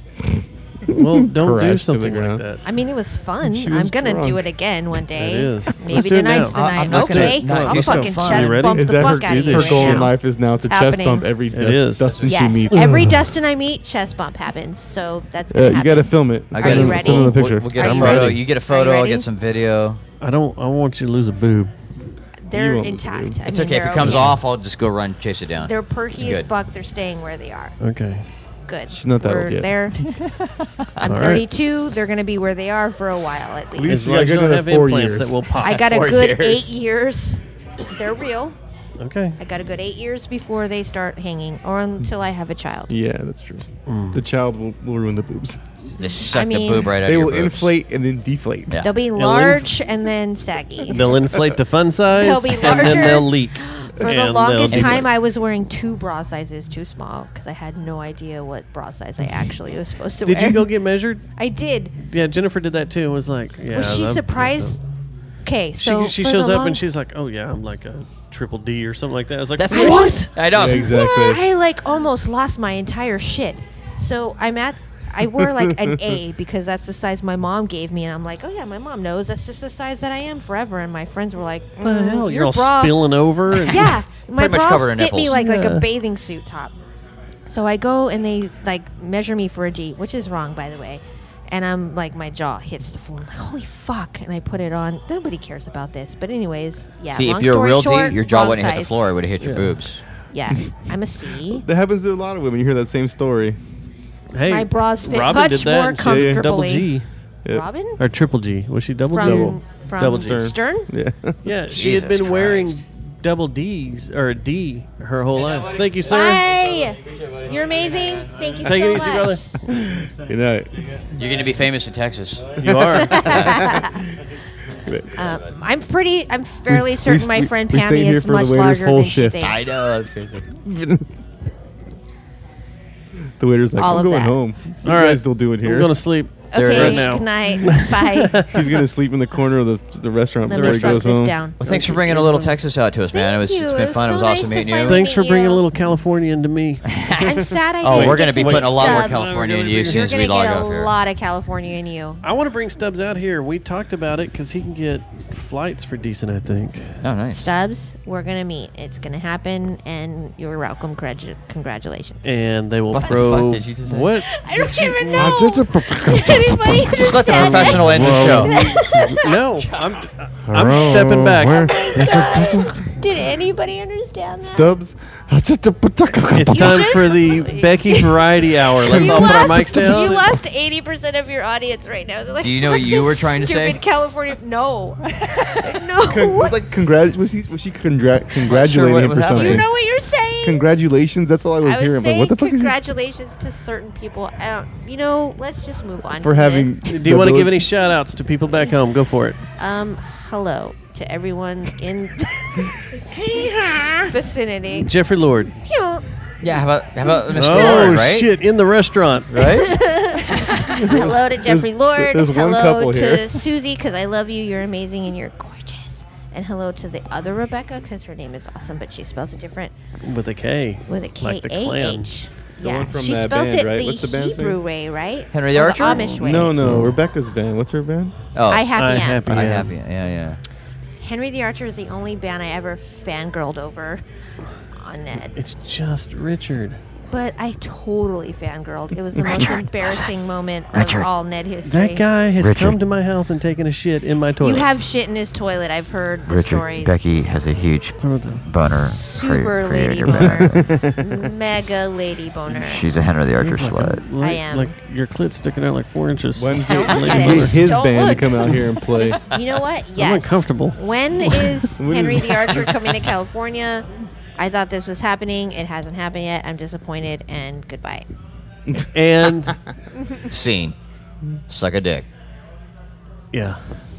Well, don't do Crashed to something the like ground. that. I mean, it was fun. She I'm was gonna do drunk. it again one day. It is. Let's Maybe do it tonight's the now. I- night. I'm not gonna- Okay, no, I'll do fucking so fun. chest You ready? bump Is the that her, fuck out of you her right goal now. in life is now to It's chest happening. bump every It Dust- is. Dustin she Yes, meets. every Dustin I meet, chest bump happens. So that's Uh, gonna you happen. gotta film it. I Are you Send ready? Send them the We'll, picture. we'll get Are a you photo. ready? You get a Are you photo. I'll ready? get some video. I don't. I want you to lose a boob. They're You won't intact. believe. I It's mean, okay. If they're it comes okay. off, I'll just go run, chase it down. They're perky It's as good. fuck. They're staying where they are. Okay. Good. She's not that We're old yet. there. I'm All right. thirty-two. They're gonna be where they are for a while at least. least As you long as got you don't another have four implants years. that will pop. I got a Four good years. eight years. They're real. Okay. I got a good eight years before they start hanging, or until I have a child. Yeah, that's true. Mm. The child will, will ruin the boobs. Just suck I mean- the boob right out They of your will boobs. inflate and then deflate. Yeah. They'll be inf- large and then saggy. They'll inflate to fun size, They'll be and then larger. they'll leak. For And the they'll longest deflate. time, I was wearing two bra sizes too small because I had no idea what bra size I actually was supposed to Did wear. you go get measured? I did. Yeah, Jennifer did that too. And was like, yeah. was she I'm- surprised? Okay, so she she for shows the up long- and she's like, oh yeah, I'm like a triple D or something like that. I was like, That's what? what? I know. I was Yeah, like, exactly. I like almost lost my entire shit. So I'm at. I wore like an A because that's the size my mom gave me, and I'm like, oh yeah, my mom knows that's just the size that I am forever. And my friends were like, What the mm, hell? your You're all bra, spilling over. And yeah, my Pretty much bra covered in fit me nipples. like like Yeah. a bathing suit top. So I go and they like measure me for a G, which is wrong by the way. And I'm like, my jaw hits the floor. I'm like, holy fuck! And I put it on. Nobody cares about this, but anyways, yeah. See, long if you're a story real short, D, your jaw wrong wouldn't hit the size. floor. It would have hit your Yeah. boobs. Yeah, I'm a C. That happens to a lot of women. You hear that same story. Hey, My bras fit Robin much did that. more and she had Double comfortably. G Yeah. Robin or triple G. Was she double from G? Double. from Double G. Stern. Stern? Yeah. Yeah, she had Jesus been wearing Christ. double D's or a D her whole life. Thank you, sir. Bye. You're amazing. Thank you Take so it easy, much. brother. Good night. You're going to be famous in Texas. You are. Um, I'm pretty. I'm fairly We- certain we- my we- friend we stayed Pammy here is for the much waiter's larger whole than she shift. thinks. I know. That's crazy. The waiter's like, All I'm of going that. home. All you right. guys still doing I'm here? going to sleep. There it Okay. is. now. Good night. Bye. He's gonna sleep in the corner of the the restaurant Let before me he suck goes this home. down. Well, thanks for bringing a little Texas out to us, man. Thank It was, you. it's been It was fun. It was so awesome nice to meeting you. finally Thanks for meet bringing you. a little Californian to me. I'm sad I Oh, didn't we're get gonna be to putting meet a lot more Stubbs. California into you as soon You're as we gonna log get off a here. lot of California in you. I want to bring Stubbs out here. We talked about it because he can get flights for decent, I think. Oh, nice. Stubbs, we're gonna meet. It's gonna happen, and you're welcome. Gradu- congratulations. And they will What the throw. fuck did you just say? What? I don't even Ah, know. just a- Did anybody Just let the understand professional end the show. No, I'm. I'm stepping back. that? Did anybody understand that? Stubbs. It's You time just- for the Becky Variety Hour. Let's You all put our lost, mics down. you lost eighty percent of your audience right now. They're like, Do you know what "Fuck you this were trying to say?" Stupid California. No. Con- no. was like congrat was he was she congrat- congratulating what him was for happening. something? You know what you're saying? Congratulations. That's all I was I was hearing. But saying what the fuck is congratulations to certain people. I don't, you know, let's just move on. for from having? this. Do you want to give any shout outs to people back home? Go for it. Um, hello to everyone in vicinity. Jeffrey Lord. You Yeah, how about how about Miss Oh, Ford, right? shit. In the restaurant. Right? hello to Jeffrey Lord. there's one hello couple to here. Susie, because I love you. You're amazing and you're gorgeous. And hello to the other Rebecca, because her name is awesome, but she spells it different With a K. with a K Like the A clan. H. yeah, one from she that spells band, it right? the What's the band's Hebrew name? way, right? Henry the Or Archer? Amish way. No, no, Rebecca's band. What's her band? Oh, I Happy I Am. Happy I Am. happy. Yeah, yeah. Henry the Archer is the only band I ever fangirled over on Ned. It's just Richard. But I totally fangirled. It was the most Richard. embarrassing moment Richard. of all Ned history. That guy has Richard. come to my house and taken a shit in my toilet. You have shit in his toilet. I've heard the stories. Becky has a huge boner. Super lady boner. Mega lady boner. She's a Henry the Archer Like, slut. a- like, I am. like your clit sticking out like four inches. Why don't Don't you look you at get it. his Don't band look. to come out here and play? Just, you know what? Yes. I'm uncomfortable. When is What Henry is- the Archer coming to California? I thought this was happening. It hasn't happened yet. I'm disappointed, and goodbye. And Scene. Suck a dick. yeah,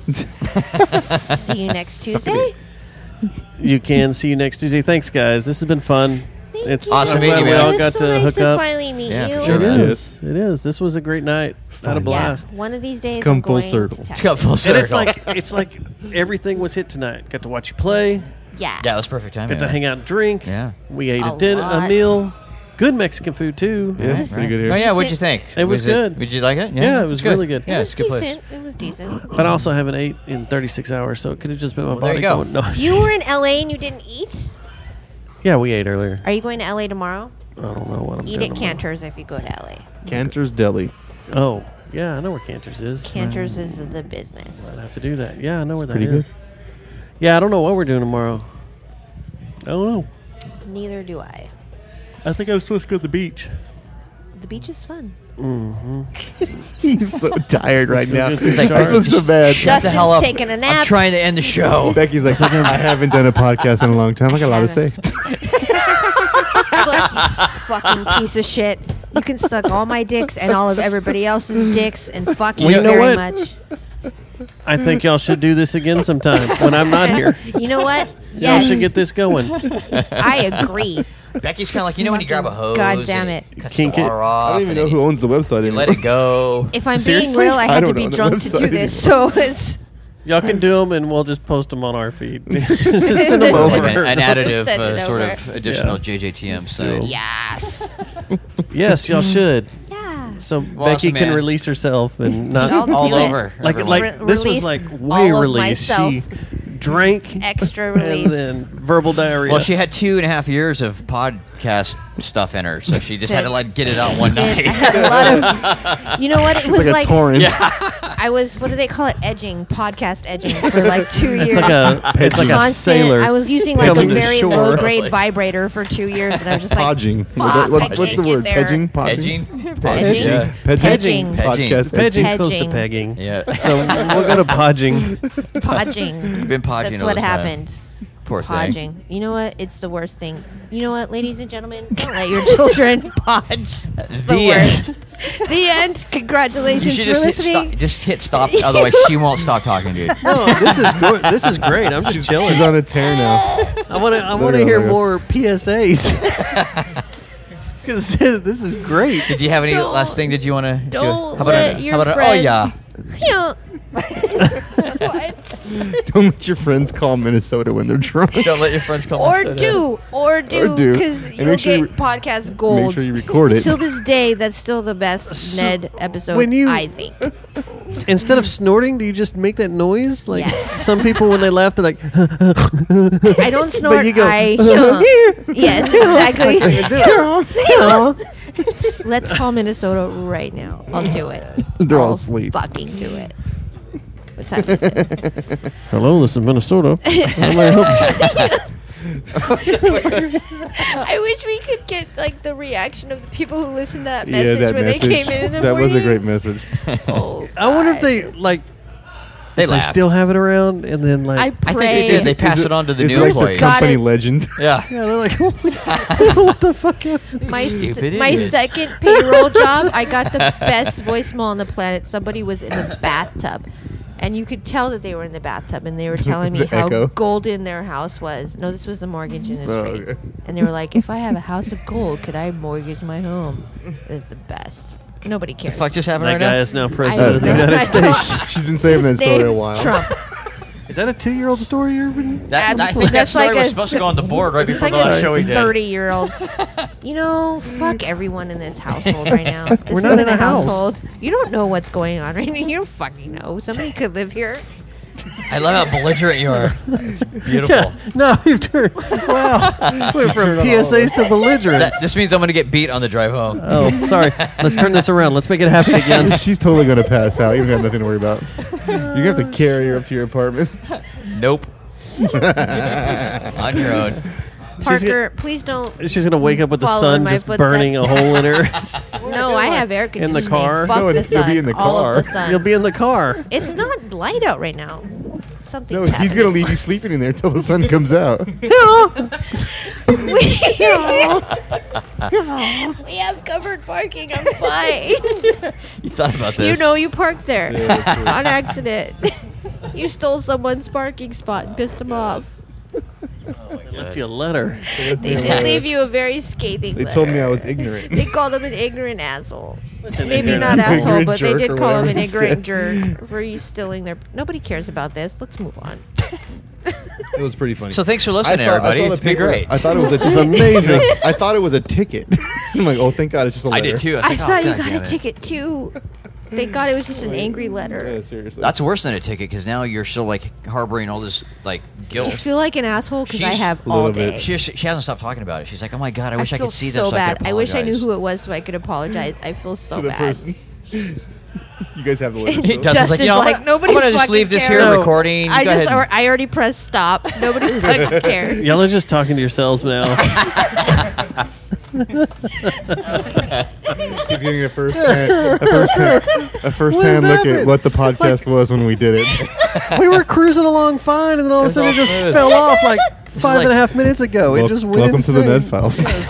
See you next Tuesday. you can see you next Tuesday. Thanks, guys. This has been fun. Thank It's you. Awesome I'm glad meeting you, we man. all It was got so to nice hook to up. finally meet Yeah, you. for sure, It man. is. It is. This was a great night. Had a Fun. blast. Yeah, one of these days. It's come I'm full going circle. to It's It's got full And circle. it's like it's like everything was hit tonight. Got to watch you play. Yeah. yeah, it was perfect timing. Got to man. hang out and drink. Yeah. We ate a, A dinner, a lot. meal. Good Mexican food too. Yeah, it's pretty good here. Oh yeah, what'd you think? It was good. Did you like it? Yeah, it was It's good. really good. Yeah, It it's was a good place. decent. It was decent. But I also haven't ate in thirty-six hours, so it could have just been my Well, there body you go. going. No. You were in L A and you didn't eat? Yeah, we ate earlier. Are you going to L A tomorrow? I don't know what I'm Eat doing at Cantor's if you go to L A. Cantor's Deli. tomorrow. Oh, yeah, I know where Cantor's is. Cantor's is the business. I'd have to do that. Yeah, I know where that pretty is. good. Yeah, I don't know what we're doing tomorrow. I don't know. Neither do I. I think I was supposed to go to the beach. The beach is fun. He's so tired right now. He's like, I feel so bad. Shut the Dustin's hell up. taking a nap. I'm trying to end the show. Becky's like, I haven't done a podcast in a long time. I got a lot to say. Look, you fucking piece of shit. You can suck all my dicks and all of everybody else's dicks and fuck you, Well, you know very what? much. I think y'all should do this again sometime when I'm not here. You know what? Y'all Yes, should get this going. I agree. Becky's kind of like, you know when you grab a hose God damn and it. cuts Kink the it. water off I don't even and know then who you- owns the website You anymore. let it go. If I'm Seriously? being real, I I had to don't be own the drunk to do website this. So it's Y'all can do them, and we'll just post them on our feed. Just send them over. Like an, an additive, Send it uh, sort over. of additional Yeah. J J T M site. yes. Yes, y'all should. Yeah. So Well, Becky awesome, can man. release herself and not I'll All do it. over. like everyone. like Re- this was release like all way of release. myself. She drank Extra and release. then verbal diarrhea. Well, she had two and a half years of podcast stuff in her, so she just had to like get it out one Did- night. I had a lot of. You know what? It It's was like a like torrent. I was. What do they call it? Edging, podcast edging for like two years. it's like a it's like a Constant- sailor. I was using like a coming to very shore. low grade vibrator for two years, and I was just like, Podging. Fuck, What- I what- what's can't the get word? there. Pedging? Podging? Edging? Edging. Yeah. Pedging. Podcast. Pedging's Hedging. close to pegging. Yeah. So we'll go to podging. Podging. You've been podging That's all what this time. happened. Poor thing. Podging. You know what? It's the worst thing. You know what, ladies and gentlemen? Don't let your children podge. It's the, The worst. end. The end. You Congratulations should for just hit listening. stop. Just hit stop. Otherwise, she won't stop talking to you. No, this is good. This is great. I'm just chilling. She's on a tear now. I want to. I There want to you go, hear there you go. more P S As. Because this is great. Did you have any Don't- last thing? Did you want to? don't how about let a, your how about a, friends- oh yeah. Yeah. What? Don't let your friends call Minnesota when they're drunk. Don't let your friends come. Or and sit do, or do, Or do. because And you'll make sure get you- podcast gold. Make sure you record it. Till this day, that's still the best Ned episode. when you- I think. Instead of snorting, do you just make that noise? Like Yes. some people when they laugh, they're like, I don't snort. you go, I. Yes, exactly. Let's call Minnesota right now. I'll do it. They're all I'll asleep. Fucking do it. What time is it? "Hello, this is Minnesota. How may I help you?" I wish we could get like the reaction of the people who listened to that Yeah, message that when message. they came in in the that morning. was a great message. Oh, I wonder if God. they like. They if they laughed. still have it around, and then like, I I pray. think they did. They pass Is it on to the it's new like employees. the company Got it. legend. Yeah. yeah, they're like, what the fuck? happened?" my s- Stupid my idiots. second payroll job, I got the best voicemail on the planet. Somebody was in the bathtub, and you could tell that they were in the bathtub, and they were telling me The how echo. golden their house was. No, this was the mortgage industry, okay. and they were like, "If I have a house of gold, could I mortgage my home?" It was the best. Nobody The cares. fuck just happened That right guy now? is now I president of the don't know. United I don't- States. She's been saving that His story a name's while. Trump. Is that a two-year-old story, Urban? That, I Absolutely. think that That's story like was a supposed to th- go on the board right It's before like the last a show we did. thirty-year-old You know, fuck everyone in this household right now. This We're not isn't in a house. household. You don't know what's going on right now. You don't fucking know. Somebody could live here. I love how belligerent you are. It's beautiful. Yeah. No, you've turned. Wow. Went from P S As to belligerents. That, this means I'm going to get beat on the drive home. Oh, sorry. Let's turn this around. Let's make it happen again. She's totally gonna pass out. You don't got nothing to worry about. You're gonna have to carry her up to your apartment. Nope. On your own. Parker, please don't. She's gonna wake up with the Follow sun in my just footsteps. burning a hole in her. No, I have air In conditioning. the car? Fuck No, the you'll sun. be in the All of the car. sun. You'll be in the car. It's not light out right now. Something's No, he's happening. gonna leave you sleeping in there until the sun comes out. We have covered parking. I'm fine. You thought about You this. know you parked there Yeah, that's true. on accident. You stole someone's parking spot and pissed him off. Left you a letter. They did leave you a very scathing They letter. told me I was ignorant. They called him an ignorant asshole. Listen, Maybe ignorant not asshole. asshole, Ignorant but they jerk did or call him whatever an he ignorant said. jerk for you stealing their. Nobody cares about this. Let's move on. It was pretty funny. So thanks for I listening, thought- I everybody. saw the It's been paper. great. I thought it was a. It's amazing. I thought it was a ticket. I'm like, oh, thank God, it's just a I letter. did too. I, was I like, thought oh, you God got damn a it. ticket too. Thank God it was just an angry letter. Yeah, seriously. That's worse than a ticket because now you're still like harboring all this like guilt. Do you feel like an asshole? Because I She's- have A little all bit. day. She, she hasn't stopped talking about it. She's like, oh my God, I wish I, feel could see so them so bad. I could I wish I knew apologize. who it was so I could apologize. I feel so to the bad. person. You guys have the letter. It still? does. Justin's like, you know, I'm like, gonna- nobody I'm gonna just fucking leave this cares. here No. recording. You I go just, ahead or, and- I already pressed stop. Nobody fucking cares. Y'all are just talking to yourselves now. He's getting a first hand, a first hand, a first hand look at what the podcast was when we did it. We were cruising along fine, and then all of a sudden it just fell off like is five like- and a half minutes ago. It Wel- just went welcome to the Ned insane.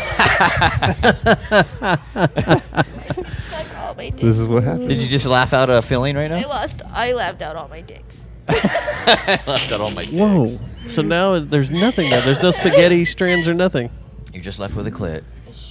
Files. Fuck all my dicks. This is what happened. Did you just laugh out a feeling right I now? lost. I laughed out all my dicks. Laughed out all my dicks. Whoa. So now there's nothing there. There's no spaghetti strands or nothing. You're just left with a clit.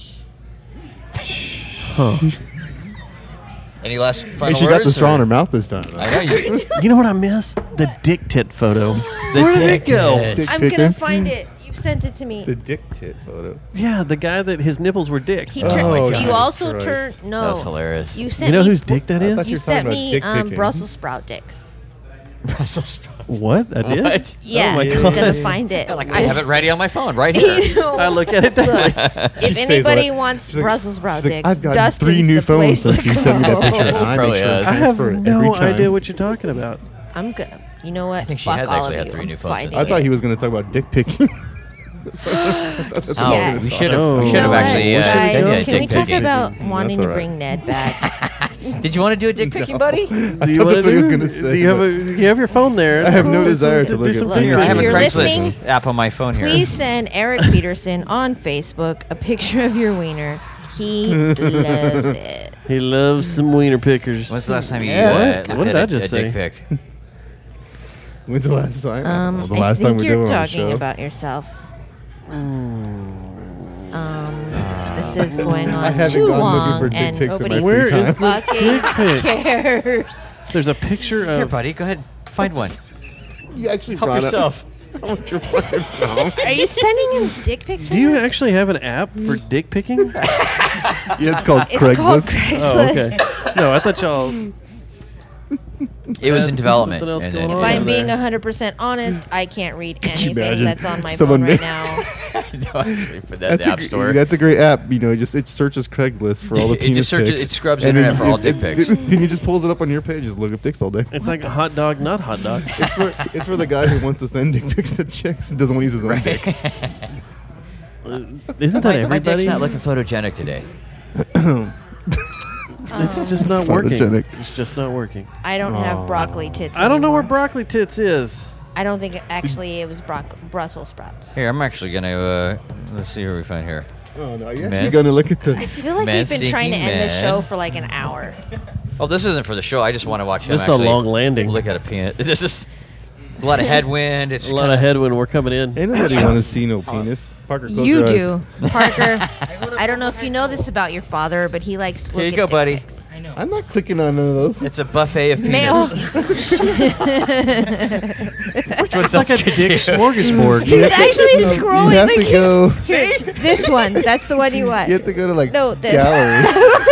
Huh. Any last final Hey, she words? got the straw or- in her mouth this time. I know you. You know what I miss? The dick tit photo. The Where did it dick go? tits. I'm Picking? gonna find it. You sent it to me. The dick tit photo. Yeah, the guy that his nipples were dicks. He Oh, turned. my you God. also Christ. turned. No. That was hilarious. You sent You know me. whose dick that I is? thought You were talking sent about me dick um, picking. Brussels sprout dicks. Brussels sprouts. What? I did? What? Yeah, Oh my I'm God. gonna find it. Like I have it ready on my phone right here. You know, I look at it daily. Look, She if says anybody that. wants She's like- Brussels sprout she's like, dicks, I've gotten Dustin's three new the phones place since to you sent me that go. picture. And I Probably make sure has. to I have transfer it no every time. idea what you're talking about. I'm good. You know what? I think she Fuck has all actually of had you. three I'm new phones finding since I thought it. he was going to talk about dick picking. That's what I thought. That's Oh, what I Yeah. was we gonna should have. talk We You should know have what, actually. Uh, guys? done Can a we dick talk picking. about That's wanting to all right. bring Ned back? Did you want to do a dick picking, buddy? I Do you thought wanna that's what he was do- going to say. Do you have but- a? You have your phone there. I have no Cool. desire to Do look some at pictures. Here, I have a If you're Craigslist listening, app on my phone here. Please send Eric Peterson on Facebook a picture of your wiener. He loves it. He loves some wiener pickers. When's the last time you Yeah. uh, What? looked What at did I a, just a dick say? pic? When's the last time? Um, Well, the I last think time we did you're one on the talking show. about yourself. Um, this is going I on haven't too gone long, looking for dick and pics in my nobody free Where time. is the fucking dick pic? cares. There's a picture Here, of. buddy, go ahead, find one. You actually Help brought yourself. Up, I want your fucking phone. Are you sending him dick pics? Do right you now? actually have an app for dick picking? Yeah, it's called It's Craigslist. called Craigslist. Oh, okay. No, I thought y'all. It was Uh, in development. something else and- going and- If on. I'm there. being one hundred percent honest, I can't read you anything imagine that's on my someone phone right ma- now. no, actually, put that in That's the a, app gr- store. that's a great app. You know, it just it searches Craigslist for all the It penis just searches- pics. it scrubs the and internet then for all it- dick it- pics. it- Then he just pulls it up on your page. Just look up dicks all day. It's like a hot dog, not hot dog. It's for it's for the guy who wants to send dick pics to chicks and doesn't want to use his own dick. Uh, Isn't that my, my everybody? dick's not looking photogenic today. It's just It's not working. photogenic. It's just not working. I don't have broccoli tits. I don't know where anymore. broccoli tits is. I don't think it, actually it was broc- Brussels sprouts. Here, I'm actually gonna. Uh, let's see what we find here. Oh no! You're Man. actually gonna look at I the. feel like Man we've been trying to seeking end this man. show for like an hour. Oh, this isn't for the show. I just want to watch him. This is a actually long landing. Look at a penis. This is a lot of headwind. It's A lot kinda- of headwind. We're coming in. Ain't nobody want to see no penis. Parker, close You your eyes. do, Parker. I don't know if you know this about your father, but he likes to look Here you at go, dick buddy. pics. I know. I'm not clicking on none of those. It's a buffet of Male. penis. Which one's It's like a dick smorgasbord. He's actually scrolling. You have like to he's- go. Here, this one. That's the one you want. You have to go to like No, this. gallery.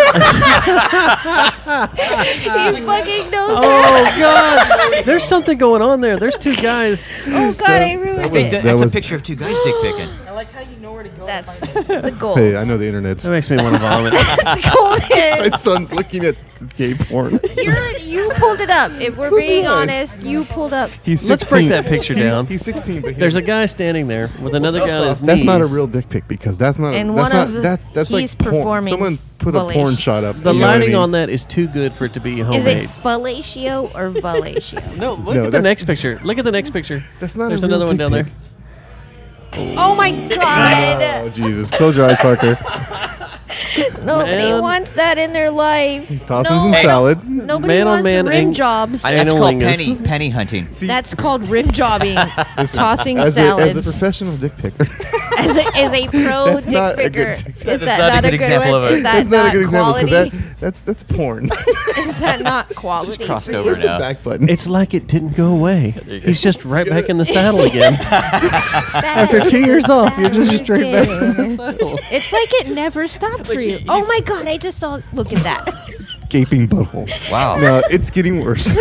He fucking knows. Oh God! There's something going on there. There's two guys. Oh God, I ruined I think it. that, That that's was- a picture of two guys dick picking. I like how you know where to go. That's to find the goal. Hey, I know the internet's. That makes me want to vomit. That's golden. My son's looking at gay porn. You're, you pulled it up. If we're Close being your eyes. honest, you pulled up. He's Let's sixteen. break that picture He- down. He's sixteen, but he- There's a guy standing there with another guy on his That's knees. not a real dick pic because that's not. And that's one not. of that's that's he's like porn. performing Someone put a porn fellatio. shot up. The you know what I lighting mean? on that is too good for it to be Is homemade. it fellatio or fellatio? No, look No, at the that's- next picture. Look at the next picture. That's not. There's a real another one dick down there. pic. Oh my God! Oh Jesus! Close your eyes, Parker. Nobody Man. wants that in their life. He's tossing No. some Hey. salad. Nobody Man on wants man rim ang- jobs. I, that's called Analingus. penny penny hunting. See, That's called rim jobbing. listen, Tossing as a, salads. as a professional dick picker, as a, as a pro That's dick not a good picker. dick pic. Is That's that not a not good a good example one? of a- Is that that's not a good example quality? because that, that's that's porn. Is that not quality? Just crossed for you? over Where's the now. back button? It's like it didn't go away. you go. He's just right back in the saddle again. After two years off, you're just straight back in the saddle. It's like it never stopped for you. Oh my God! I just saw. Look at that. Gaping butthole. Wow. No, it's getting worse.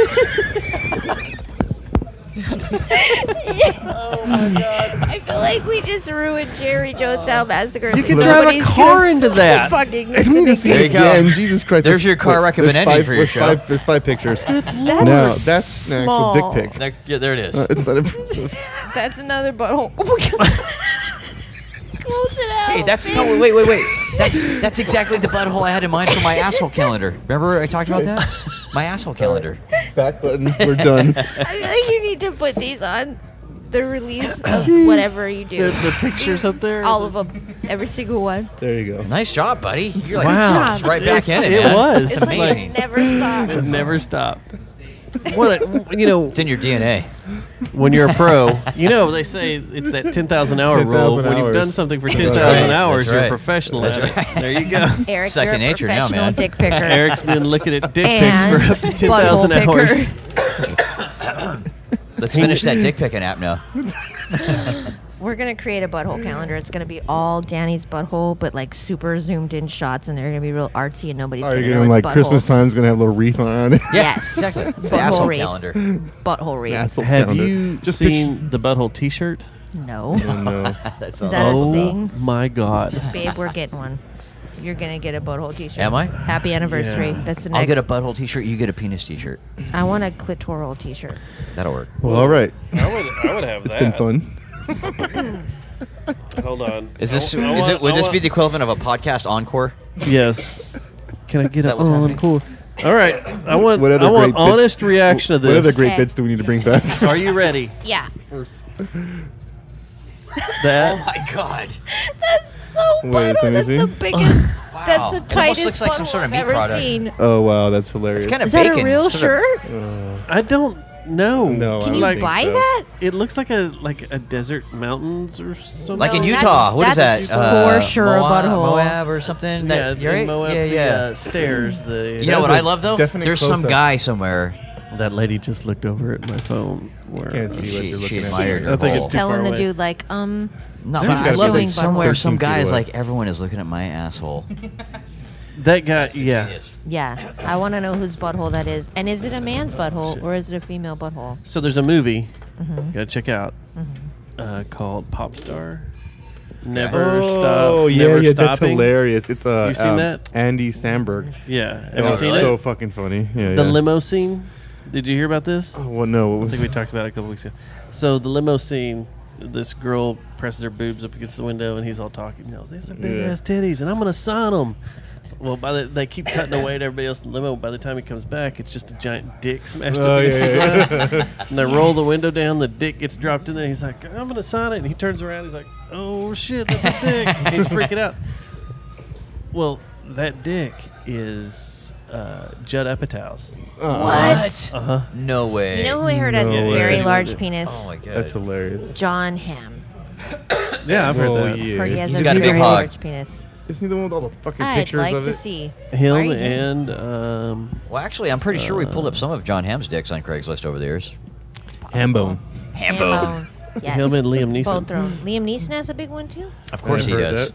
I feel like we just ruined Jerry Jonestown Massacre. You can drive a car into that. Fucking I don't need to see There it you go. again. Jesus Christ! There's your car wait, there's recommending five- for your there's show. Five, there's five pictures. That's No, that's an small. actual dick pic. There, yeah, there it is. Uh, it's not impressive. That's another butthole. Oh my God. Close it out. Hey, that's no wait, wait, wait. That's that's exactly the butthole I had in mind for my asshole calendar. Remember I talked about that? My asshole calendar. Back button. We're done. I feel like you need to put these on the release of whatever you do. The, the pictures up there. All of them. Every single one. There you go. Nice job, buddy. You're like Wow. just right back in it. It man. was. It's It's like amazing. it never stops. It never stopped. What a, you know, It's in your D N A. when you're a pro, you know they say it's that ten thousand hour ten rule. thousand When you've hours. done something for ten That's thousand right. hours, That's you're right. a professional That's at right. it. There you go. Eric, Second you're a nature now, professional man. dick picker. Eric's been looking at dick pics And for up to ten thousand butthole hours. Let's finish that dick picking app now. We're gonna create a butthole calendar. It's gonna be all Danny's butthole, but like super zoomed in shots, and they're gonna be real artsy, and nobody's Are gonna you know gonna it's like Christmas buttholes. time's gonna have a little wreath on it? Yes, Exactly. It's the Butthole asshole wreath. calendar. Butthole wreath. Asshole Have calendar. you Just seen the butthole T-shirt? No, picture- Oh, no. That's is that a Oh thing? my God! Babe, we're getting one. You're gonna get a butthole T-shirt. Am I? Happy anniversary. Yeah. That's the next. I'll get a butthole T-shirt. You get a penis T-shirt. I want a clitoral T-shirt. That'll work. Well, all right. I would, I would have It's been fun. Hold on. Is this? I Is want- it? Would I this want- be the equivalent of a podcast encore? Yes. Can I get that a? what's Oh, I'm happening? cool. All right. I want. What other I want great bits- honest reaction to this. What other great Okay. bits do we need to bring back? Are you ready? Yeah. That. my God! That's so Wait, butthole. let me That's see. the biggest. Wow. That's the It almost tightest looks like some butthole sort of I've meat ever product. seen. Oh wow, that's hilarious. It's kind of Is that bacon. a real sort of- shirt? I don't know. No, Can I you don't think buy so. that? It looks like a like a desert mountains or something. Like in No, Utah. What is that's- that? that's for sure a Moab, butthole. Moab or something. Yeah, That, you're in right? Moab, yeah, the, yeah. uh, stairs. The You know what That's I a love though? definite There's some close-up. guy somewhere. that lady just looked over at my phone. Where Can't see what She- you're she looking at. admired I think her it's hole. too far Telling the away. dude like, um, No, There's but I gotta love be that like somewhere some thirteen feet guy is away. like, everyone is looking at my asshole. that guy. Yeah. Genius. yeah, I want to know whose butthole that is, and is it a man's butthole or is it a female butthole? So there's a movie. Mm-hmm. Gotta check out. Uh, called Pop Star. Never Oh stop. yeah, never yeah, that's stopping. hilarious. It's uh, You seen um, that? Andy Samberg. Yeah. Have Oh, you seen so it? fucking funny. Yeah, The yeah. limo scene. Did you hear about this? Oh, well, no, what I was? think we talked about it a couple weeks ago. So the limo scene, this girl presses her boobs up against the window, and he's all talking. You know, these are big Yeah. ass titties, and I'm gonna sign them. Well, by the they keep cutting away to everybody else in the limo. By the time he comes back, it's just a giant dick smashed Oh, up against yeah, the yeah. glass. And they roll the window down. The dick gets dropped in there. He's like, "I'm gonna sign it." And he turns around. He's like, "Oh shit, that's a dick!" And he's freaking out. Well, that dick is uh, Judd Apatow's. What? Uh huh. No way. You know who I heard had No a way. very Yeah. large penis? Oh my God. That's hilarious. John Hamm. Yeah, I've heard Oh, that. yeah. Heard he has He's a got a big very hog. large penis. Isn't he the one with all the fucking I'd pictures like of to it? see. Him Are you- and um, Well, actually, I'm pretty sure we pulled up some of John Hamm's dicks on Craigslist over the years. Hambone. Hambo. Yes. him and Liam Neeson. Both thrown. Liam Neeson has a big one too. Of course he I've heard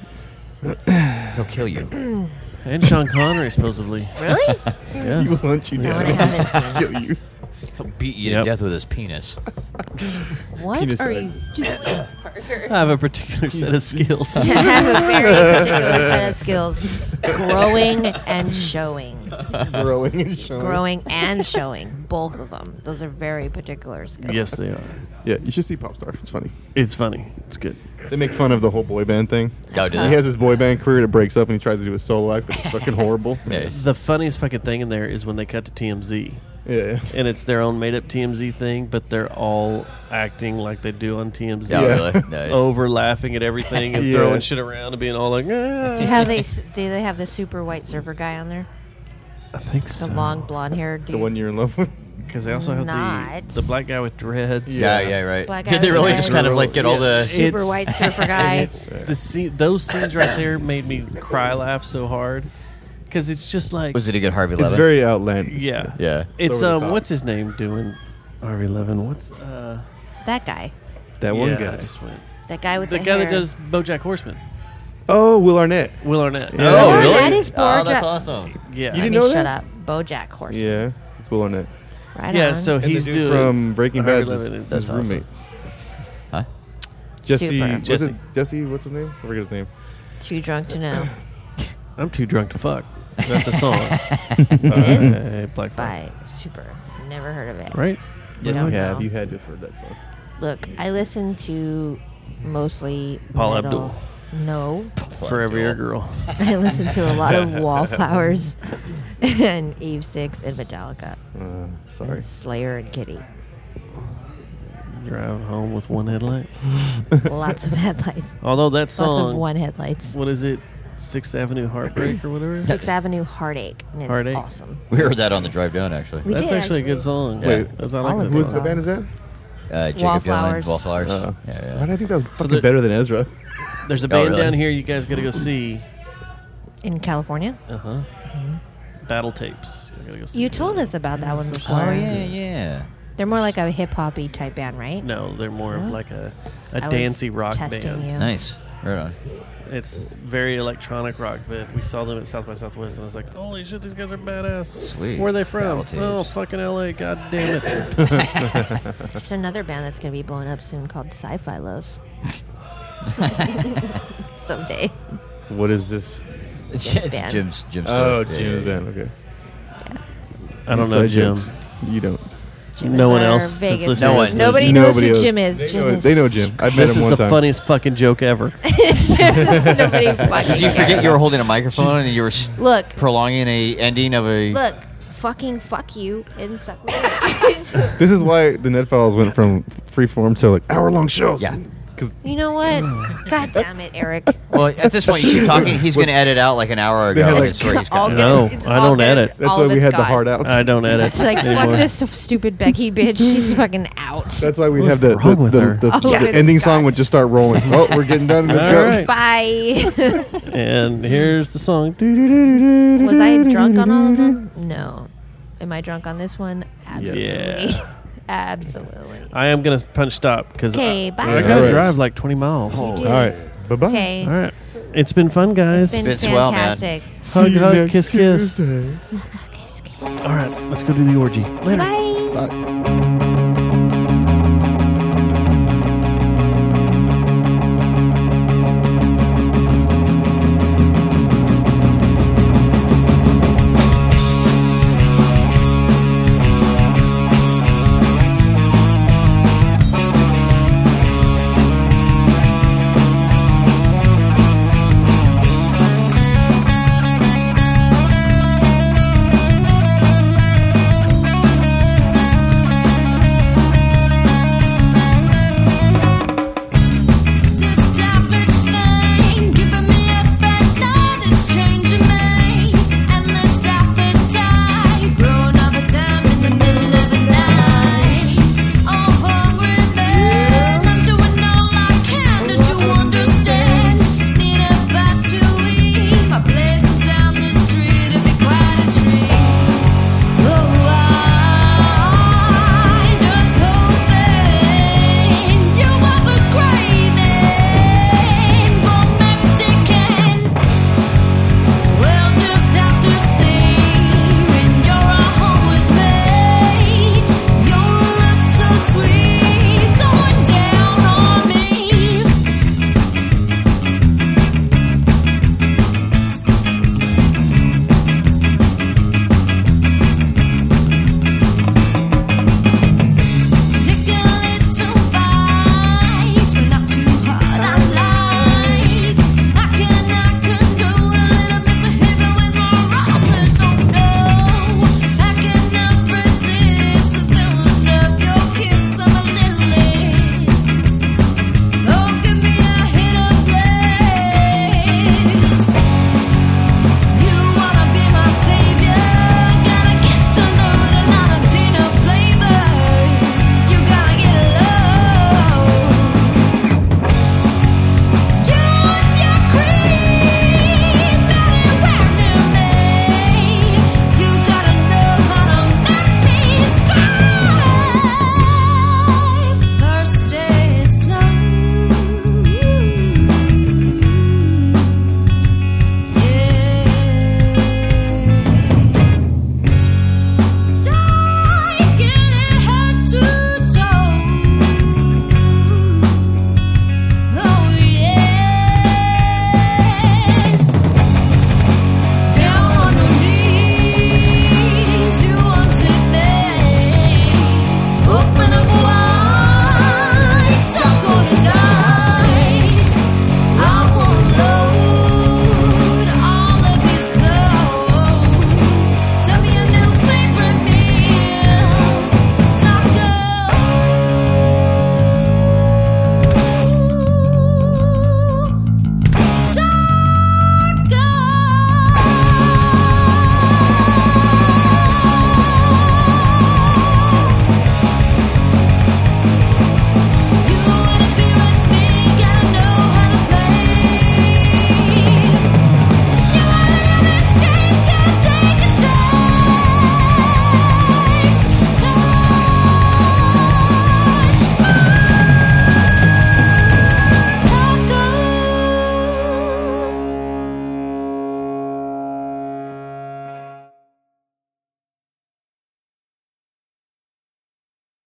does. He'll kill you. And Sean Connery, supposedly. Really? Yeah. He will hunt you No, down. I haven't seen Kill you. He'll beat you Yep. to death with his penis. What Penis are side. you doing, Parker? I have a particular set of skills. I have a very particular set of skills. Growing and showing. Growing and showing. Growing and showing. Both of them. Those are very particular skills. Yes, they are. Yeah, you should see Popstar. It's funny. It's funny. It's good. They make fun of the whole boy band thing. Go do He that. has his boy band career that breaks up and he tries to do a solo act, but it's fucking horrible. Yeah, it's- The funniest fucking thing in there is when they cut to T M Z. Yeah. And it's their own made up T M Z thing, but they're all acting like they do on T M Z. yeah, Yeah. really. Nice. Over laughing at everything and Yeah. throwing shit around and being all like, ah. Have they? Do they have the super white surfer guy on there? I think The so. long blonde hair dude. The one you're in love with. Because they also have Not. the, the black guy with dreads. Yeah, yeah, right. Black Did they guy really with just dreads. kind of like get all the? Super It's- white surfer guy. It's the scene, those scenes right there made me cry laugh so hard because it's just like Was it a good Harvey It's Levin? very outlandish. yeah Yeah. It's Over the um top. what's his name doing Harvey Levin? What's uh That guy. That one yeah, guy. I just went. That guy with The the, guy hair. that does BoJack Horseman, Oh, Will Arnett. Will Arnett. Yeah. Oh, Oh, really? that is Oh, that's Bojack. awesome. Yeah, You I didn't mean, know shut that? up. BoJack Horseman. Yeah, it's Will Arnett. Right yeah. on. So And he's the dude doing from Breaking Harvey Bad is Levin his, is- his that's roommate. Huh? Jesse. Super. What's Jesse. it? Jesse. What's his name? I forget his name. Too drunk to know. I'm too drunk to fuck. That's a song. is? uh, Black Flag. By Super. Never heard of it. Right? Yes, don't you have. know. You had to have heard that song. Look, I listen to mostly Paul metal. Abdul. No. Forever Your Girl. I listen to a lot of Wallflowers and Eve Six and Metallica. Uh, sorry. And Slayer and Kitty. Drive home with one headlight. Lots of headlights. Although that Lots song, of one headlights. what is it? Sixth Avenue Heartbreak or whatever. Sixth Avenue Heartache. And it's Heartache? awesome. We heard that on the drive down, actually. We That's did, actually a good actually. song. Wait, I thought I all liked of that it. What song. band is that? Uh, Jacob Wallflowers. Dylan, Wallflowers. Uh, yeah, Why yeah. did I think that was fucking the- better than Ezra? There's a Oh, band really? down here you guys got to go see. In California? Uh huh. Battle Tapes. You, gotta go see You that. told us about that one before. Oh yeah, yeah. They're more like a hip hoppy type band, right? No, they're more of Huh? like a, a I was dancey rock testing band. you. Nice. Right on. It's very electronic rock, but we saw them at South by Southwest, and I was like, "Holy shit, these guys are badass!" Sweet. Where are they from? Battle Tapes. Oh, fucking L A! God damn it! There's another band that's going to be blowing up soon called Sci-Fi Love. Someday. What is this? It's, Jim's it's band. Jim's Jim's. Oh, story. Yeah, Jim's yeah, yeah. band. Okay. I don't know Inside Jim. jokes. You don't. Jim No is one our else that's Vegas listening No guy. one knows Nobody Jim. knows Nobody who else. Jim is. They Jim know, is they know Jim. I've met This him is one the time. funniest fucking joke ever. Nobody fucking Did you forget you were holding a microphone and you were s- Look, prolonging a ending of a? look, fucking fuck you and suck me. This is why the Net Files went from freeform to like hour long shows. Yeah. Because You know what? God damn it, Eric. Well, at this point, you keep talking. He's going to edit out like an hour They ago. had, like- That's where he's All got. good. No, It's I all don't good. edit. that's All why of we it's had the gone. hard outs. I don't edit. It's like, fuck anymore. this stupid Becky bitch. She's fucking out. That's why we'd What's have the wrong the, with the, her? the, Oh, the good ending God. song would just start rolling. Oh, we're getting done. Let's All go. right. Bye. And here's the song. Was I drunk on all of them? No. Am I drunk on this one? Absolutely. Yeah. Absolutely. I am gonna punch stop because Okay, I, bye. I gotta All right. drive like twenty miles. You All do. All right. Bye bye. Okay. right, it's been fun, guys. It's been It's been swell, man. fantastic. Hug, hug, kiss, kiss. Tuesday. All right, let's go do the orgy. Later. Bye. Bye.